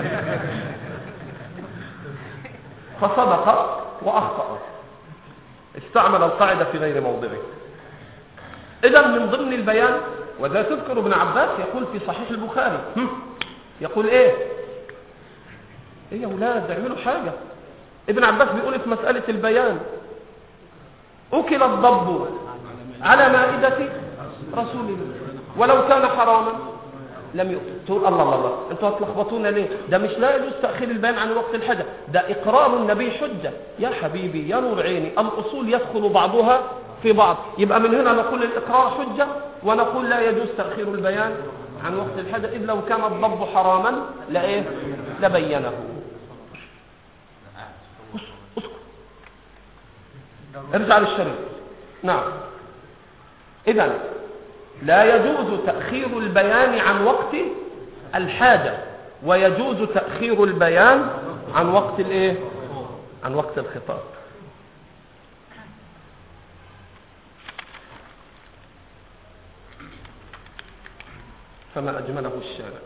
فصدق وأخطأ، استعمل القاعدة في غير موضعه. إذن من ضمن البيان، وذا تذكر ابن عباس يقول في صحيح البخاري، يقول إيه إيه يا أولاد اعملوا حاجة. ابن عباس بيقول في مسألة البيان أكل الضب على مائدة رسول الله ولو كان حراما لم يؤكل. تقول الله الله الله انتوا هتلخبطونا ليه؟ ده مش لا يجوز تأخير البيان عن وقت الحاجة، ده إقرار النبي حجة. يا حبيبي يا نور عيني، الأصول يدخل بعضها في بعض. يبقى من هنا نقول الإقرار حجة، ونقول لا يجوز تأخير البيان عن وقت الحاجة، إذ لو كان الضب حراما لإيه؟ لبينه. ارجع للشريط. نعم. إذن لا يجوز تأخير البيان عن وقت الحاجة، ويجوز تأخير البيان عن وقت الايه؟ عن وقت الخطاب. فما أجمله الشارع.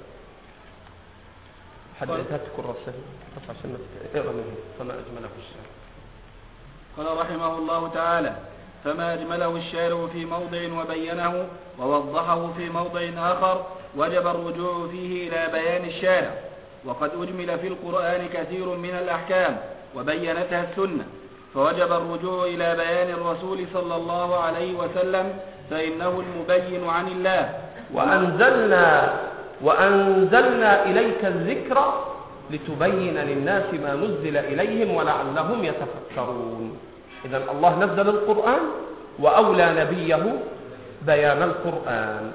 حدثتك الرسائل بس عشان اقرأ منه. فما أجمله الشارع. قال رحمه الله تعالى: فما أجمله الشارع في موضع وبينه ووضحه في موضع آخر وجب الرجوع فيه إلى بيان الشارع. وقد أجمل في القرآن كثير من الأحكام وبينتها السنة، فوجب الرجوع إلى بيان الرسول صلى الله عليه وسلم، فإنه المبين عن الله. وأنزلنا وأنزلنا إليك الذكر لتبين للناس ما نزل إليهم ولعلهم يتفكرون. إذن الله نزل القرآن وأولى نبيه بيان القرآن،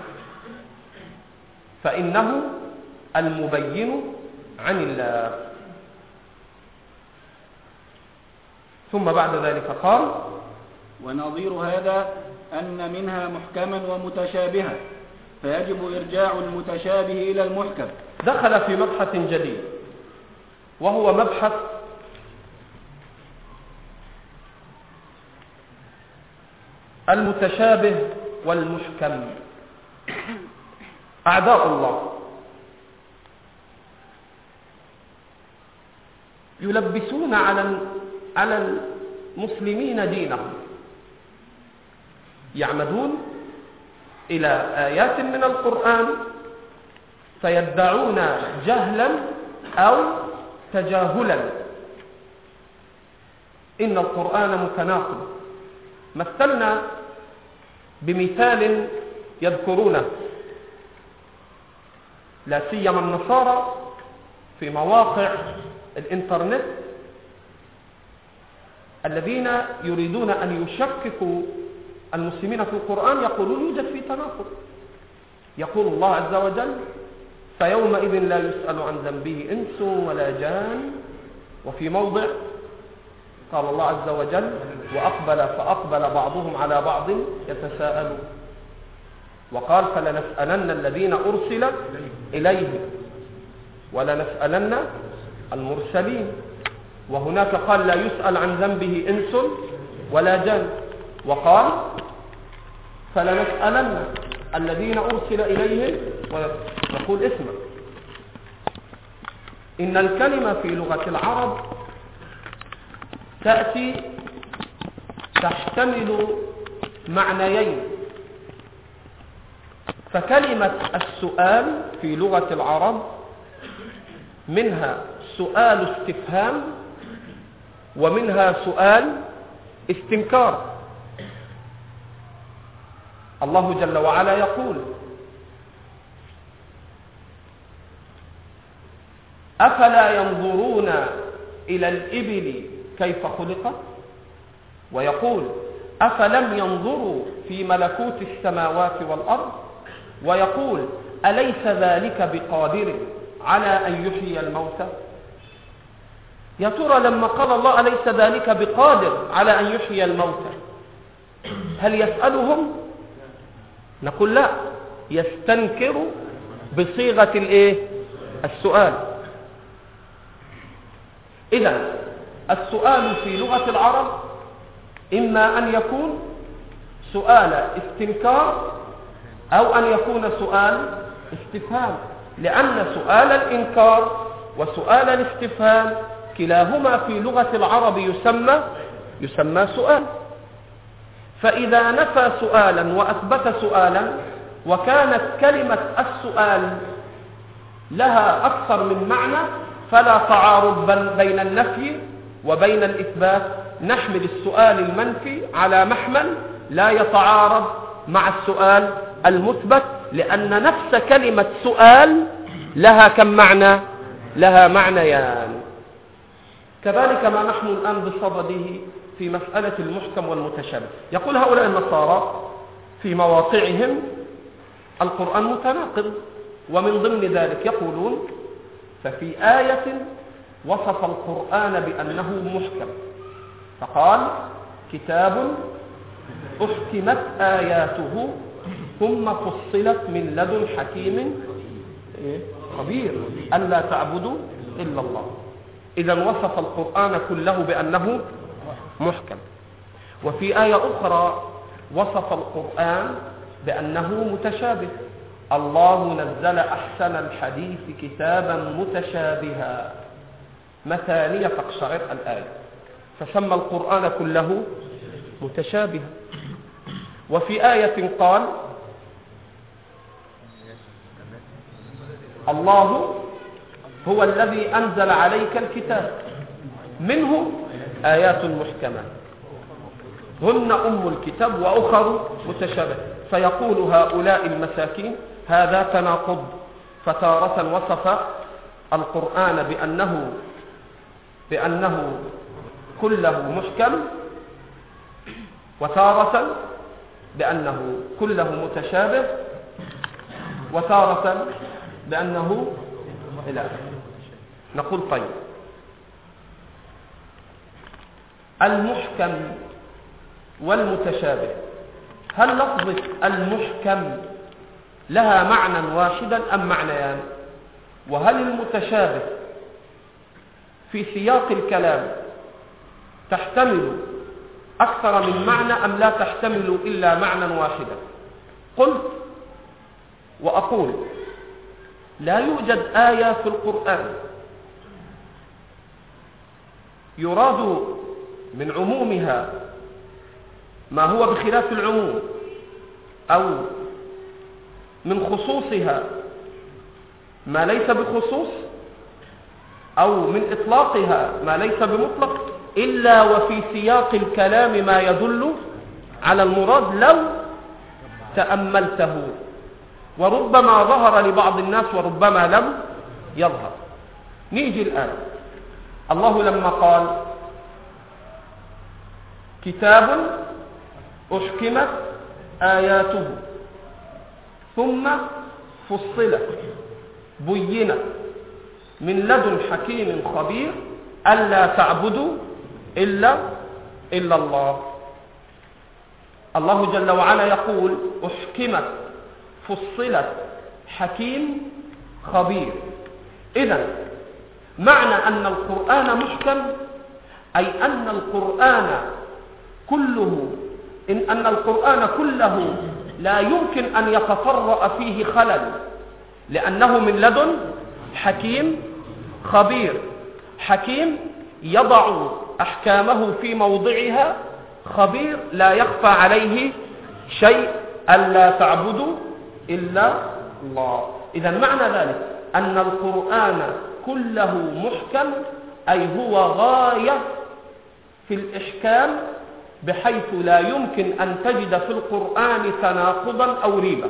فإنه المبين عن الله. ثم بعد ذلك قال: ونظير هذا أن منها محكما ومتشابها، فيجب إرجاع المتشابه إلى المحكم. دخل في مبحث جديد، وهو مبحث المتشابه والمحكم. أعداء الله يلبسون على على المسلمين دينهم، يعمدون إلى آيات من القرآن فيدعون جهلا أو تجاهلا إن القرآن متناقض. مثلنا بمثال يذكرونه لا سيما النصارى في مواقع الإنترنت الذين يريدون أن يشككوا المسلمين في القرآن، يقولون يوجد في تناقض. يقول الله عز وجل: فيومئذ لا يسأل عن ذنبه إنس ولا جان. وفي موضع قال الله عز وجل: وأقبل فأقبل بعضهم على بعض يتساءلون. وقال: فلنسألن الذين أرسل إليهم ولنسألن المرسلين. وهناك قال: لا يسأل عن ذنبه إنس ولا جان. وقال: فلنسألن الذين أرسل إليهم. ونقول: اسمع، إن الكلمة في لغة العرب تأتي تحتمل معنيين. فكلمة السؤال في لغة العرب منها سؤال استفهام ومنها سؤال استنكار. الله جل وعلا يقول: أفلا ينظرون إلى الإبل كيف خلقت؟ ويقول: أفلم ينظروا في ملكوت السماوات والأرض؟ ويقول: أليس ذلك بقادر على أن يحيي الموتى؟ يا ترى لما قال الله أليس ذلك بقادر على أن يحيي الموتى هل يسألهم؟ نقول لا، يستنكر بصيغة الايه؟ السؤال. إذن السؤال في لغة العرب إما أن يكون سؤال استنكار أو أن يكون سؤال استفهام، لأن سؤال الإنكار وسؤال الاستفهام كلاهما في لغة العرب يسمى يسمى سؤال. فإذا نفى سؤالا وأثبت سؤالا وكانت كلمة السؤال لها أكثر من معنى فلا تعارض بين النفي وبين الإثبات، نحمل السؤال المنفي على محمل لا يتعارض مع السؤال المثبت، لأن نفس كلمة سؤال لها كم معنى؟ لها معنيان. كذلك ما نحن الآن بصدده في مسألة المحكم والمتشابه. يقول هؤلاء النصارى في مواقعهم القرآن متناقض، ومن ضمن ذلك يقولون: ففي آية وصف القرآن بأنه محكم فقال: كتاب أحكمت آياته ثم فصلت من لدن حكيم خبير ألا تعبدوا إلا الله. إذن وصف القرآن كله بأنه محكم. وفي آية أخرى وصف القرآن بأنه متشابه: الله نزل أحسن الحديث كتابا متشابها مثانية تقشعر الآية، فسمى القرآن كله متشابها. وفي آية قال: الله هو الذي أنزل عليك الكتاب منه آيات محكمات هن أم الكتاب وأخر متشابه. فيقول هؤلاء المساكين: هذا تناقض، فتارة وصف القرآن بأنه بأنه كله محكم، وتارة بأنه كله متشابه، وتارة بأنه إلى آخره. نقول: طيب، المحكم والمتشابه، هل لفظة المحكم لها معنى واحدا أم معنيان؟ وهل المتشابه في سياق الكلام تحتمل أكثر من معنى أم لا تحتمل إلا معنى واحدا؟ قلت وأقول لا يوجد آية في القرآن يراد من عمومها ما هو بخلاف العموم، أو من خصوصها ما ليس بخصوص، أو من إطلاقها ما ليس بمطلق، إلا وفي سياق الكلام ما يدل على المراد لو تأملته، وربما ظهر لبعض الناس وربما لم يظهر. نيجي الآن، الله لما قال كتاب أحكمت آياته ثم فصلت بينت من لدن حكيم خبير ألا تعبدوا إلا إلا الله. الله جل وعلا يقول أحكمت فصلت حكيم خبير. إذن معنى أن القرآن محكم أي أن القرآن كله إن أن القرآن كله لا يمكن أن يتطرأ فيه خلل، لأنه من لدن حكيم خبير. حكيم يضع أحكامه في موضعها، خبير لا يخفى عليه شيء، ألا تعبدوا إلا الله. إذا معنى ذلك أن القرآن كله محكم، أي هو غاية في الإحكام، بحيث لا يمكن أن تجد في القرآن تناقضا أو ريبة.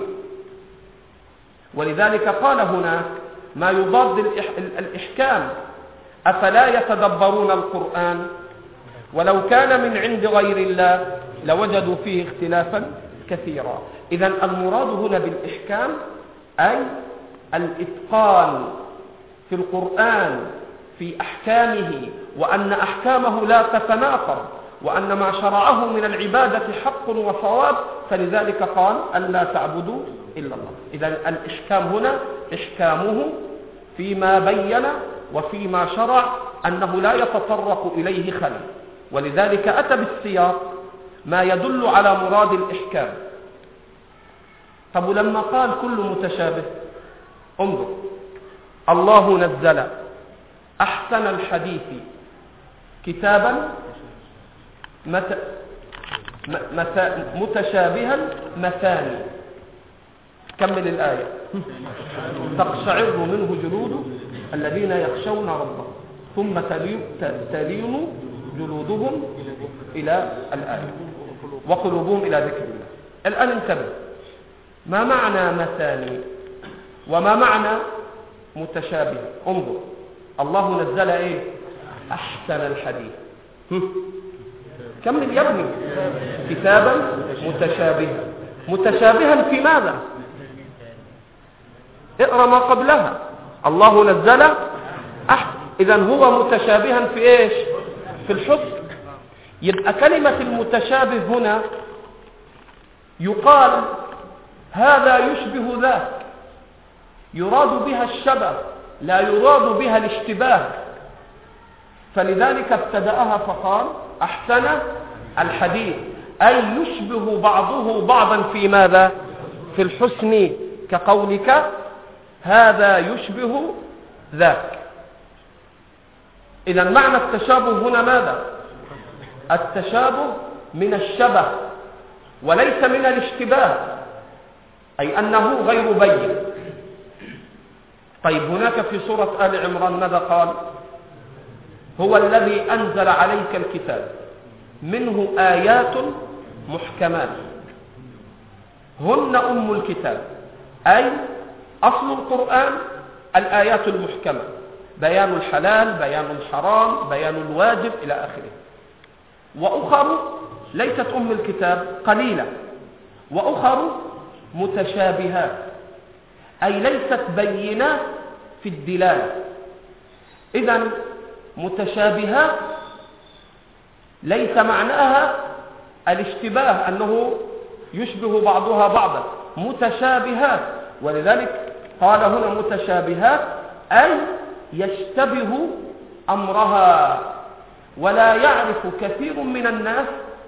ولذلك قال هناك ما يضاد الإحكام: أفلا يتدبرون القرآن ولو كان من عند غير الله لوجدوا فيه اختلافا كثيرا. إذن المراد هنا بالإحكام أي الإتقان في القرآن في أحكامه، وأن أحكامه لا تتناقض، وأن ما شرعه من العبادة حق وصواب، فلذلك قال ألا تعبدوا إلا الله. إذن الإحكام هنا إحكامه فيما بين وفيما شرع أنه لا يتطرق إليه خلل، ولذلك أتى بالسياق ما يدل على مراد الإحكام. طب لما قال كل متشابه، انظر، الله نزل أحسن الحديث كتابا مت... مت... متشابها مثاني. كمل الآية: تقشعر منه جلود الذين يخشون ربهم ثم تلين جلودهم إلى الآية وقلوبهم إلى ذكر الله. الآن انتبه، ما معنى مثاني وما معنى متشابه؟ انظر، الله نزل ايه؟ أحسن الحديث. كمل يا ابني: كتابا متشابها. متشابها في ماذا؟ اقرأ ما قبلها: الله نزل أحسن. إذن هو متشابها في ايش؟ في الحسن. يبقى كلمة المتشابه هنا يقال هذا يشبه ذاك، يراد بها الشبه، لا يراد بها الاشتباه. فلذلك ابتدأها فقال أحسن الحديث، أي يشبه بعضه بعضا في ماذا؟ في الحسن، كقولك هذا يشبه ذاك. إذا معنى التشابه هنا ماذا؟ التشابه من الشبه وليس من الاشتباه، أي أنه غير بين. طيب هناك في سورة آل عمران ماذا قال؟ هو الذي أنزل عليك الكتاب منه آيات محكمات هن أم الكتاب، أي أصل القرآن الآيات المحكمة، بيان الحلال، بيان الحرام، بيان الواجب إلى آخره. وأخر ليست أم الكتاب، قليلة، وأخر متشابهات، أي ليست بينات في الدلالة. إذن متشابهات ليس معناها الاشتباه أنه يشبه بعضها بعضا، متشابهات. ولذلك قال هنا متشابهات أي يشتبه أمرها، ولا يعرف كثير من الناس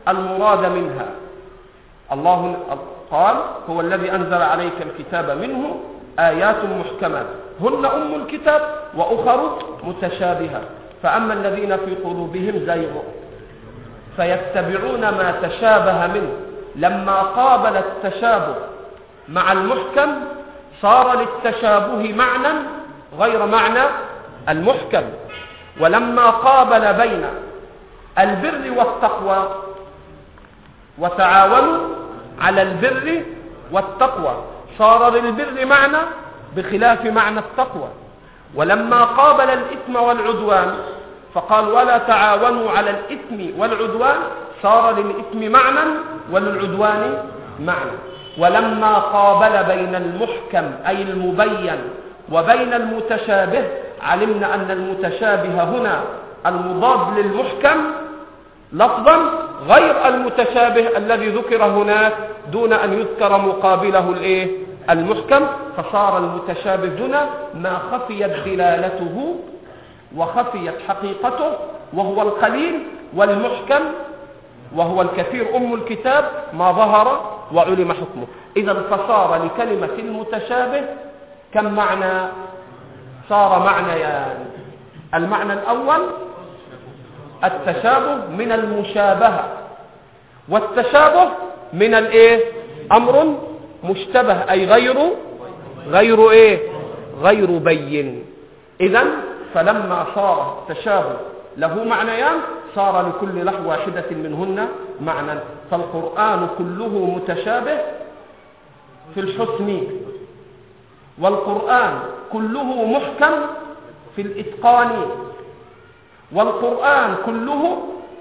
المراد منها. الله قال هو الذي أنزل عليك الكتاب منه آيات محكمات هن أم الكتاب وأخر متشابهة فأما الذين في قلوبهم زيغ فيتبعون ما تشابه منه لما قابل التشابه مع المحكم صار للتشابه معنى غير معنى المحكم، ولما قابل بين البر والتقوى وتعاونوا على البر والتقوى صار للبر معنى بخلاف معنى التقوى، ولما قابل الإثم والعدوان فقال ولا تعاونوا على الإثم والعدوان صار للإثم معنى وللعدوان معنى، ولما قابل بين المحكم أي المبين وبين المتشابه علمنا أن المتشابه هنا المضاد للمحكم لفظا غير المتشابه الذي ذكر هناك دون أن يذكر مقابله الايه المحكم، فصار المتشابه هنا ما خفيت دلالته وخفيت حقيقته وهو القليل، والمحكم وهو الكثير أم الكتاب ما ظهر وعلم حكمه. إذا فصار لكلمة المتشابه كم معنى؟ صار معنيان. المعنى الأول التشابه من المشابهة، والتشابه من الايه أمر مشتبه أي غير غير ايه غير بين. إذن فلما صار التشابه له معنيان صار لكل لحظة واحدة منهن معنى. فالقرآن كله متشابه في الحسن، والقرآن كله محكم في الإتقان، والقرآن كله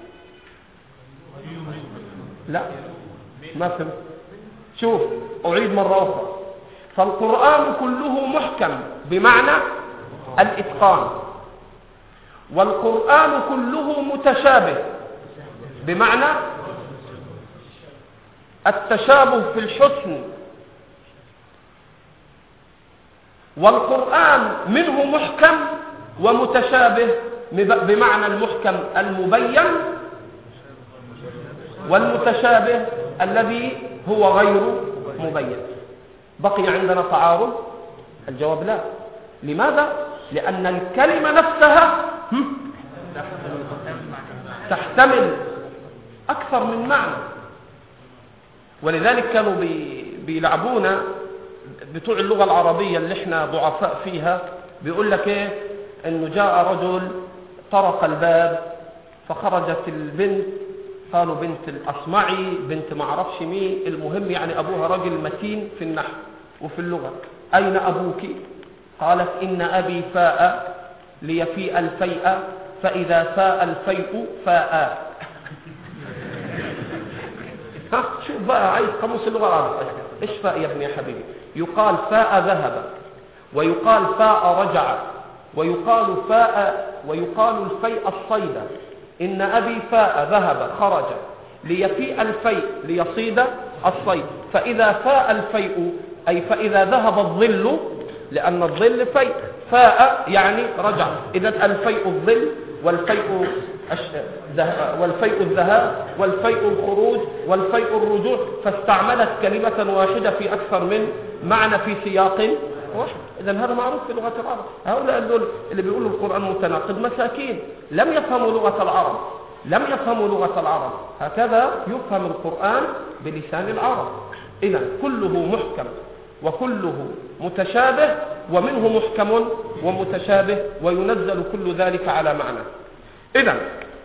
لا ما فهمت. شوف أعيد مرة أخرى. فالقرآن كله محكم بمعنى الإتقان، والقرآن كله متشابه بمعنى التشابه في الحسن، والقرآن منه محكم ومتشابه بمعنى المحكم المبين والمتشابه الذي هو غير مبين. بقي عندنا تعارض؟ الجواب لا. لماذا؟ لأن الكلمة نفسها تحتمل أكثر من معنى، ولذلك كانوا بيلعبونا بتوع اللغة العربية اللي احنا ضعفاء فيها. بيقول لك ايه؟ انه جاء رجل طرق الباب فخرجت البنت، قالوا بنت الأصمعي بنت معرفش مين، المهم يعني أبوها رجل متين في النحو وفي اللغة. أين أبوك؟ قالت إن أبي فاء ليفيء الفيء فإذا فاء الفيء فاء. ها شوف بقى، عايز قاموس اللغة العربية. إيش فاء يا ابني يا حبيبي؟ يقال فاء ذهب، ويقال فاء رجع، ويقال فاء ويقال الفيء الصيد. إن أبي فاء ذهب خرج ليفيء الفيء ليصيد الصيد، فإذا فاء الفيء أي فإذا ذهب الظل، لأن الظل فيء، فاء يعني رجع. إذا الفيء الظل والفيء والفيء الذهاب والفيء الخروج والفيء الرجوع، فاستعملت كلمة واحدة في أكثر من معنى في سياق واحد. إذا هذا معروف في لغة العرب. هؤلاء اللي بيقولوا القرآن متناقض مساكين لم يفهموا لغة العرب، لم يفهموا لغة العرب. هكذا يفهم القرآن بلسان العرب. إذا كله محكم وكله متشابه، ومنه محكم ومتشابه، وينزل كل ذلك على معنى. إذا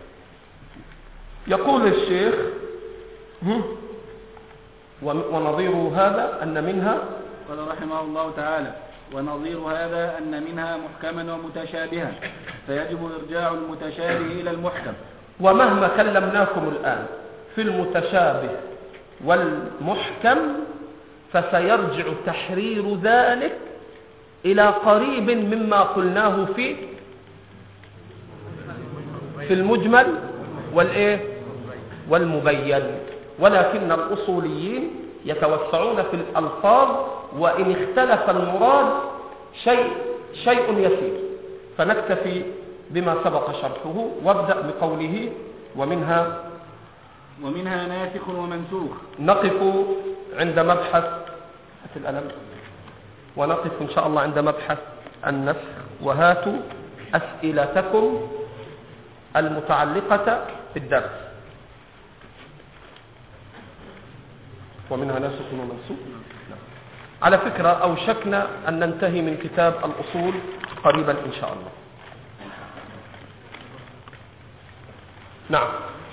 يقول الشيخ ونظير هذا أن منها، قال رحمه الله تعالى: ونظير هذا أن منها محكما ومتشابها، فيجب إرجاع المتشابه إلى المحكم. ومهما كلمناكم الآن في المتشابه والمحكم فسيرجع تحرير ذلك إلى قريب مما قلناه في في المجمل والإيه والمبين. ولكن الأصوليين يتوسعون في الألفاظ، وإن اختلف المراد شيء شيء يسير، فنكتفي بما سبق شرحه. وابدأ بقوله: ومنها ومنها ناسخ ومنسوخ. نقف عند مبحث الألم، ونقف إن شاء الله عند مبحث النسخ. وهاتوا أسئلتكم المتعلقة بالدرس. ومنها ناسخ ومنسوخ. على فكرة أوشكنا أن ننتهي من كتاب الأصول قريبا إن شاء الله. نعم.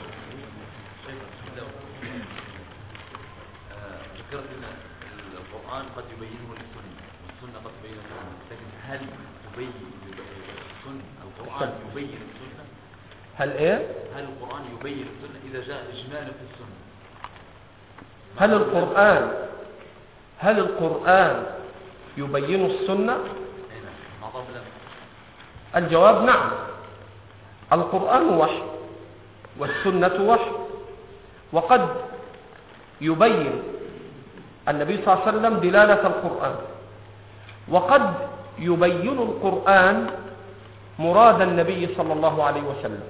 ذكرت أن القرآن قد يبينه للسنة والسنة قد تبين القرآن، لكن هل يبين السنة القرآن يبين السنة؟ هل إيه؟ هل القرآن يبين السنة إذا جاء إجمالا في السنة؟ هل القرآن هل القرآن يبين السنة؟ الجواب نعم. القرآن وحي والسنة وحي، وقد يبين النبي صلى الله عليه وسلم دلالة القرآن، وقد يبين القرآن مراد النبي صلى الله عليه وسلم.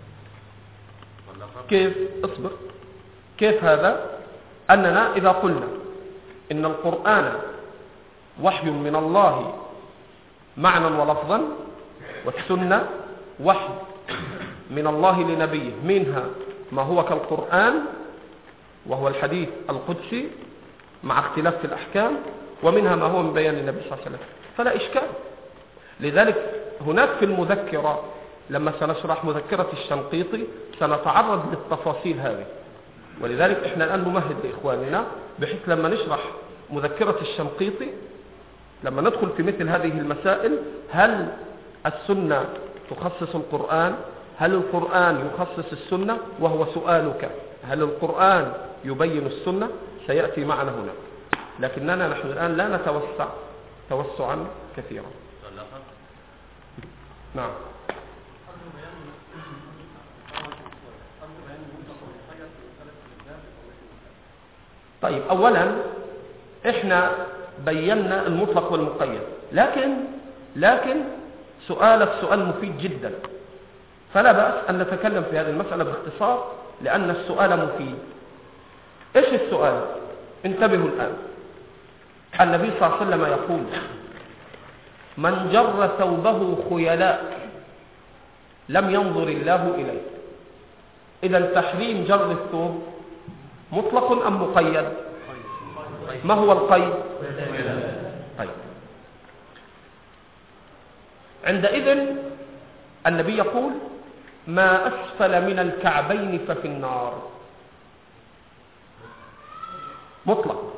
كيف؟ اصبر. كيف هذا؟ أننا إذا قلنا إن القرآن وحي من الله معنى ولفظا، والسنة وحي من الله لنبيه، منها ما هو كالقرآن وهو الحديث القدسي مع اختلاف في الأحكام، ومنها ما هو من بيان النبي صلى الله عليه وسلم، فلا إشكال. لذلك هناك في المذكرة لما سنشرح مذكرة الشنقيطي سنتعرض للتفاصيل هذه، ولذلك احنا الآن نمهد لإخواننا بحيث لما نشرح مذكرة الشنقيطي لما ندخل في مثل هذه المسائل، هل السنة تخصص القرآن؟ هل القرآن يخصص السنة؟ وهو سؤالك، هل القرآن يبين السنة؟ سيأتي معنا هنا، لكننا نحن الآن لا نتوسع توسعا كثيرا. نعم. طيب، أولا إحنا بينا المطلق والمقيد، لكن لكن سؤالك سؤال مفيد جدا، فلا بأس أن نتكلم في هذه المسألة باختصار لأن السؤال مفيد. إيش السؤال؟ انتبهوا الآن. النبي صلى الله عليه وسلم يقول: من جر ثوبه خيلاء لم ينظر الله إليه. إذا التحريم جر الثوب مطلق أم مقيد؟ ما هو القيد؟ طيب، عندئذ النبي يقول: ما أسفل من الكعبين ففي النار. مطلق.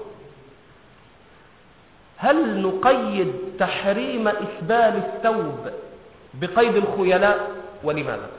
هل نقيد تحريم إسبال الثوب بقيد الخيلاء؟ ولماذا؟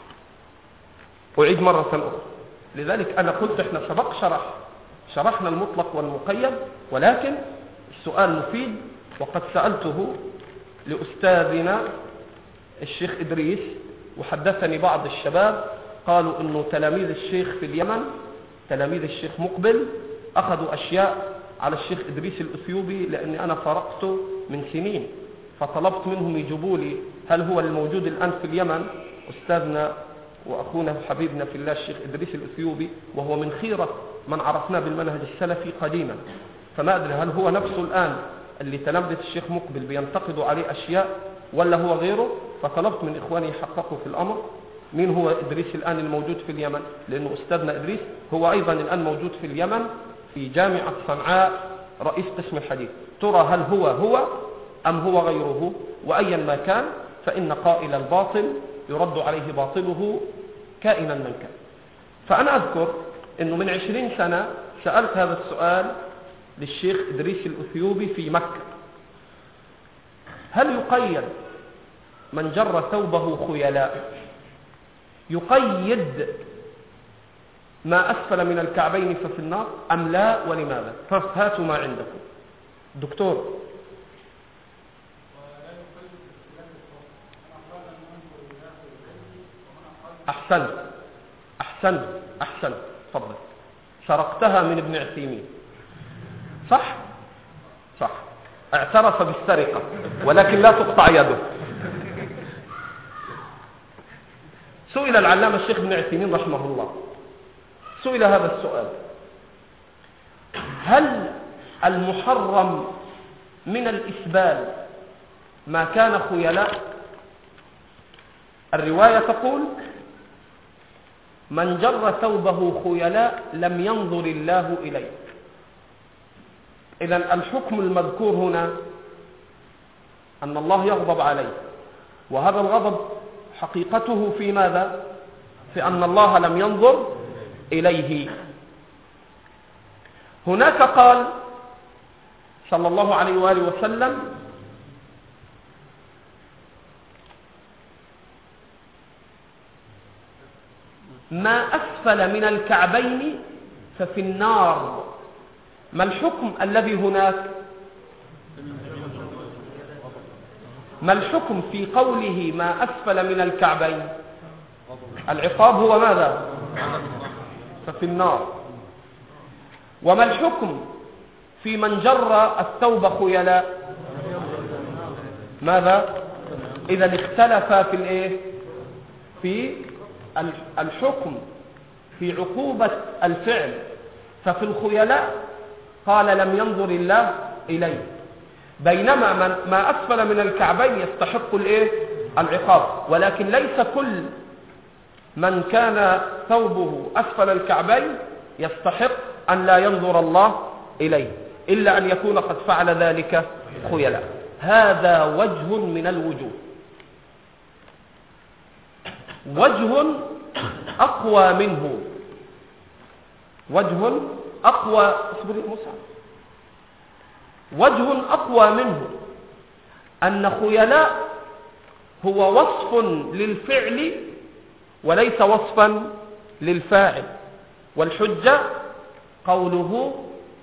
أعيد مرة أخرى. لذلك أنا قلت إحنا سبق شرح شرحنا المطلق والمقيد، ولكن السؤال مفيد، وقد سألته لأستاذنا الشيخ إدريس، وحدثني بعض الشباب قالوا إنه تلاميذ الشيخ في اليمن، تلاميذ الشيخ مقبل، أخذوا أشياء على الشيخ إدريس الأثيوبي، لأني أنا فرقته من سنين، فطلبت منهم يجيبوا لي هل هو الموجود الآن في اليمن أستاذنا وأخونا وحبيبنا في الله الشيخ إدريس الأثيوبي، وهو من خيرة من عرفناه بالمنهج السلفي قديما، فما أدري هل هو نفسه الآن اللي تلامذة الشيخ مقبل بينتقدوا عليه أشياء ولا هو غيره. فطلبت من إخواني يحققوا في الأمر مين هو إدريس الآن الموجود في اليمن، لأنه أستاذنا إدريس هو أيضا الآن موجود في اليمن في جامعة صنعاء رئيس قسم الحديث. ترى هل هو هو أم هو غيره؟ وأيا ما كان فإن قائل الباطل يرد عليه باطله كائنا من كان. فأنا أذكر أنه من عشرين سنة سألت هذا السؤال للشيخ إدريس الأثيوبي في مكة: هل يقيد من جر ثوبه خيلاء يقيد ما أسفل من الكعبين ففي النار أم لا؟ ولماذا؟ فهاتوا ما عندكم. دكتور. أحسنت أحسنت أحسنت تفضل. سرقتها من ابن عثيمين، صح؟ صح، اعترف بالسرقة ولكن لا تقطع يده. سئل العلامة الشيخ ابن عثيمين رحمه الله، سئل هذا السؤال: هل المحرم من الإسبال ما كان خيلاء؟ الرواية تقول: من جر ثوبه خيلاء لم ينظر الله إليه. إذن الحكم المذكور هنا أن الله يغضب عليه، وهذا الغضب حقيقته في ماذا؟ في أن الله لم ينظر إليه. هناك قال صلى الله عليه وآله وسلم: ما أسفل من الكعبين ففي النار. ما الحكم الذي هناك؟ ما الحكم في قوله ما أسفل من الكعبين؟ العقاب هو ماذا؟ ففي النار. وما الحكم في من جر الثوب خيلاء؟ ماذا؟ إذا اختلف في الايه؟ في الحكم في عقوبة الفعل. ففي الخيلاء قال لم ينظر الله إليه، بينما من ما أسفل من الكعبين يستحق الايه؟ العقاب. ولكن ليس كل من كان ثوبه أسفل الكعبين يستحق أن لا ينظر الله إليه، إلا أن يكون قد فعل ذلك خيلاء. هذا وجه من الوجوه. وجه أقوى منه، وجه أقوى اصبر موسى وجه أقوى منه أن خيلاء هو وصف للفعل وليس وصفا للفاعل. والحجة قوله: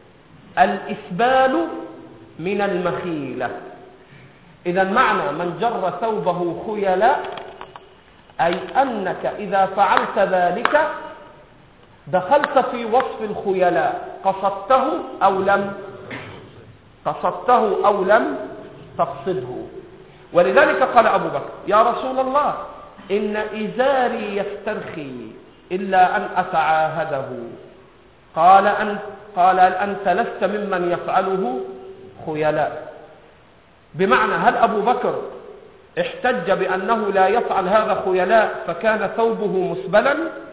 الإسبال من المخيلة. إذا معنى من جر ثوبه خيلاء أي أنك إذا فعلت ذلك دخلت في وصف الخيلاء، قصدته أو لم قصدته أو لم تقصده. ولذلك قال أبو بكر: يا رسول الله، إن إزاري يسترخي إلا أن أتعاهده. قال أن قال أنت لست ممن يفعله خيلاء. بمعنى هل أبو بكر احتج بأنه لا يفعل هذا خيلاء فكان ثوبه مسبلا؟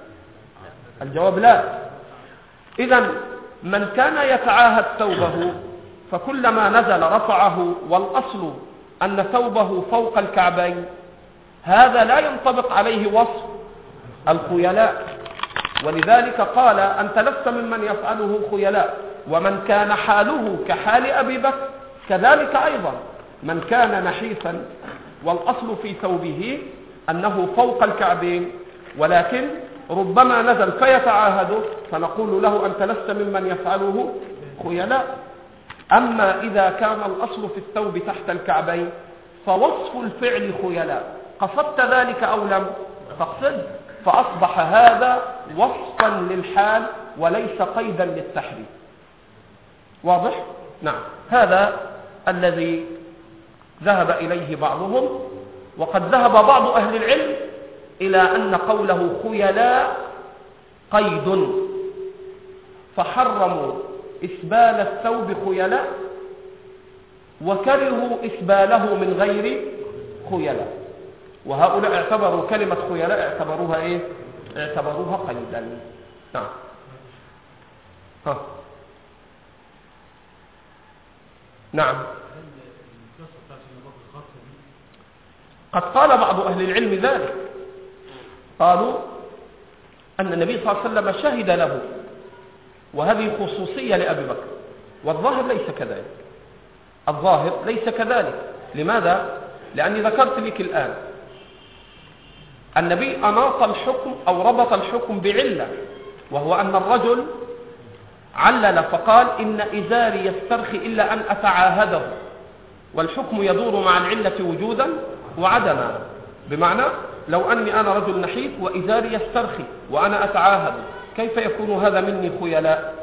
الجواب لا. إذن من كان يتعاهد ثوبه فكلما نزل رفعه، والأصل أن ثوبه فوق الكعبين، هذا لا ينطبق عليه وصف الخيلاء. ولذلك قال: أنت لست ممن يفعله خيلاء. ومن كان حاله كحال أبي بكر كذلك أيضا، من كان نحيفا والأصل في ثوبه أنه فوق الكعبين ولكن ربما نزل فيتعاهده، فنقول له: أنت لست ممن يفعله خيلاء. أما إذا كان الأصل في الثوب تحت الكعبين فوصف الفعل خيلاء، قصدت ذلك أو لم تقصد، فأصبح هذا وصفا للحال وليس قيدا للتحريم. واضح؟ نعم. هذا الذي ذهب إليه بعضهم. وقد ذهب بعض أهل العلم إلى أن قوله خيلاء قيد، فحرموا إسبال الثوب خيلاء وكرهوا إسباله من غير خيلاء. وهؤلاء اعتبروا كلمة خيلاء اعتبروها إيه؟ اعتبروها قيدا. نعم. ها. نعم. قد قال بعض أهل العلم ذلك، قالوا أن النبي صلى الله عليه وسلم شهد له، وهذه خصوصية لأبي بكر، والظاهر ليس كذلك. الظاهر ليس كذلك. لماذا؟ لأني ذكرت لك الآن النبي أناط الحكم أو ربط الحكم بعلة، وهو أن الرجل علل فقال: إن إزاري يسترخي إلا أن أتعاهده. والحكم يدور مع العلة وجودا وعدما. بمعنى لو أني أنا رجل نحيف وإزاري يسترخي وأنا أتعاهد، كيف يكون هذا مني خيلاء؟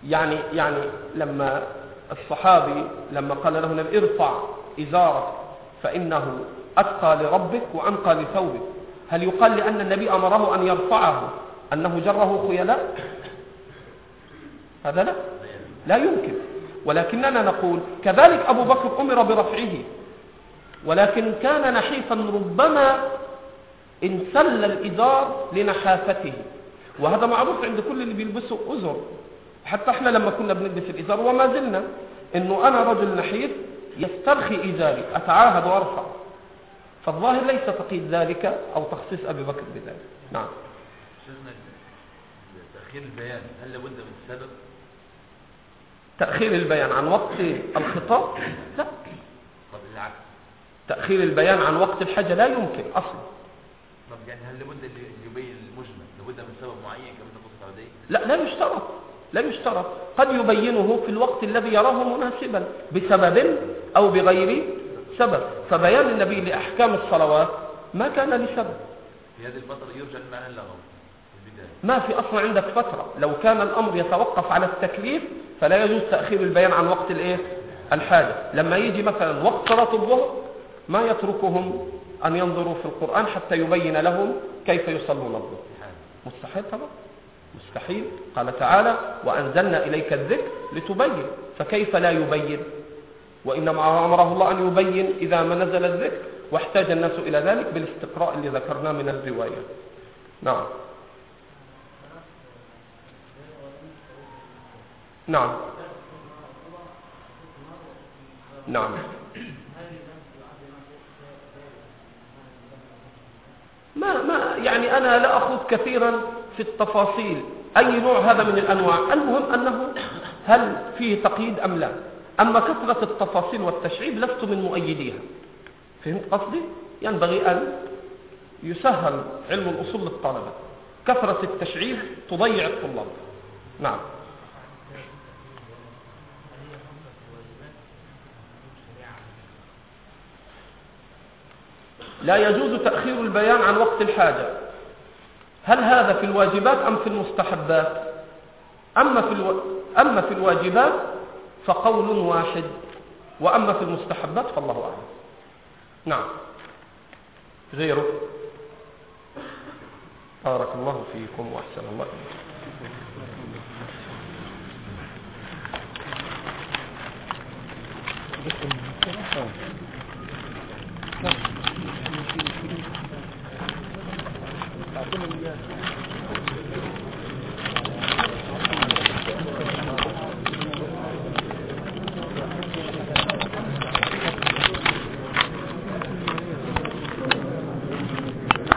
يعني يعني لما الصحابي لما قال له النبي ارفع إزارك فإنه أتقى لربك وأنقى لثوبك، هل يقال لأن النبي أمره أن يرفعه أنه جره خيلاء؟ هذا لا لا يمكن. ولكننا نقول كذلك أبو بكر أمر برفعه، ولكن كان نحيفا ربما انسل الإزار لنحافته، وهذا معروف عند كل اللي بيلبسوا أزر. حتى احنا لما كنا بنلبس الإزار وما زلنا انه انا رجل نحيف يسترخي إزاري اتعاهد وارفع، فالظاهر ليس تقييد ذلك او تخصيص ابي بكر بذلك. نعم. شيخنا تأخير البيان هل لابد من سبب؟ تأخير البيان عن وقت الخطاب لا. طب العكس تأخير البيان عن وقت الحاجة لا يمكن اصلا. طب يعني هل لابد اللي يبين المجمل لابد من سبب معين كما تقول السعودية؟ لا لا يشترط لا يشترط قد يبينه في الوقت الذي يراه مناسبا بسبب أو بغير سبب. فبيان النبي لأحكام الصلوات ما كان لسبب. في هذه الفترة يرجع المعنى اللغوي في البداية. ما في أصلا عندك فترة. لو كان الأمر يتوقف على التكليف فلا يجوز تأخير البيان عن وقت الإيه؟ الحاجة. لما يجي مثلا وقت صلاة الظهر ما يتركهم أن ينظروا في القرآن حتى يبين لهم كيف يصلون الظهر. مستحيل طبعا مستحيل. قال تعالى وأنزلنا إليك الذكر لتبين، فكيف لا يبين؟ وإنما أمره الله أن يبين إذا ما نزل الذكر، واحتاج الناس إلى ذلك بالاستقراء اللي ذكرناه من الرواية. نعم نعم نعم ما ما يعني أنا لا أخوض كثيرا في التفاصيل أي نوع هذا من الأنواع. المهم أنه هل فيه تقييد أم لا. أما كثرة التفاصيل والتشعيب لست من مؤيديها. فهمت قصدي؟ ينبغي أن يسهل علم الأصول للطلبة. كثرة التشعيب تضيع الطلاب. نعم. لا يجوز تأخير البيان عن وقت الحاجة. هل هذا في الواجبات أم في المستحبات؟ أما في, الو... أما في الواجبات فقول واحد، وأما في المستحبات فالله أعلم. نعم. غيره. بارك الله فيكم وأحسن الله إليكم.